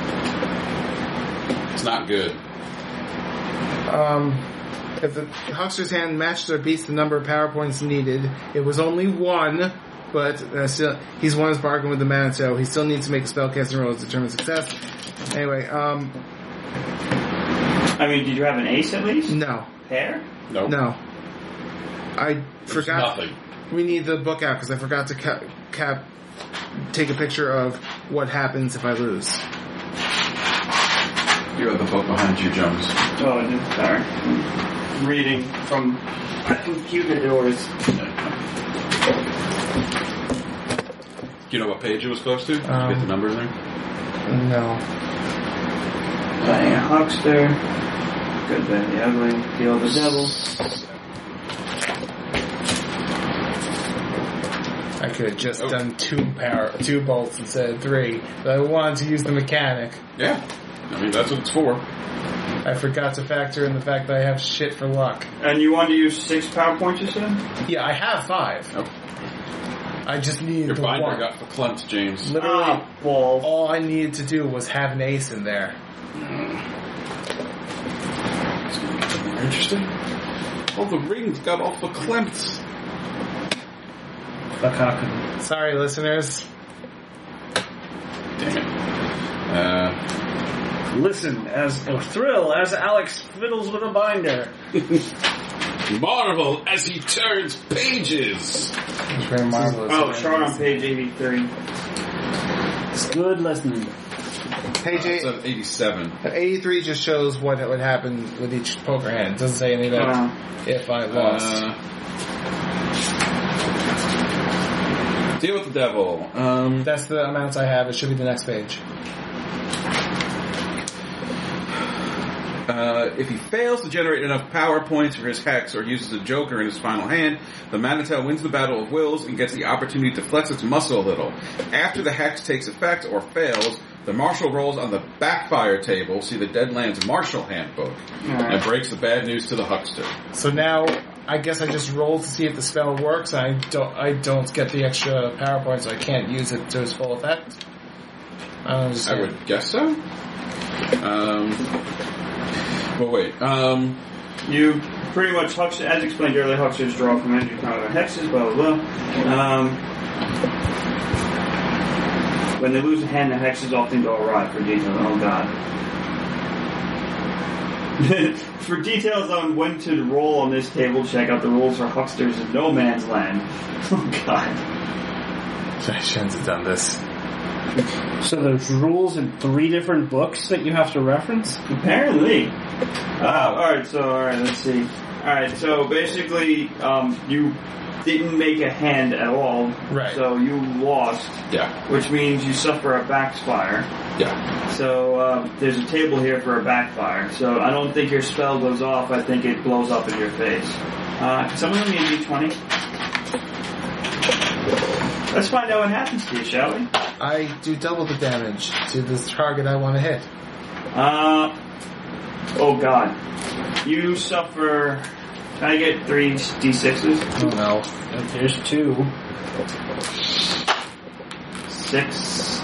It's not good. Um, if the huckster's hand matched or beats the number of power points needed, it was only one, but uh, still, he's won his bargain with the Manitou. He still needs to make a spellcasting roll to determine success. Anyway, um, I mean, did you have an ace at least? no, Pair? Nope. no. I There's forgot. nothing. We need the book out because I forgot to cap, cap, take a picture of what happens if I lose. You have the book behind you, Jones. Oh, no, sorry. I'm reading from my computer doors. Do you know what page it was close to? Did Um, you get the number there? No. Playing a huckster. Good, bad, the ugly. Deal the devil. I could have just Oh. done two power, two bolts instead of three, but I wanted to use the mechanic. Yeah. I mean, that's what it's for. I forgot to factor in the fact that I have shit for luck. And you want to use six power points, you said? Yeah, I have five. Nope. I just needed Your the binder one. got verklempt, James. Literally, Ah, balls. all I needed to do was have an ace in there. It's gonna get more interesting. Oh, the rings got all verklempt. fuck how could Sorry, listeners. Damn it. Uh, listen as or thrill as Alex fiddles with a binder. marvel as he turns pages. It's very marvelous. Oh, chart on page eighty-three. It's good listening. Page Uh, eight, it's at eighty-seven. eighty-three just shows what would happen with each poker hand. It doesn't say anything about Uh, if I lost. Uh, deal with the devil. Um, That's the amounts I have. It should be the next page. Uh, if he fails to generate enough power points for his hex or uses a joker in his final hand, the Manitou wins the Battle of Wills and gets the opportunity to flex its muscle a little. After the hex takes effect or fails, the marshal rolls on the backfire table, see the Deadlands Marshal Handbook, Alright. and breaks the bad news to the huckster. So now, I guess I just roll to see if the spell works. I don't. I don't get the extra power points, so I can't use it to its full effect. I don't I understand. would guess so. Um, well, wait. Um, You pretty much, huckster, as explained earlier, hucksters draw from energy power their hexes, blah, blah, blah. Um, when they lose a hand, the hexes often go awry for details. Oh, God. For details on when to roll on this table, check out the rules for hucksters in No Man's Land. Oh, God. I shouldn't have done this. So there's rules in three different books that you have to reference? Apparently. Uh, alright, so, alright, let's see. Alright, so basically, um, you didn't make a hand at all. Right. So you lost, Yeah. which means you suffer a backfire. Yeah. So uh, there's a table here for a backfire. So I don't think your spell goes off. I think it blows up in your face. Uh, can someone give me a d twenty? Let's find out what happens to you, shall we? I do double the damage to the target I want to hit. Uh, oh god. You suffer... Can I get three d sixes? Oh no. There's two. Six...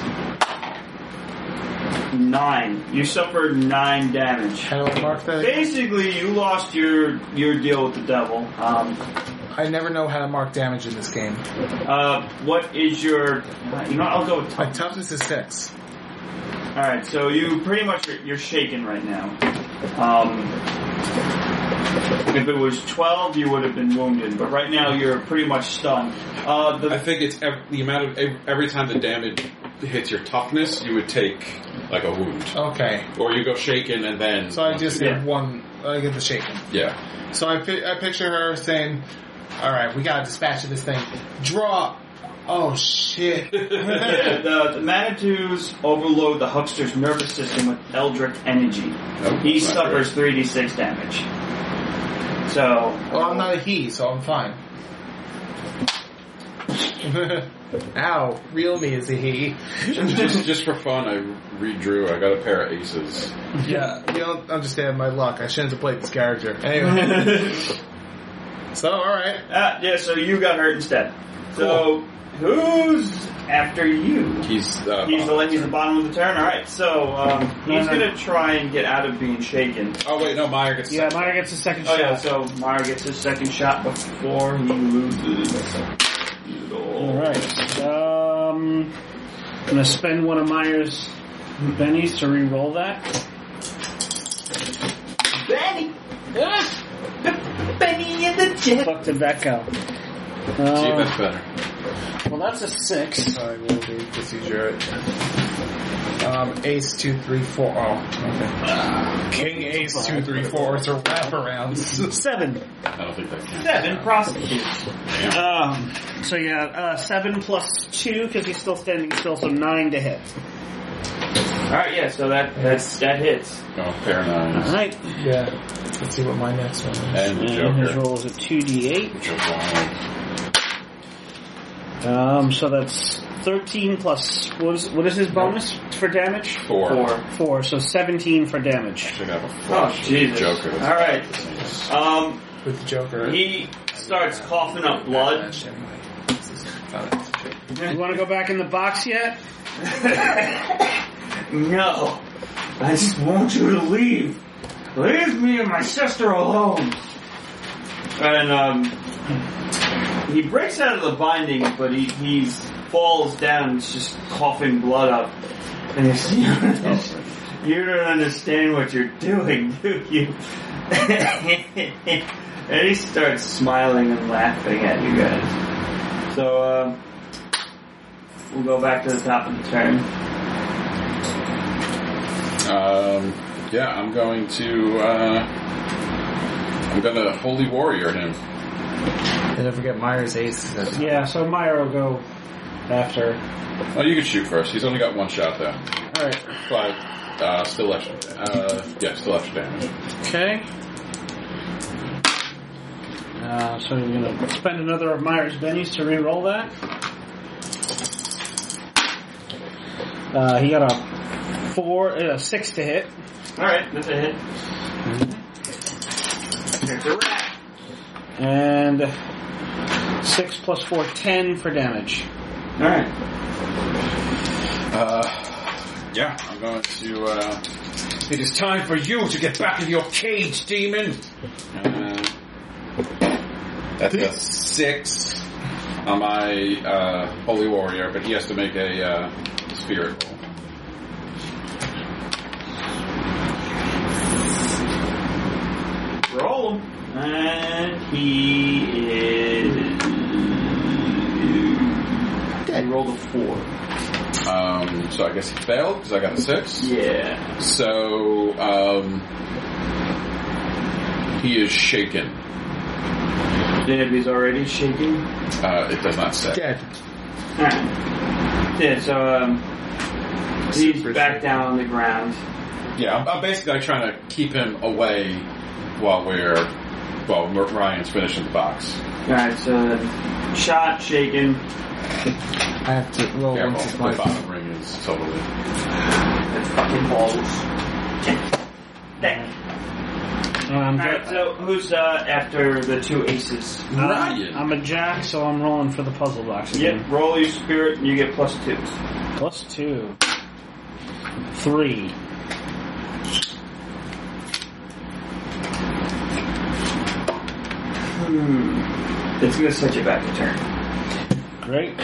Nine. You suffered nine damage. How do I mark that? Basically, you lost your your deal with the devil. Um, I never know how to mark damage in this game. uh, what is your... You know what, I'll go with My toughness. toughness is six. Alright, so you pretty much, you're shaken right now. Um, if it was twelve, you would have been wounded, but right now you're pretty much stunned. Uh, the, I think it's ev- the amount of ev- every time the damage hits your toughness, you would take like a wound, Okay. or you go shaken and then. So I just Yeah. get one, I get the shaking. Yeah. So I, pi- I picture her saying, alright, we gotta dispatch of this thing. Draw! Oh shit. yeah, the, the Manitous overload the huckster's nervous system with Eldritch energy. Oh, He not suffers three d six damage. So... Well, I'm not a he, so I'm fine. Ow, real me is a he. Just, just, just for fun, I redrew. I got a pair of aces. Yeah, you don't understand my luck. I shouldn't have played this character. Anyway. So, alright. Uh, yeah, so you got hurt instead. So, who's after you? He's uh, He's the, he's the bottom of the turn? Alright, so um, he's going to try and get out of being shaken. Oh wait, no, Meyer gets. Yeah, second. Meyer gets a second Oh shot. yeah, so Meyer gets his second shot before he loses. Alright. Um, I'm going to spend one of Meyer's bennies to re-roll that. Benny! Benny in the jet! Fuck did that go? See if Um, that's better. well, that's a six. I will be procedure. Um, ace two, three, four. Oh, okay. King ace two, three, four. It's a wraparound. Seven. I don't think that counts. Seven prostitutes. Um, so yeah, uh, seven plus two, because he's still standing still, so nine to hit. Alright, yeah, so that that's, that hits. Oh, pair of nines. Alright. Yeah. Let's see what my next one is. And the And his Joker. roll is a two d eight. Which is wild. Um, so that's thirteen plus, what is, what is his bonus for damage? Four. Four. Four, so seventeen for damage. Should have a Oh, flush. Jesus. Joker. Alright. Um, With the Joker. he starts coughing up blood. You want to go back in the box yet? No. I just want you to leave. Leave me and my sister alone. And, um, he breaks out of the binding, but he he's falls down and is just coughing blood up. And he's, you, don't, you don't understand what you're doing, do you? And he starts smiling and laughing at you guys. So, um, we'll go back to the top of the turn. Um, yeah, I'm going to, uh, I'm gonna Holy Warrior him. And don't forget Myers ace. Is Yeah, so Meyer will go after. Oh, you can shoot first. He's only got one shot though. Alright. But, uh, still extra, uh, yeah, still extra damage. Okay. Uh, so you're going to spend another of Meyer's bennies to re-roll that. Uh, he got a four, uh, six to hit. Alright, that's a hit. Here's a rat. And six plus four, ten for damage. Alright. Uh, yeah, I'm going to, uh, it is time for you to get back in your cage, demon! Uh, that's a six on my, uh, Holy Warrior, but he has to make a, uh, spirit roll. Roll. And he is... He rolled a four. Um, so I guess he failed, because I got a six. Yeah. So, um, he is shaken. Janaby's already shaking. Uh, it does not say. Dead. Alright. Yeah, so, um, he's Super back shaky. down on the ground. Yeah, I'm, I'm basically like, trying to keep him away while we're while Ryan's finishing the box. Alright, so, shot, shaken. I have to roll Careful, once it's the my bottom ring is totally. That's fucking balls. Dang. Um, Alright, so who's, uh, after the two aces? Ryan. I'm a jack, so I'm rolling for the puzzle box again. Yep, roll your spirit and you get plus two. Plus two. Three. Hmm. It's gonna set you back a turn. Great.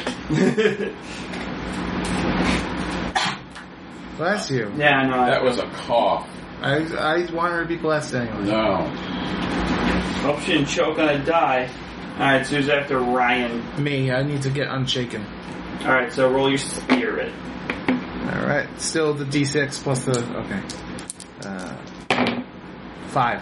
Bless you. Yeah, no, That was a cough. I I want her to be blessed anyway. No. Hope she didn't choke on a die. Alright, so who's after Ryan? Me, I need to get unshaken. Alright, so roll your spirit. Alright, still the d six plus the... Okay. Uh, five.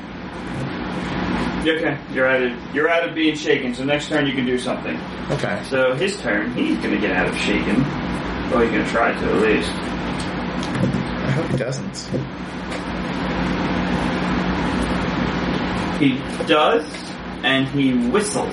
Okay, you're out of you're out of being shaken, so next turn you can do something. Okay. So his turn, he's gonna get out of shaken. Well, he's gonna try to at least. I hope he doesn't. He does, and he whistles.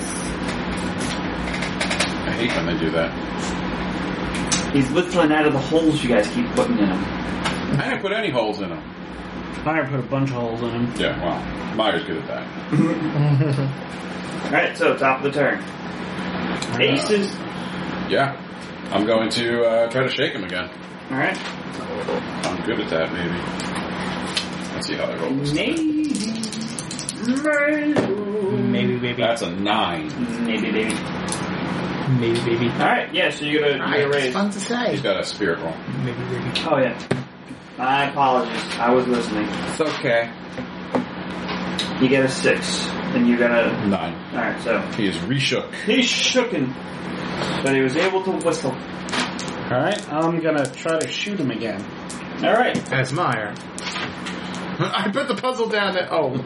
I hate when they do that. He's whistling out of the holes you guys keep putting in him. I didn't put any holes in them. Fire put a bunch of holes in him. Yeah, well, Meyer's good at that. Alright, so top of the turn. Aces. Yeah. I'm going to uh, try to shake him again. Alright. I'm good at that, maybe. Let's see how I roll this. Maybe. Maybe. Maybe, baby. That's a nine. Maybe, maybe. Maybe, baby. Alright, yeah, so you gotta, you gotta It's raise. fun to say. He's got a spirit roll. Maybe, baby. Oh, yeah. My apologies. I was listening. It's okay. You get a six, and you got a... Nine. Alright, so... He is reshook. He's shooken, but he was able to whistle. Alright, I'm gonna try to shoot him again. Alright. As Meyer. I put the puzzle down at... Oh.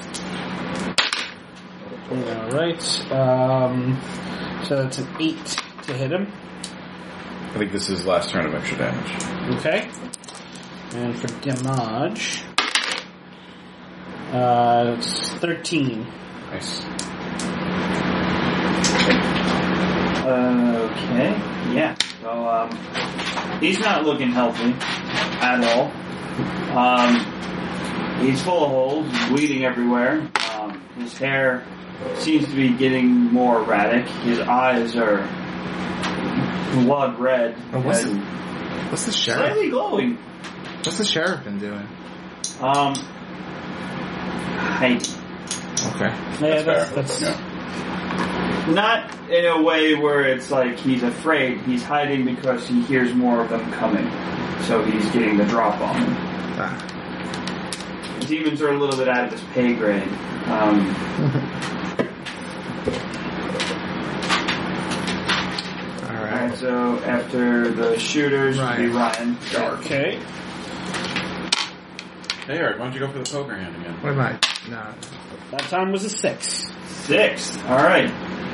Alright, um, so that's an eight to hit him. I think this is his last turn of extra damage. Okay. And for damage, uh, it's thirteen. Nice. Okay, yeah. So, um, he's not looking healthy at all. Um, he's full of holes, bleeding everywhere. Um, his hair seems to be getting more erratic. His eyes are blood red. Oh, what's and What's the sheriff? slightly glowing. What's the sheriff been doing? Um, hiding. Okay. Yeah, that's, Fair. that's Yeah. Not in a way where it's like he's afraid. He's hiding because he hears more of them coming. So he's getting the drop on them. Ah. Demons are a little bit out of his pay grade. Um, Alright. Alright, so after the shooters, it'll be Ryan. okay. Hey, Eric, why don't you go for the poker hand again? What am I? No. That time was a six. Six. Alright.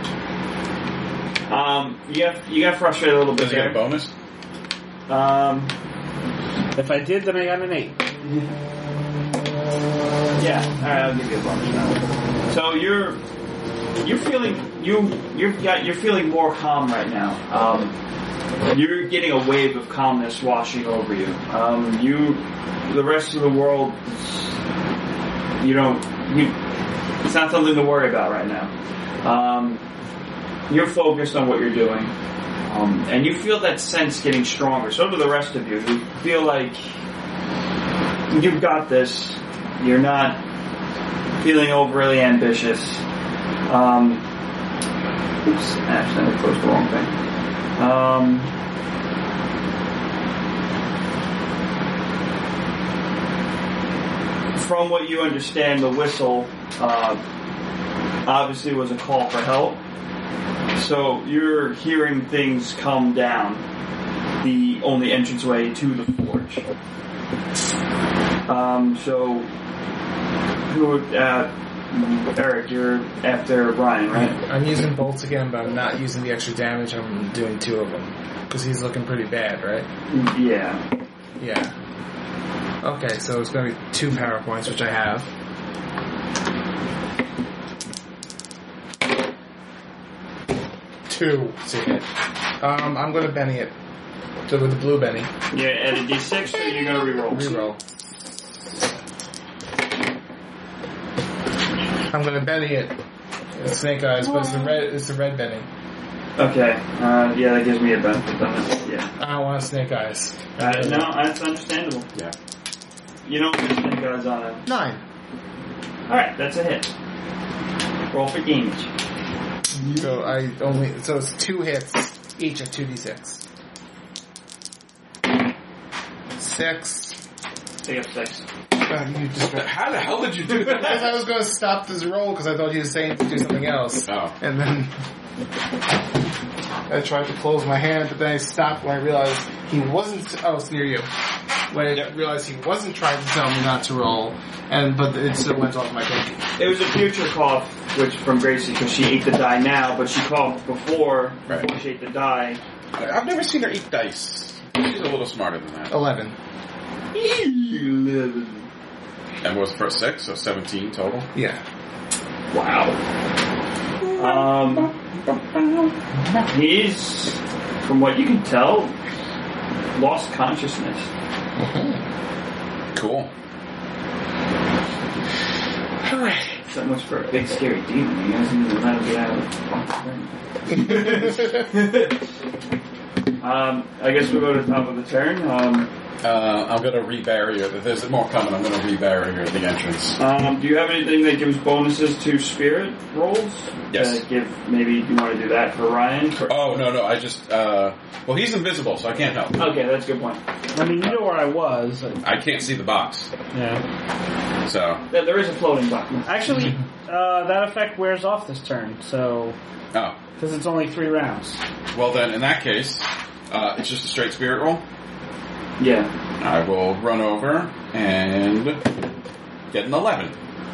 Um, you got, you got frustrated a little bit Does he get a there. bonus? Um, If I did, then I got an eight. yeah. Alright, I'll give you a bonus now. So you're, you're feeling, you, you're, yeah, you're feeling more calm right now. Um, you're getting a wave of calmness washing over you. Um, you, the rest of the world, you don't, you, it's not something to worry about right now. Um, you're focused on what you're doing. Um, and you feel that sense getting stronger. So do the rest of you. You feel like you've got this. You're not feeling overly ambitious. Um, oops, I accidentally closed the wrong thing. Um, from what you understand, the whistle uh, obviously was a call for help. So you're hearing things come down the only entranceway to the forge. Um, so who would, uh, Eric, you're after Ryan, right? I'm using bolts again, but I'm not using the extra damage. I'm doing two of them because he's looking pretty bad, right? Yeah. Yeah. Okay, so it's going to be two power points, which I have. Two to hit. Um, I'm going to Benny it. So with the blue Benny. Yeah, add a d six, or you're going to reroll? Reroll. I'm going to Benny it. It's Snake Eyes, but it's the red. It's the red Benny. Okay. Uh, yeah, that gives me a benefit on it. Yeah. I don't want Snake Eyes. Uh, no, that's understandable. Yeah. You don't get snake eyes on it. Nine. Alright, that's a hit. Roll for damage. So I only. So it's two hits each of two d six. Six. Take up six. God, you just. How the hell did you do that? Because I was going to stop this roll because I thought you were saying to do something else. Oh. And then I tried to close my hand, but then I stopped when I realized he wasn't. Oh, it's near you. When I Yep. realized he wasn't trying to tell me not to roll, and but it still went off my pinky. It was a future cough, which from Gracie, because she ate the die now, but she coughed before, Right. before she ate the die. I've never seen her eat dice. She's a little smarter than that. Eleven. And was for six, so seventeen total. Yeah. Wow. Um, he's, from what you can tell, lost consciousness. Cool. Alright. So much for a big scary demon. He hasn't even let him get out of the fucking Um, I guess we'll go to the top of the turn. Um, Uh, I'm going to re-barrier. If there's more coming, I'm going to re-barrier the entrance. um, do you have anything that gives bonuses to spirit rolls? Yes. To give, maybe you want to do that for Ryan? Or- Oh, no, no, I just, uh, well, he's invisible, so I can't help. Okay, that's a good point. I mean, you know where I was. I can't see the box, Yeah. so, There there is a floating button. Actually, uh, that effect wears off this turn, so oh. because it's only three rounds. Well, then, in that case, uh, it's just a straight spirit roll. Yeah. I will run over and get an eleven.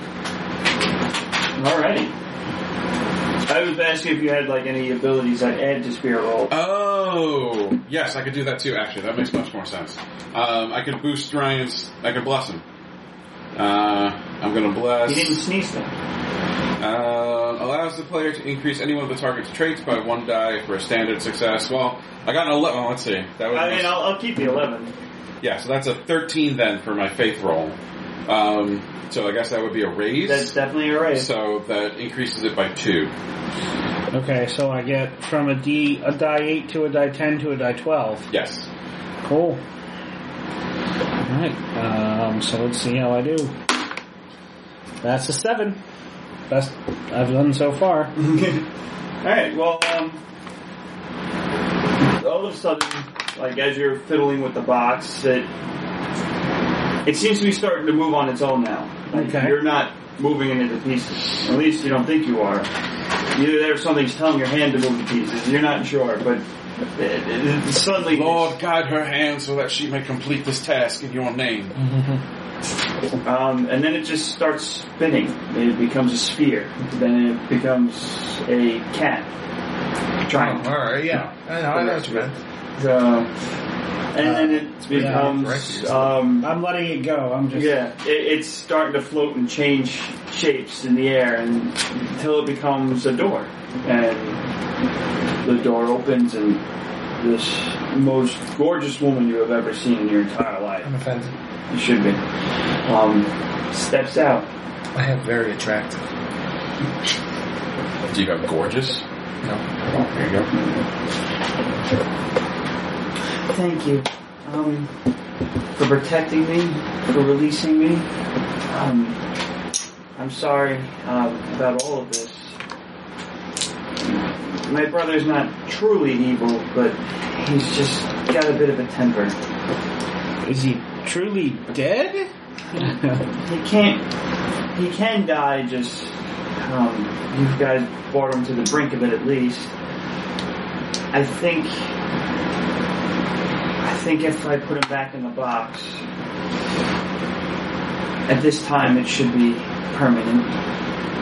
Alrighty. I was asking if you had like any abilities that add to spirit roll. Oh, yes, I could do that too, actually. That makes much more sense. Um, I could boost Ryan's, I could bless him. Uh, I'm gonna bless... You didn't sneeze though. Uh, allows the player to increase any one of the target's traits by one die for a standard success. Well, I got an eleven. Well, let's see. That was I mean, I'll, I'll keep the eleven. yeah, so that's a thirteen then for my faith roll. Um, so I guess that would be a raise. That's definitely a raise. So that increases it by two. Okay, so I get from a D a die eight to a die ten to a die twelve. Yes. Cool. Alright, um, so let's see how I do. That's a seven. Best I've done so far. Alright, well, um, all of a sudden, like, as you're fiddling with the box, it, it seems to be starting to move on its own now. Like, Okay. you're not moving it into pieces. At least you don't think you are. Either there's something's telling your hand to move to pieces. You're not sure, but it, it, it suddenly... Lord, guide her hand so that she may complete this task in your name. Um, and then it just starts spinning. It becomes a sphere. Then it becomes a cat. Trying. Oh, alright, yeah. I know, I know what you meant. So, and then it yeah, becomes, um, I'm letting it go. I'm just yeah, it, it's starting to float and change shapes in the air and, until it becomes a door. And the door opens and this most gorgeous woman you have ever seen in your entire life, I'm offended. you should be, um, steps out. I have very attractive. Do you have gorgeous? No. There you go. Thank you, um, for protecting me, for releasing me. Um, I'm sorry um, about all of this. My brother's not truly evil, but he's just got a bit of a temper. Is he truly dead? He can't. He can die. Just um, you guys brought him to the brink of it, at least. I think. I think if I put him back in the box, at this time it should be permanent.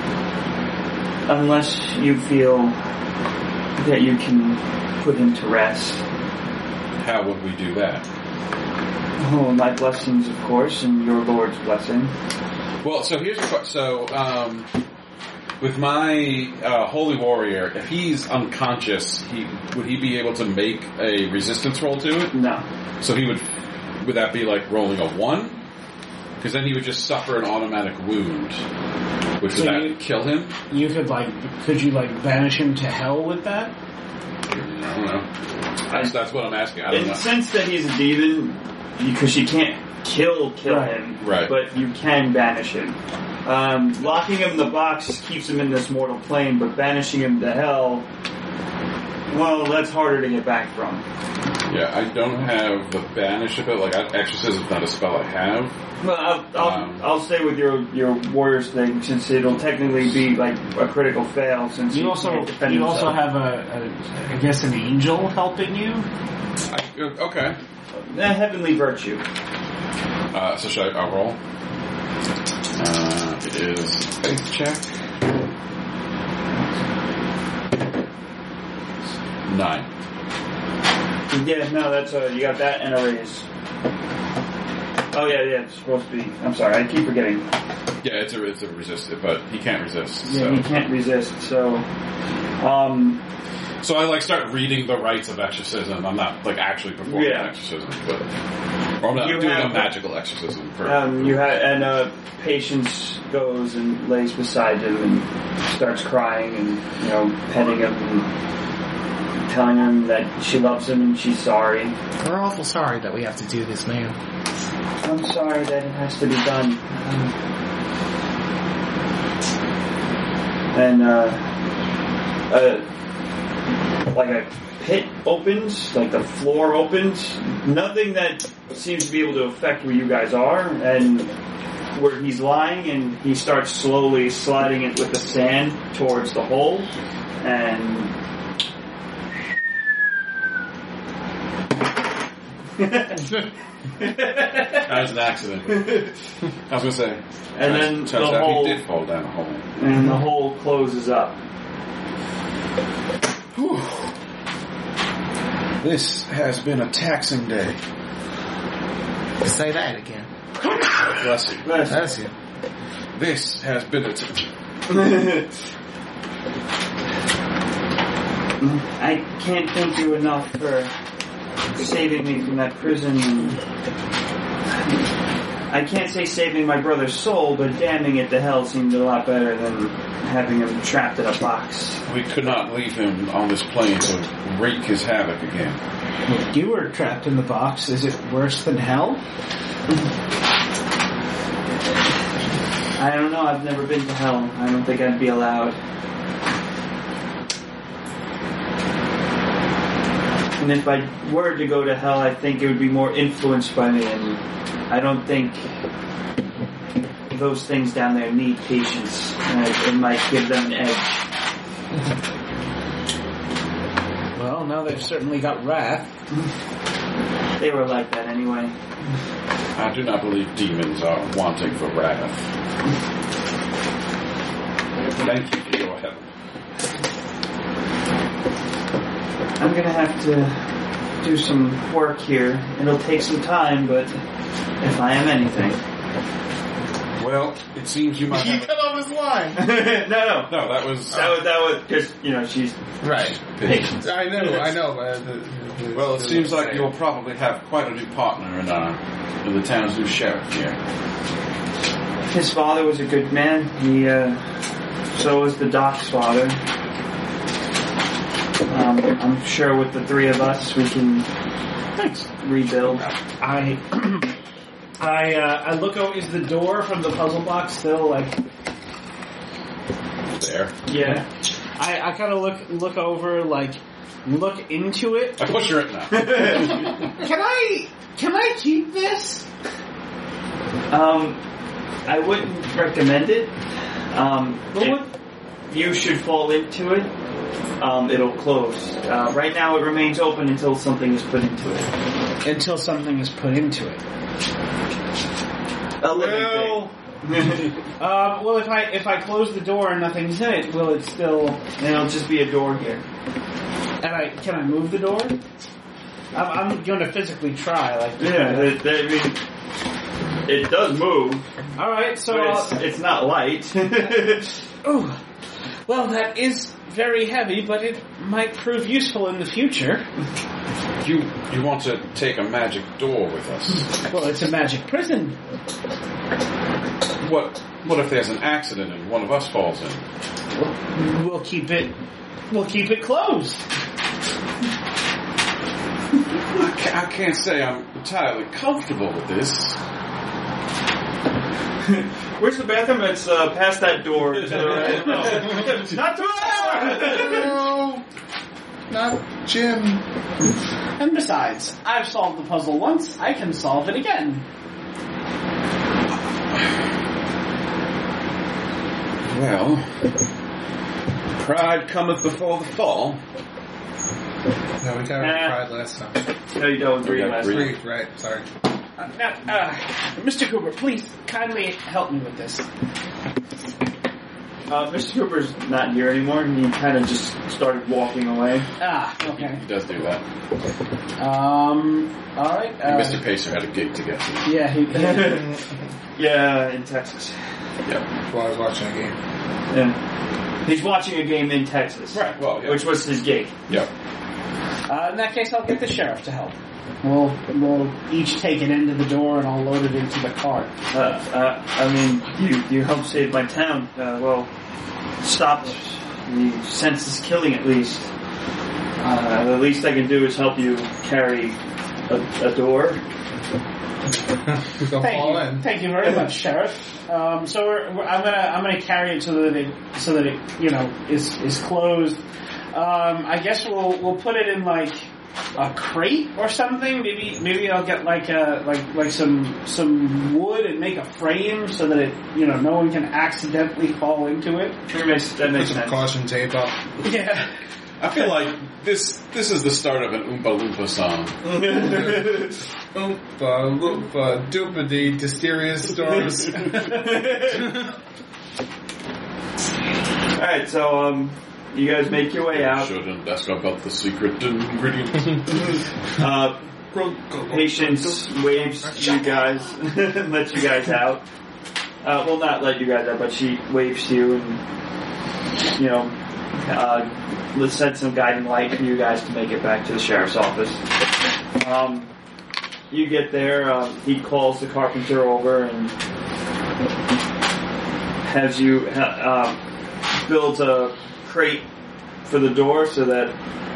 unless you feel that you can put him to rest. How would we do that? Oh, my blessings, of course, and your Lord's blessing. Well, so here's the question. So, um, with my uh, holy warrior, if he's unconscious, he would he be able to make a resistance roll to it? No. So he would, would that be like rolling a one? Because then he would just suffer an automatic wound. Which would So that you- kill him? You could like, could you like banish him to hell with that? I don't know. That's, that's what I'm asking. I don't In know. the sense that he's a demon, because you can't kill kill Right. him, Right. but you can banish him. Um, locking him in the box keeps him in this mortal plane, but banishing him to hell, well, that's harder to get back from. Yeah, I don't have the banish of it. Like, I- exorcism's not a spell I have. Well, I'll, I'll, Um, I'll stay with your your warriors thing, since it'll technically be like a critical fail, since he You also, can't defend you himself. also have a, a, I guess, an angel helping you. I, okay. a heavenly virtue. Uh, so should I I'll roll? Uh, it is faith check. Nine. Yeah, no, that's uh, you got that and a raise. Oh yeah, yeah, it's supposed to be. I'm sorry, I keep forgetting. Yeah, it's a it's a resist, but he can't resist. Yeah, So. he can't resist. So, um, So I like start reading the rites of exorcism. I'm not like actually performing Yeah. an exorcism, but or I'm not You doing have- a magical exorcism. For, um, you had and uh, Patience goes and lays beside him and starts crying and you know petting him and telling him that she loves him and she's sorry. We're awful sorry that we have to do this, man. I'm sorry that it has to be done. Um, and uh, uh, like a pit opens, like the floor opens. Nothing that seems to be able to affect where you guys are, and where he's lying, and he starts slowly sliding it with the sand towards the hole, and. That was an accident. I was gonna say. And turns- then turns the out hole- he did fall down a hole. and the hole closes up. This has been a taxing day. Say that again. Bless you. That's it. This has been a. T- I can't thank you enough for saving me from that prison. I can't say saving my brother's soul, but damning it to hell seemed a lot better than having him trapped in a box. we could not leave him on this plane to wreak his havoc again. You were trapped in the box. Is it worse than hell? I don't know, I've never been to hell. I don't think I'd be allowed. And if I were to go to hell, I think it would be more influenced by me, and I don't think those things down there need patience. And it, it might give them an edge. Well, now they've certainly got wrath. They were like that anyway. I do not believe demons are wanting for wrath. Thank you for your help. I'm gonna have to do some work here. It'll take some time, but if I am anything. Well, it seems you might You have. A- cut off his line. no, no. no, that was. That was, that was, because, you know, she's Right. patience. I know, I know. Uh, the, the, Well, it the- seems like you'll probably have quite a new partner in uh, in the town's new sheriff here. His father was a good man. He, uh, so was the doc's father. Um, I'm sure with the three of us, we can Thanks. rebuild. I, I, uh, I look over. Is the door from the puzzle box still like? There. Yeah. I, I kind of look look over, like look into it. I push her in now. Can I can I keep this? Um, I wouldn't recommend it. Um, But if what- you should fall into it. Um, it'll close. Uh, right now, it remains open until something is put into it. Until something is put into it. A living Well, Um, well, if I if I close the door and nothing's in it, will it still? And it'll just be a door here. And I can I move the door? I'm, I'm going to physically try. Like Yeah, it, I mean, it does move, All right, so but it's, I'll, it's not light. oh, well, that is very heavy, but it might prove useful in the future. You you want to take a magic door with us? Well, it's a magic prison. What what if there's an accident and one of us falls in? We'll keep it. We'll keep it closed. I can't, I can't say I'm entirely comfortable with this. Where's the bathroom? It's uh, past that door. To the right. Not to No, not Jim. And besides, I've solved the puzzle once. I can solve it again. Well, pride cometh before the fall. No, we got Nah. our pride last time. No, you don't agree got last three. week. Right, sorry. Uh, now, uh, Mister Cooper, please kindly help me with this. Uh, Mister Cooper's not here anymore. He kind of just started walking away. Ah, okay. He does do that. Um, all right. Uh, And Mister Pacer had a gig to get to. Yeah, he. Yeah, in Texas. Yep. While I was watching a game. Yeah. He's watching a game in Texas. Right, well, yeah. Which was his gig. Yep. Uh, in that case, I'll get the sheriff to help. We'll we'll each take an end of the door and I'll load it into the cart. Uh, uh, I mean, you you helped save my town. Uh, well, stopped the senseless killing at least. Uh, the least I can do is help you carry a, a door. Don't Thank fall you. in. Thank you very much, Sheriff. Um, so we're, we're, I'm gonna I'm gonna carry it so that it so that it you know is is closed. Um, I guess we'll we'll put it in like a crate or something. Maybe maybe I'll get like a like like some some wood and make a frame so that it you know no one can accidentally fall into it. That makes, that Put makes some sense. caution tape up. Yeah. I feel like this this is the start of an Oompa Loompa song. Oompa loompa doopity mysterious storms. Alright, so, um, you guys make your way out. Shouldn't ask about the secret ingredient. Uh, Patience waves you guys, and lets you guys out. Uh, well, not let you guys out, but she waves to you and, you know, uh, let's set some guiding light for you guys to make it back to the sheriff's office. Um, you get there, uh, he calls the carpenter over and has you, uh, build a crate for the door so that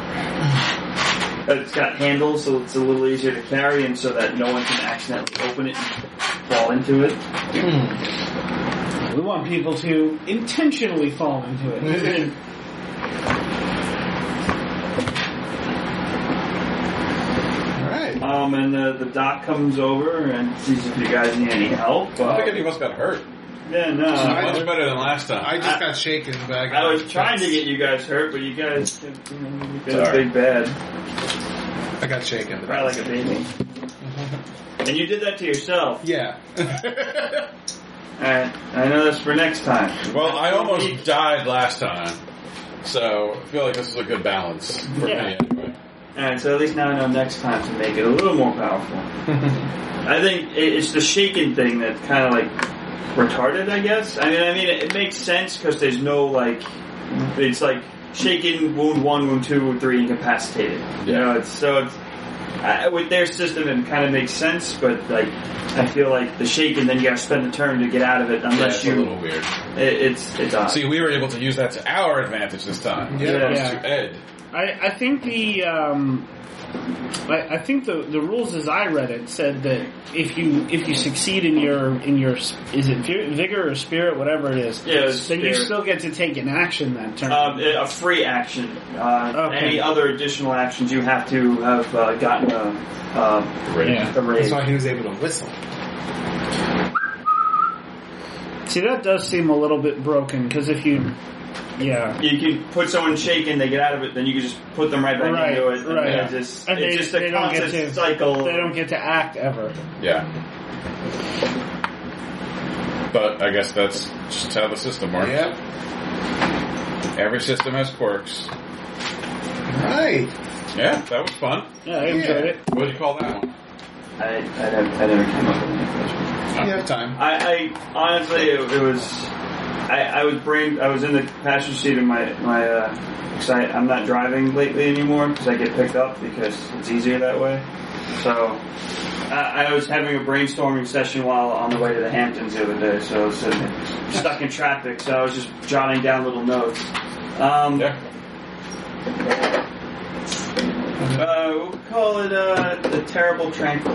it's got handles so it's a little easier to carry and so that no one can accidentally open it and fall into it. We want people to intentionally fall into it. Alright. Um, and the, the doc comes over and sees if you guys need any help. I Uh, think any of us got hurt. yeah, no. Much better than last time. I just got shaken, but I got I was trying to get you guys hurt, but you guys, you got a Sorry. big bad. I got shaken. But Cry like a baby. And you did that to yourself. Yeah. Alright, I know that's for next time. Well, I almost died last time, so I feel like this is a good balance for Yeah. me anyway. Alright, so at least now I know next time to make it a little more powerful. I think it- it's the shaken thing that kind of like retarded, I guess. I mean, I mean, it, it makes sense because there's no like, it's like shaken, wound one, wound two, wound three, incapacitated. You Yeah. know, it's so it's uh, with their system it kind of makes sense, but like I feel like the shaken, then you got to spend a turn to get out of it Yeah, unless it's you. a little weird. It, it's it's odd. See, we were able to use that to our advantage this time. Yeah. As opposed Yeah. to Ed. I, I think the um, I, I think the, the rules as I read it said that if you if you succeed in your in your is it vi- vigor or spirit, whatever it is, Yeah, it's then you spirit. still get to take an action that turn. Um, a free action. Uh, Okay. Any other additional actions you have to have uh, gotten a, uh, Yeah. a raise. That's why he was able to whistle. See, that does seem a little bit broken because if you, yeah, You can put someone shaken, they get out of it, then you can just put them right back Right, into it. And right. then it just, And it's they- just a they don't get constant to- cycle. they don't get to act ever. Yeah. But I guess that's just how the system works. Yep. Every system has quirks. Right. Yeah, that was fun. Yeah, I enjoyed it. What did you call that one? I, I, never, I never came up with anything. You have time. I, I honestly, it, it was. I, I was brain. I was in the passenger seat of my my. Uh, cause I, I'm not driving lately anymore because I get picked up because it's easier that way. So I, I was having a brainstorming session while on the way to the Hamptons the other day. So I was sitting there, stuck in traffic. So I was just jotting down little notes. Um, Yeah. Uh, we'll call it uh, the Terrible Tranquil.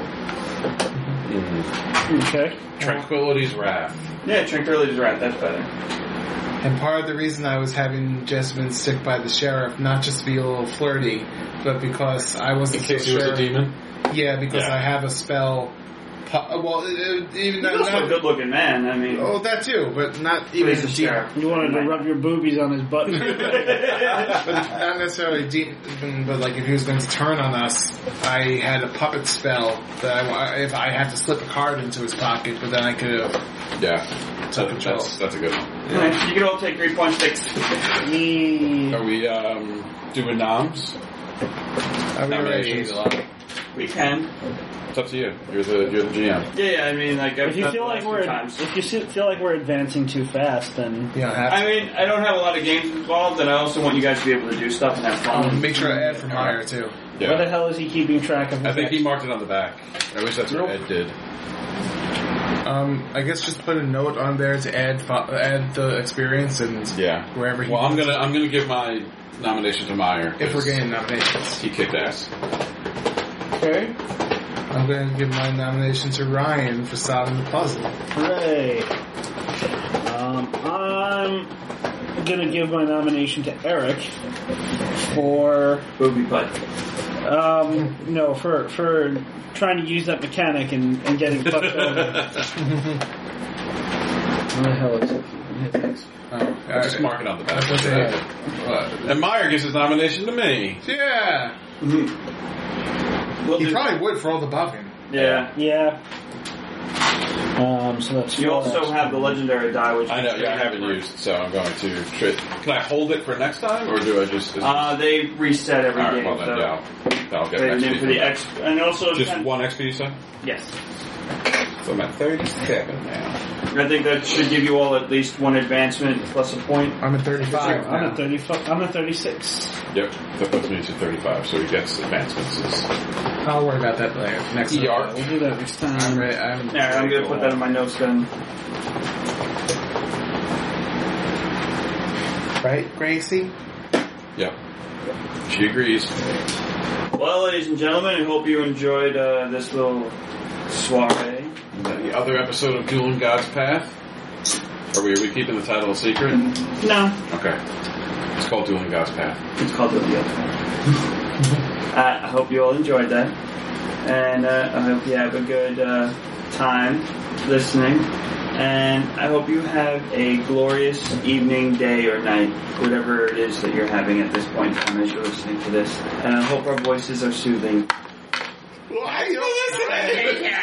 Okay. Tranquility's Wrath. Yeah, Tranquility's right. That's better. And part of the reason I was having Jessamine stick by the sheriff, not just to be a little flirty, but because I wasn't In case so he was sure. a demon. Yeah, because Yeah. I have a spell. Po- well, uh, even He's not, also a not good-looking man. I mean, oh, that too, but not even he's a deep, sheriff. You wanted to rub your boobies on his butt. but not necessarily deep. But like, if he was going to turn on us, I had a puppet spell that I, if I had to slip a card into his pocket, but then I could have Yeah. took That, control. that's, that's a good one. Alright, you can all take three points. Six. Yeah. Are we um, doing noms? I would Nominations? We can. It's up to you. You're the you're the G M. Yeah, yeah. I mean, like I've If you done feel the like last we're few times. if you se- feel like we're advancing too fast, then You don't have I to. mean, I don't have a lot of games involved, and I also want you guys to be able to do stuff and have fun. Um, make sure I add for Meyer too. Yeah. where the hell is he keeping track of? I his think he next- marked it on the back. At least that's what Ed did. Um, I guess just put a note on there to add fo- add the experience and Yeah. wherever he. Well, I'm gonna I'm gonna give my nomination to Meyer. if we're 'cause getting nominations. he kicked ass. Okay. I'm going to give my nomination to Ryan for solving the puzzle. Hooray. Um, I'm gonna give my nomination to Eric for Booby butt. um no for for trying to use that mechanic and, and getting fucked over. Where the hell is it? Oh, I'll just mark it on the back. That's what Yeah. they- And Meyer gives his nomination to me. Yeah, We'll he do- probably would for all the buffing. Yeah. Yeah. Um, so that's You four also extra. have the legendary die, which I know. Yeah, I haven't used, so I'm going to. Try, can I hold it for next time, or do I just? Is Uh, they reset every all right, game, well then, so yeah, I'll, I'll get they an did X P for the from that. X, and also Just ten- one X P, you said? Yes, So I'm at thirty-seven now. I think that should give you all at least one advancement plus a point. I'm at thirty-five. I'm now. at thirty. I'm at thirty-six. Yep, that puts me to thirty-five, so he gets advancements. Is I'll worry about that later. Next E R. time. We'll do that next I'm time. ready. I'm Alright, I'm gonna put that in my notes then. right, Gracie. Yep, she agrees. Well, ladies and gentlemen, I hope you enjoyed uh, this little soiree. And then the other episode of Dueling God's Path. Are we, are we keeping the title a secret? No, Okay. It's called Dueling God's Path. it's called the Deal. uh, I hope you all enjoyed that, and uh, I hope you have a good uh, time listening. And I hope you have a glorious evening, day, or night, whatever it is that you're having at this point in time as you're listening to this. And I hope our voices are soothing. Why are you listening?